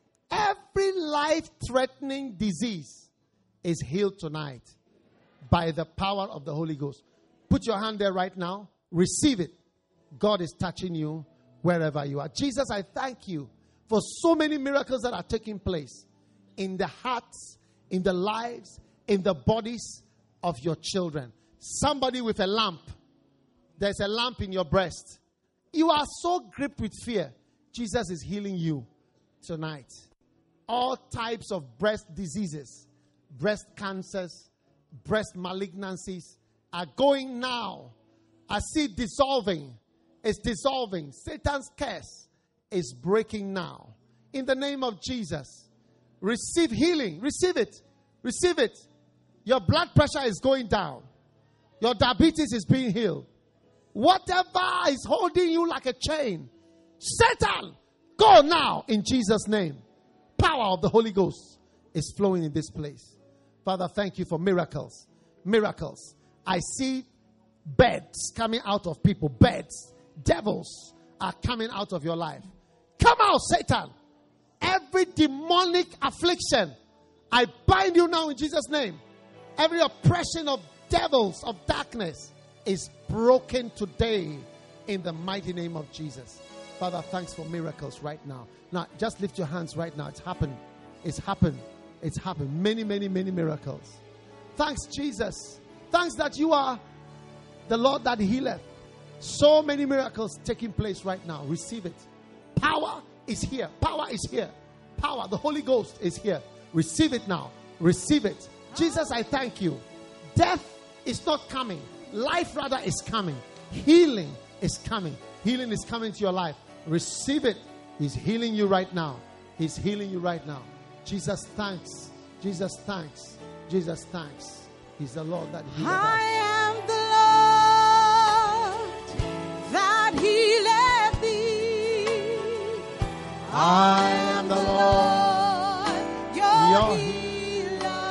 Every life-threatening disease is healed tonight by the power of the Holy Ghost. Put your hand there right now. Receive it. God is touching you wherever you are. Jesus, I thank you for so many miracles that are taking place in the hearts, in the lives, in the bodies of your children. Somebody with a lamp. There's a lamp in your breast. You are so gripped with fear. Jesus is healing you tonight. All types of breast diseases, breast cancers, breast malignancies are going now. I see it dissolving. It's dissolving. Satan's curse is breaking now. In the name of Jesus, receive healing. Receive it. Receive it. Your blood pressure is going down. Your diabetes is being healed. Whatever is holding you like a chain, Satan, go now in Jesus' name. Power of the Holy Ghost is flowing in this place. Father, thank you for miracles. Miracles. I see beds coming out of people. Beds. Devils are coming out of your life. Come out, Satan. Every demonic affliction, I bind you now in Jesus' name. Every oppression of devils of darkness is broken today in the mighty name of Jesus. Father, thanks for miracles right now. Now, just lift your hands right now. It's happened. It's happened. It's happened. Many, many, many miracles. Thanks, Jesus. Thanks that you are the Lord that healeth. So many miracles taking place right now. Receive it. Power is here. Power is here. Power. The Holy Ghost is here. Receive it now. Receive it. Jesus, I thank you. Death is not coming. Life rather is coming. Healing is coming. Healing is coming to your life. Receive it. He's healing you right now. He's healing you right now. Jesus, thanks. Jesus, thanks. Jesus, thanks. He's the Lord that healeth us. I am the Lord that healeth thee. I am the Lord, your, your healer.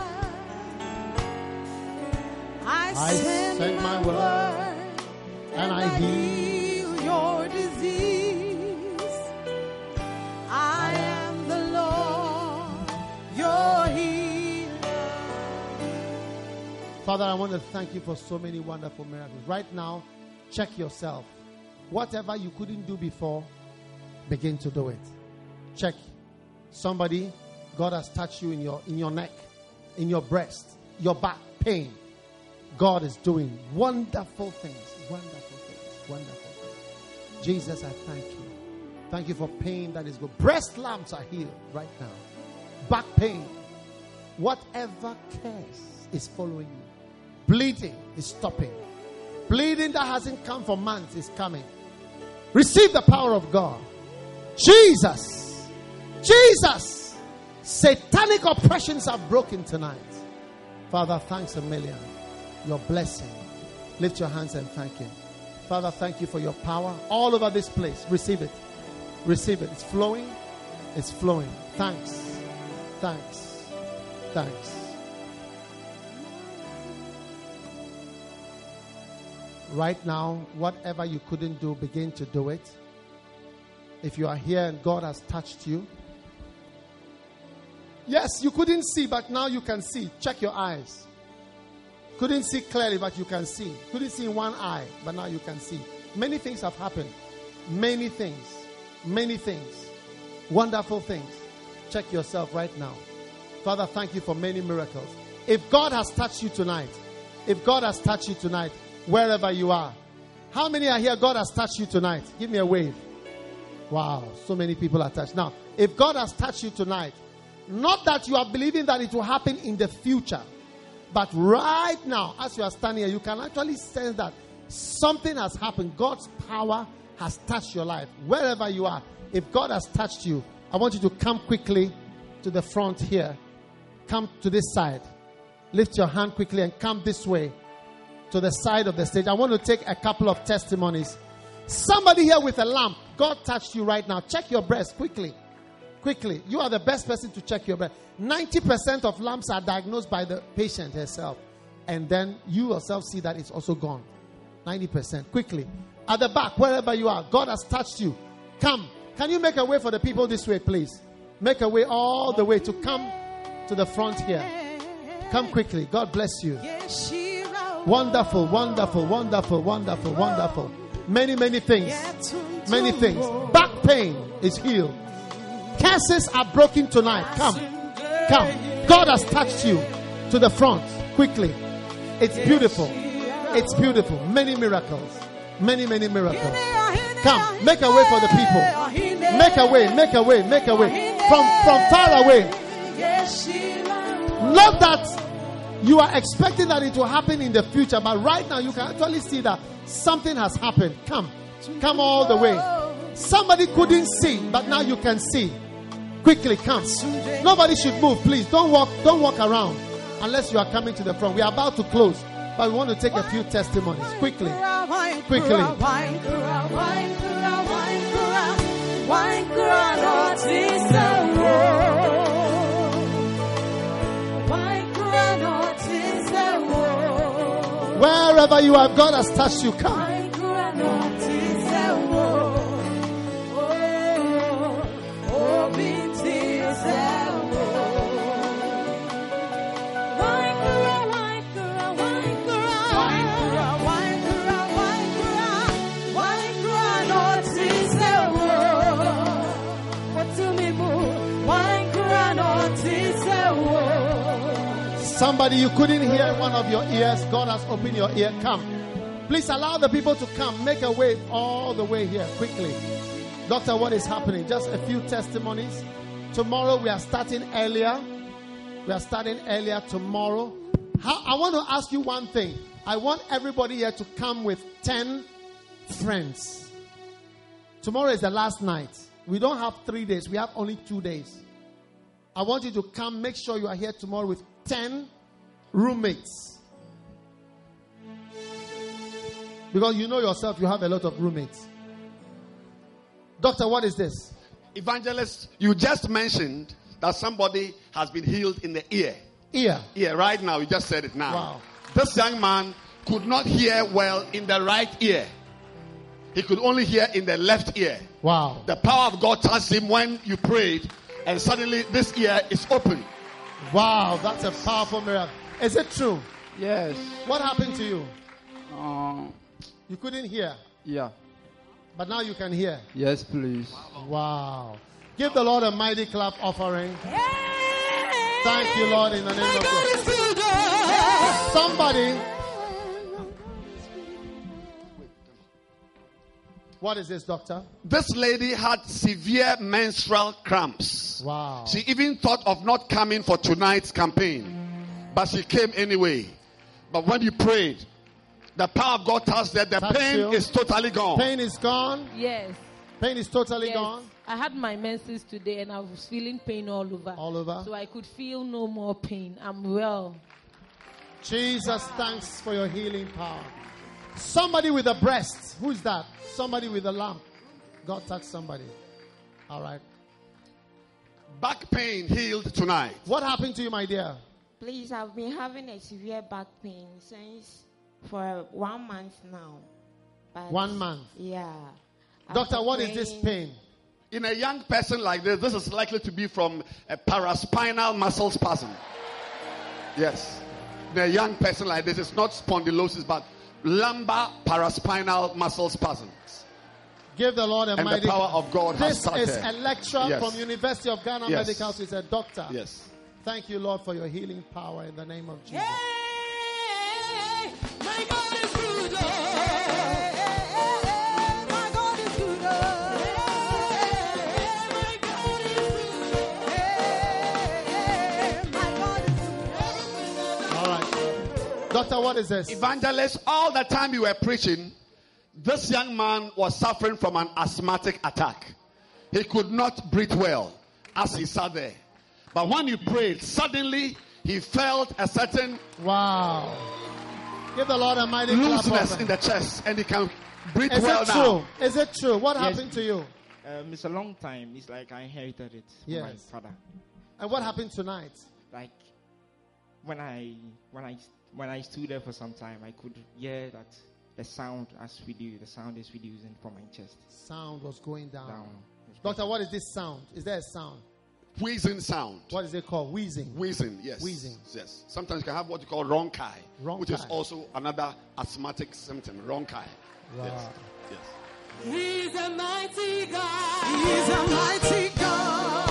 I, I send, send my my word, word and I heal. heal your disease. I am the Lord, your healer. Father, I want to thank you for so many wonderful miracles. Right now, check yourself. Whatever you couldn't do before, begin to do it. Check. Somebody, God has touched you in your in your neck, in your breast, your back pain. God is doing wonderful things. Wonderful things. Wonderful things. Jesus, I thank you. Thank you for pain that is good. Breast lumps are healed right now. Back pain. Whatever curse is following you. Bleeding is stopping. Bleeding that hasn't come for months is coming. Receive the power of God. Jesus. Jesus. Satanic oppressions are broken tonight. Father, thanks a million. Your blessing. Lift your hands and thank Him. Father, thank you for your power all over this place. Receive it. Receive it. It's flowing. It's flowing. Thanks. Thanks. Thanks. Right now, whatever you couldn't do, begin to do it. If you are here and God has touched you. Yes, you couldn't see, but now you can see. Check your eyes. Couldn't see clearly, but you can see. Couldn't see in one eye, but now you can see. Many things have happened. Many things. Many things. Wonderful things. Check yourself right now. Father, thank you for many miracles. If God has touched you tonight, if God has touched you tonight, wherever you are, how many are here? God has touched you tonight. Give me a wave. Wow, so many people are touched. Now, if God has touched you tonight, not that you are believing that it will happen in the future, but right now, as you are standing here, you can actually sense that something has happened. God's power has touched your life. Wherever you are, if God has touched you, I want you to come quickly to the front here. Come to this side. Lift your hand quickly and come this way to the side of the stage. I want to take a couple of testimonies. Somebody here with a lamp. God touched you right now. Check your breast quickly. Quickly. You are the best person to check your breath. ninety percent of lumps are diagnosed by the patient herself. And then you yourself see that it's also gone. ninety percent. Quickly. At the back, wherever you are, God has touched you. Come. Can you make a way for the people this way, please? Make a way all the way to come to the front here. Come quickly. God bless you. Wonderful, wonderful, wonderful, wonderful, wonderful. Many, many things. Many things. Back pain is healed. Curses are broken tonight. Come. Come. God has touched you to the front. Quickly. It's beautiful. It's beautiful. Many miracles. Many, many miracles. Come. Make a way for the people. Make a way. Make a way. Make a way. From, from far away. Not that you are expecting that it will happen in the future, but right now you can actually see that something has happened. Come. Come all the way. Somebody couldn't see, but now you can see. Quickly, come. Nobody should move, please. Don't walk, don't walk around unless you are coming to the front. We are about to close, but we want to take a few testimonies. Quickly. Quickly. Wherever you are, God has touched you. Come. Somebody you couldn't hear one of your ears, God has opened your ear. Come. Please allow the people to come. Make a way all the way here quickly. Doctor, what is happening? Just a few testimonies. Tomorrow we are starting earlier. We are starting earlier tomorrow. How, I want to ask you one thing. I want everybody here to come with ten friends. Tomorrow is the last night. We don't have three days. We have only two days. I want you to come. Make sure you are here tomorrow with ten roommates. Because you know yourself, you have a lot of roommates. Doctor, what is this? Evangelist, you just mentioned that somebody has been healed in the ear. Ear. Ear, right now. You just said it now. Wow. This young man could not hear well in the right ear. He could only hear in the left ear. Wow. The power of God touched him when you prayed, and suddenly this ear is open. Wow, that's a powerful miracle. Is it true? Yes. What happened to you? Uh, You couldn't hear, yeah. but now you can hear. Yes, please. Wow. Give the Lord a mighty clap offering. Thank you, Lord, in the name of Jesus. Somebody. What is this, doctor? This lady had severe menstrual cramps. Wow. She even thought of not coming for tonight's campaign, but she came anyway. But when you prayed, the power of God touched that the Touch pain you. is totally gone. Pain is gone. Yes. Pain is totally Yes. gone. I had my menses today and I was feeling pain all over. All over. So I could feel no more pain. I'm well. Jesus, thanks for your healing power. Somebody with a breast. Who's that? Somebody with a lump. God touched somebody. All right. Back pain healed tonight. What happened to you, my dear? Please, I've been having a severe back pain since for one month now. But One month. Yeah. Doctor, After what is this praying- pain? In a young person like this, this is likely to be from a paraspinal muscle spasm. Yes. In a young person like this, it's not spondylosis, but lumbar paraspinal muscle spasms. Give the Lord a And mighty. the power of God has This started. is a lecturer Yes. from University of Ghana Yes. Medical School. He's a doctor. Yes. Thank you, Lord, for your healing power in the name of Jesus. My God is good. My God is good. My God is good. My God is good. All right. Doctor, what is this? Evangelist, all the time you were preaching, this young man was suffering from an asthmatic attack. He could not breathe well as he sat there. But when you prayed, suddenly he felt a certain Wow. Give the Lord a mighty clap looseness offering. in the chest, and he can breathe Is well it now. true? Is it true? What Yes. happened to you? Um, it's a long time. It's like I inherited it from my Yes. father. And what happened tonight? Like when I when I when I stood there for some time, I could hear that the sound as we do, the sound is reducing from my chest. Sound was going down. Down. Doctor, what is this sound? Is there a sound? Wheezing sound. What is it called? Wheezing. Wheezing, yes. Wheezing. Yes. Sometimes you can have what you call ronchi, which is Ronchi. also another asthmatic symptom. Ronchi. Wow. Yes. Yes. He's a mighty God. He's a mighty God.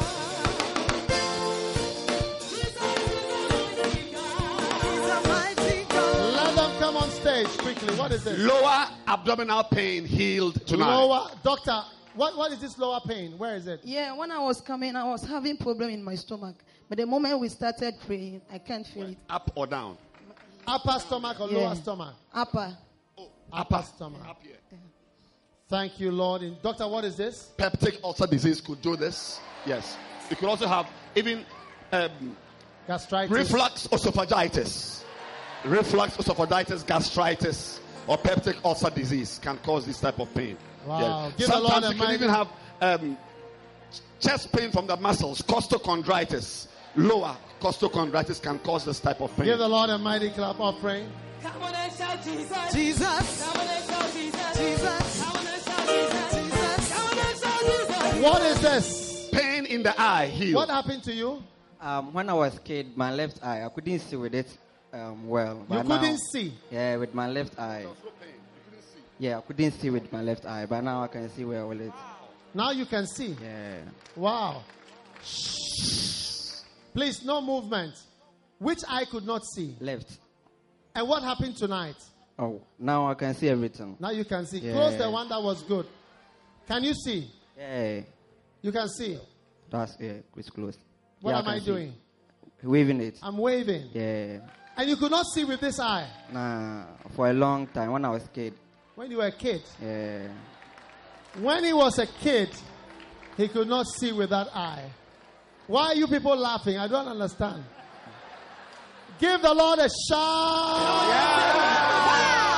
He's a mighty God. Let them come on stage quickly. What is this? Lower abdominal pain healed tonight. Lower. Doctor, what, what is this lower pain? Where is it? Yeah, when I was coming, I was having problem in my stomach. But the moment we started praying, I can't feel it. Up or down? Upper stomach or Yeah. lower stomach? Upper. Upper stomach. Up here. Thank you, Lord. And doctor, what is this? Peptic ulcer disease could do this. Yes. You could also have even um, Gastritis. reflux esophagitis. Reflux esophagitis, gastritis, or peptic ulcer disease can cause this type of pain. Wow. Yes. Give the Lord Sometimes a you can mighty- even have um, chest pain from the muscles, costochondritis. Lower costochondritis can cause this type of pain. Give the Lord a mighty clap offering. Come on and shout Jesus. Jesus. Come on and shout Jesus. Jesus. Come on and shout Jesus. Jesus. Come on and shout Jesus. What is this? Pain in the eye healed. What happened to you? Um, when I was kid, my left eye, I couldn't see with it um, well. You But couldn't now- see? Yeah, with my left eye. Yeah, I couldn't see with my left eye, but now I can see well with it. Now you can see. Yeah. Wow. Please, no movement. Which eye could not see? Left. And what happened tonight? Oh, now I can see everything. Now you can see. Yeah. Close the one that was good. Can you see? Yeah, You can see. that's yeah, it's close. What Yeah, I am I can see. doing? Waving it. I'm waving. Yeah. And you could not see with this eye Nah, for a long time when I was kid. when you were a kid. Yeah. When he was a kid, he could not see with that eye. Why are you people laughing? I don't understand. Give the Lord a shout.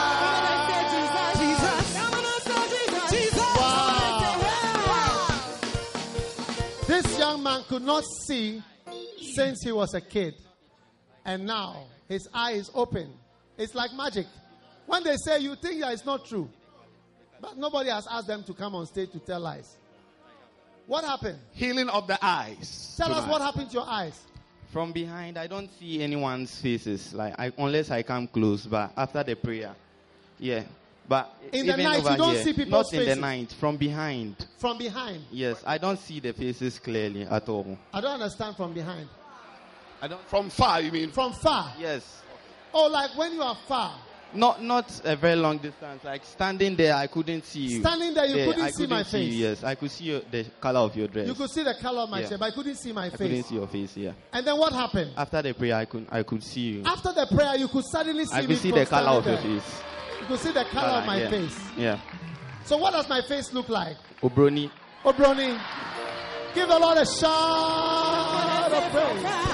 This young man could not see since he was a kid. And now his eye is open. It's like magic. When they say you think that it's not true, but nobody has asked them to come on stage to tell lies. What happened? Healing of the eyes. Tell us tonight. what happened to your eyes. From behind, I don't see anyone's faces, like I, unless I come close. But after the prayer, yeah. But In the even night, over you don't here, see people's not in faces? the night. From behind, From behind. yes, I don't see the faces clearly at all. I don't understand from behind. I don't. From far, you mean? From far. Yes. Oh, like when you are far. Not not a very long distance. Like standing there, I couldn't see you. Standing there, you couldn't I see my see you, face. yes, I could see your, the color of your dress. You could see the color of my Yeah. shirt, but I couldn't see my I couldn't face. see your face. Yeah. And then what happened? After the prayer, I could I could see you. After the prayer, you could suddenly see I me could see from the color of standing your there. face. You could see the color of my yeah. face. Yeah. So what does my face look like? Obroni. Oh, Brony, give the Lord a shout of praise.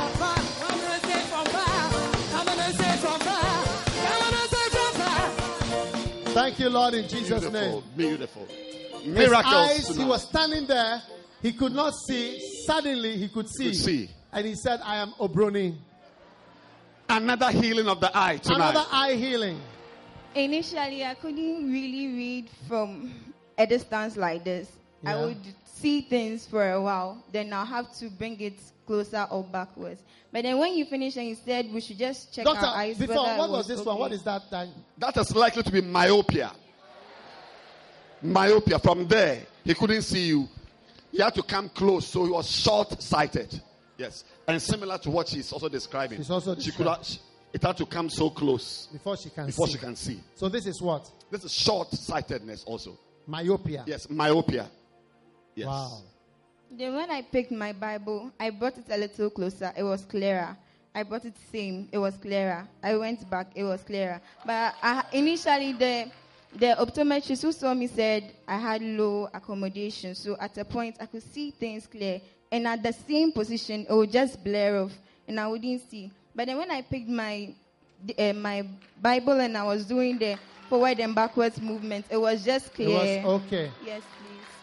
Thank you, Lord, in Jesus' Beautiful, name. beautiful. His Miracles eyes, he tonight. was standing there. He could not see. Suddenly, he could see. Could see. And he said, I am Obroni. Another healing of the eye tonight. Another eye healing. Initially, I couldn't really read from a distance like this. I Yeah. would see things for a while, then I'll have to bring it closer or backwards. But then when you finish and you said we should just check Doctor, our eyes. before, whether what it was this one? okay. What is that? that? That is likely to be myopia. Myopia. From there, he couldn't see you. He had to come close, so he was short-sighted. Yes, and similar to what she's also describing. She's also she could have, it had to come so close Before she can before see. she can see. So this is what? This is short-sightedness also. Myopia. Yes, myopia. Yes. Wow. Then when I picked my Bible, I brought it a little closer. It was clearer. I brought it same. It was clearer. I went back. It was clearer. But I, initially, the the optometrist who saw me said I had low accommodation. So at a point, I could see things clear. And at the same position, it would just blur off, and I wouldn't see. But then when I picked my uh, my Bible and I was doing the forward and backwards movement, it was just clear. It was okay. Yes, please.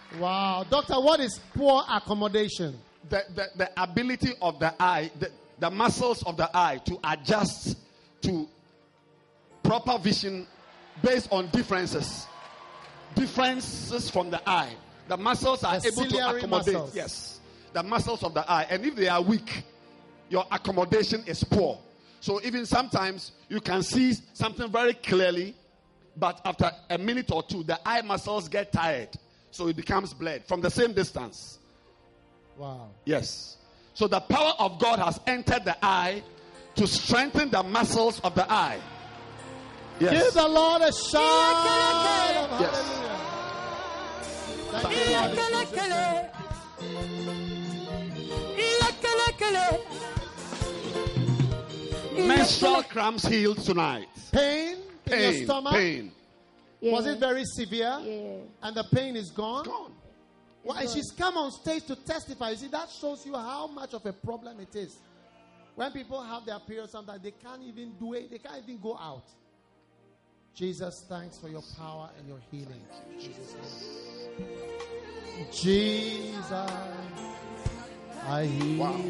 Wow. Doctor, what is poor accommodation? The, the, the ability of the eye, the, the muscles of the eye to adjust to proper vision based on differences. Differences from the eye. The muscles are The able to ciliary accommodate. muscles. Yes. The muscles of the eye. And if they are weak, your accommodation is poor. So even sometimes you can see something very clearly, but after a minute or two, the eye muscles get tired. So it becomes blurred from the same distance. Wow. Yes. So the power of God has entered the eye to strengthen the muscles of the eye. Yes. Give the Lord a shout of Yes. hallelujah. Thank you, Lord. Menstrual cramps healed tonight. Pain, in Pain, your stomach? pain. Was Yeah. it very severe? Yeah. And the pain is gone? Gone. Well, and she's come on stage to testify. You see, that shows you how much of a problem it is. When people have their period, sometimes they can't even do it. They can't even go out. Jesus, thanks for your power and your healing. Jesus, Jesus, I heal. Wow.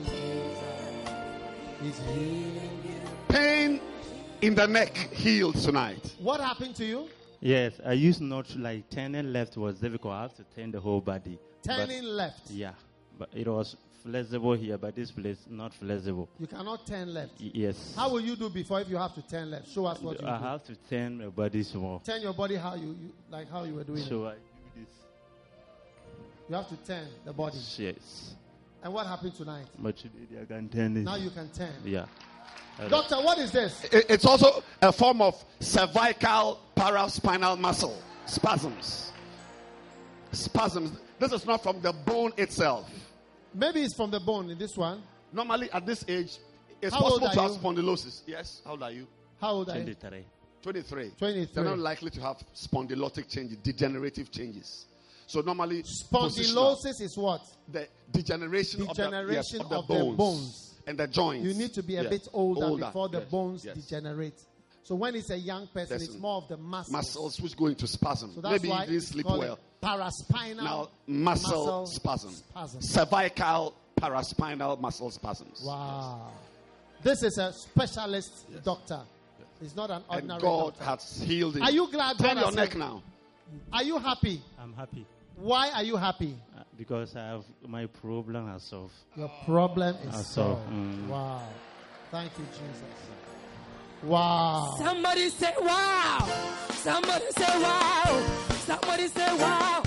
He's healing. Pain in the neck healed tonight. What happened to you? Yes, I used not to like turning left was difficult. I have to turn the whole body. Turning But- left. Yeah, but it was flexible here, but this place not flexible. You cannot turn left. Y- Yes. How will you do before if you have to turn left? Show us what you I do. have to turn my body small. Turn your body how you, you like how you were doing So it. I do this. You have to turn the body. Yes. And what happened tonight? But today I can turn this. Now you can turn. Yeah. I- Doctor, what is this? It- It's also a form of cervical paraspinal muscle spasms. Spasms. This is not from the bone itself. Maybe it's from the bone in this one. Normally, at this age, it's How old possible to are have you? spondylosis. Yes. How old are you? How old are you? twenty-three. twenty-three. twenty-three. They're not likely to have spondylotic changes, degenerative changes. So normally, positional. Spondylosis is what? The degeneration, Degeneration of, the, yes, of, of the, the bones bones. and the joints. You need to be a Yes. bit older, Older, before the yes, bones yes. degenerate. So when it's a young person, Yes. it's more of the muscles. Muscles which go into spasm. So that's Maybe why you didn't sleep call well. it paraspinal Now, muscle, muscle spasm. spasm. Cervical paraspinal muscle spasms. Wow. This is a specialist doctor. It's not an And ordinary God doctor. has healed it. Are you glad Turn God your has neck healed? now. Are you happy? I'm happy. Why are you happy? Uh, because I have my problem has solved. Your problem is Uh, so, solved. mm. Wow. Thank you, Jesus. Wow. Somebody say wow. Somebody say wow. Somebody say wow.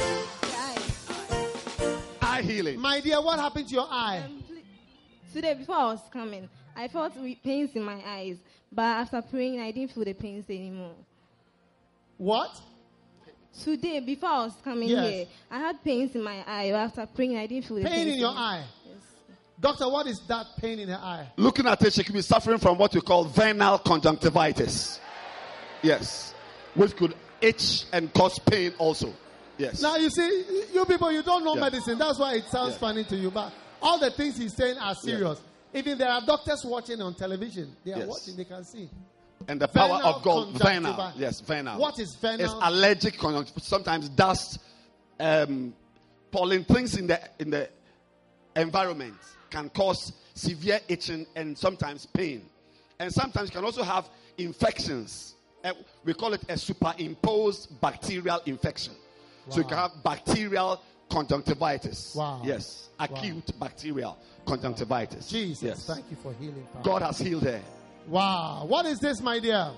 Eye healing. My dear, what happened to your eye? Today, before I was coming, I felt we- pains in my eyes. But after praying, I didn't feel the pains anymore. What? Today, before I was coming Yes. here, I had pains in my eye. But after praying, I didn't feel the Pain pains in your anymore. eye. Doctor, what is that pain in her eye? Looking at it, she could be suffering from what we call venal conjunctivitis. Yes. Which could itch and cause pain also. Yes. Now, you see, you people, you don't know Yeah. medicine. That's why it sounds Yeah. funny to you. But all the things he's saying are serious. Even there are doctors watching on television. They are Yes. watching, they can see. And the power Venal of God, venal. conjunctivitis. Yes, venal. What is venal? It's allergic conjunctivitis. Sometimes dust, um, pollen, things in the in the environment can cause severe itching and sometimes pain. And sometimes you can also have infections. Uh, we call it a superimposed bacterial infection. So you can Wow. have bacterial conjunctivitis. Wow. Yes, Wow. acute bacterial conjunctivitis. Jesus, Yes. thank you for healing power. God has healed her. Wow. What is this, my dear?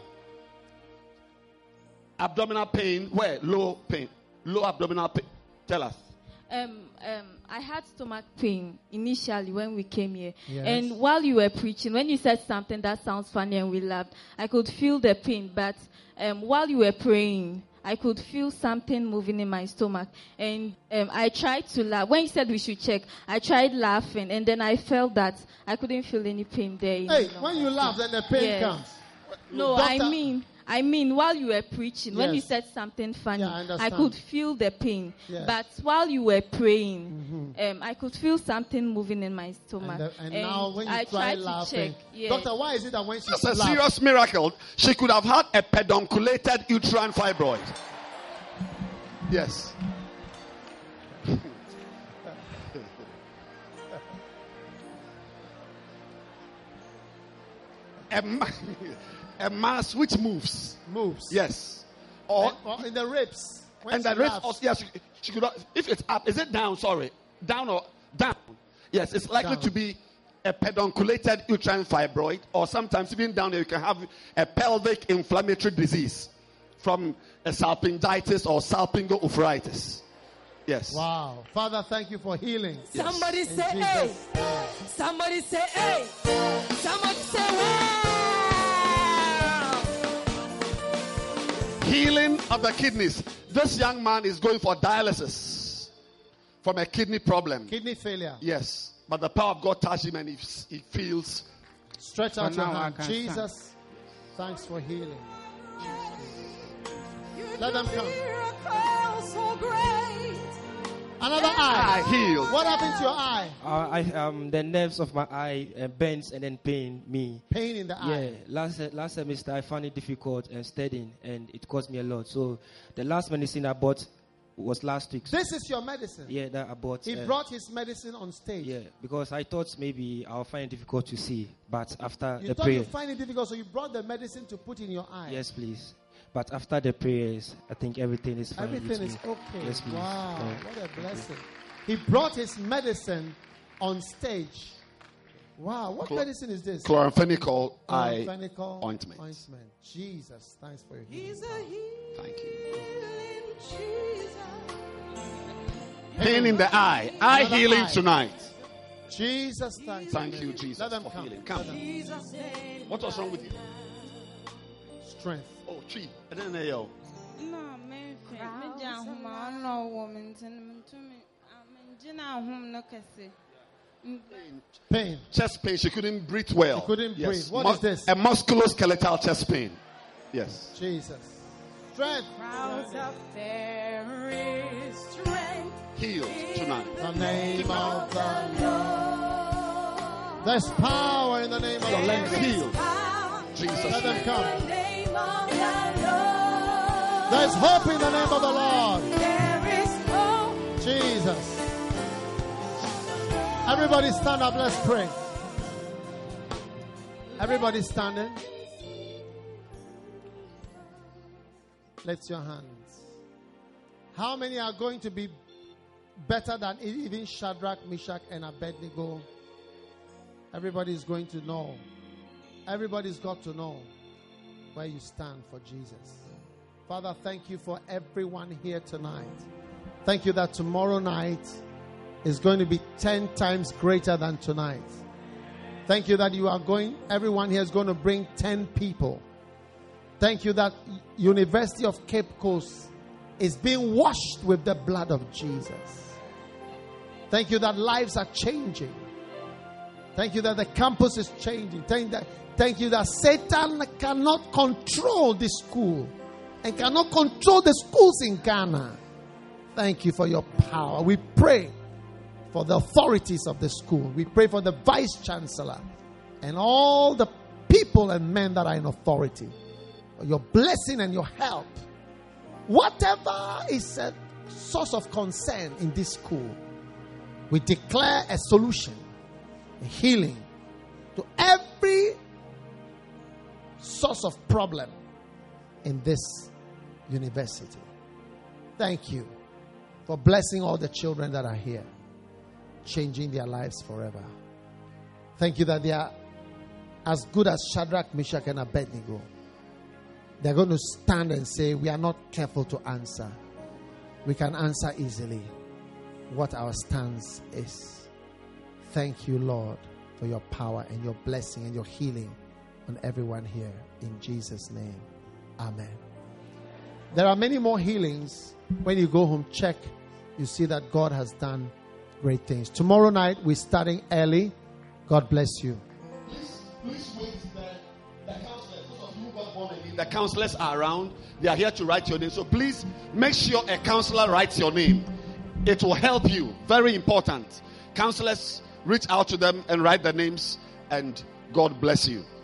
Abdominal pain, where? Low pain. Low abdominal pain. Tell us. Um, um, I had stomach pain initially when we came here. Yes. And while you were preaching, when you said something that sounds funny and we laughed, I could feel the pain. But um, while you were praying, I could feel something moving in my stomach. And um, I tried to laugh. When you said we should check, I tried laughing. And then I felt that I couldn't feel any pain there. Hey, any longer. when you laugh, then the pain Yes. comes. No, Doctor- I mean, I mean, while you were preaching, when you Yes. said something funny, Yeah, I I, understand. could feel the pain. Yes. But while you were praying, um, I could feel something moving in my stomach. And, the- and now when you I try tried laughing, to check. Yes. Doctor, why is it that when she That's a laughs- serious miracle. She could have had a pedunculated uterine fibroid. Yes. a, ma- a mass which moves. Moves. Yes. Or, And- or in the ribs. When and she the ribs laughs. also, yes, she, she could not, if it's up, is it down? Sorry. Down or down? Yes, it's likely Down. to be a pedunculated uterine fibroid, or sometimes even down there you can have a pelvic inflammatory disease from a salpingitis or salpingo-ophritis. Yes. Wow. Father, thank you for healing. Somebody In say, Jesus' hey. name. Somebody say, hey. Somebody say, wow. Healing of the kidneys. This young man is going for dialysis from a kidney problem. Kidney failure. Yes. But the power of God touched him and he, he feels. Stretch out For your now, I hand. can Jesus, thanks for healing. Let them come. So great. Another eye. Eye healed. What happened to your eye? Uh, I um the nerves of my eye uh, bends and then pain me. Pain in the Yeah, eye. last uh, last semester I found it difficult and studying, and it cost me a lot. So the last medicine I bought was last week. This is your medicine. Yeah, that I bought. He uh, brought his medicine on stage. Yeah, because I thought maybe I'll find it difficult to see, but after You the thought prayer, you find it difficult, so you brought the medicine to put in your eye. yes, please. But after the prayers, I think everything is fine. Everything with is me. okay. Yes, please. Wow, Yeah. what a blessing. He brought his medicine on stage. Wow, what Chlor- medicine is this? Chloramphenicol eye Chloramphenicol ointment. ointment. Jesus, thanks for your healing. Thank you. Pain in the eye. Eye Another healing eye. tonight. Jesus, thanks. Thank you, Jesus, Let them for come. healing. Come. Let them- What was wrong with you? Strength. Oh, tree. I didn't know you. No, me me gya homa no woman tin me to me am gina hom no kese. Pain. Chest pain. She couldn't breathe well. She couldn't Yes. breathe. What Mu- is this? A musculoskeletal chest pain. Yes. Jesus. Strength. Crowds up there is strength. Healed tonight. The name of the Lord. There's power in the name of Your the legs Lord. healed. Jesus. Let them come. The name of the Lord. There's hope in the name of the Lord. There is hope. Jesus. Everybody stand up. Let's pray. Everybody standing. Lift your hands. How many are going to be better than even Shadrach, Meshach, and Abednego? Everybody's going to know. Everybody's got to know where you stand for Jesus. Father, thank you for everyone here tonight. Thank you that tomorrow night is going to be ten times greater than tonight. Thank you that you are going, everyone here is going to bring ten people. Thank you that University of Cape Coast is being washed with the blood of Jesus. Thank you that lives are changing. Thank you that the campus is changing. Thank, that, thank you that Satan cannot control this school and cannot control the schools in Ghana. Thank you for your power. We pray for the authorities of the school. We pray for the vice chancellor and all the people and men that are in authority. For your blessing and your help. Whatever is a source of concern in this school, we declare a solution, a healing to every source of problem in this university. Thank you for blessing all the children that are here, changing their lives forever. Thank you that they are as good as Shadrach, Meshach, and Abednego. They're going to stand and say, we are not careful to answer. We can answer easily what our stance is. Thank you, Lord, for your power and your blessing and your healing on everyone here. In Jesus' name, amen. There are many more healings. When you go home, check. You see that God has done great things. Tomorrow night, we're starting early. God bless you. Please wait there. The counselors, those of you who got born again, the counselors are around. They are here to write your name. So please make sure a counselor writes your name. It will help you. Very important. Counselors, reach out to them and write their names, and God bless you.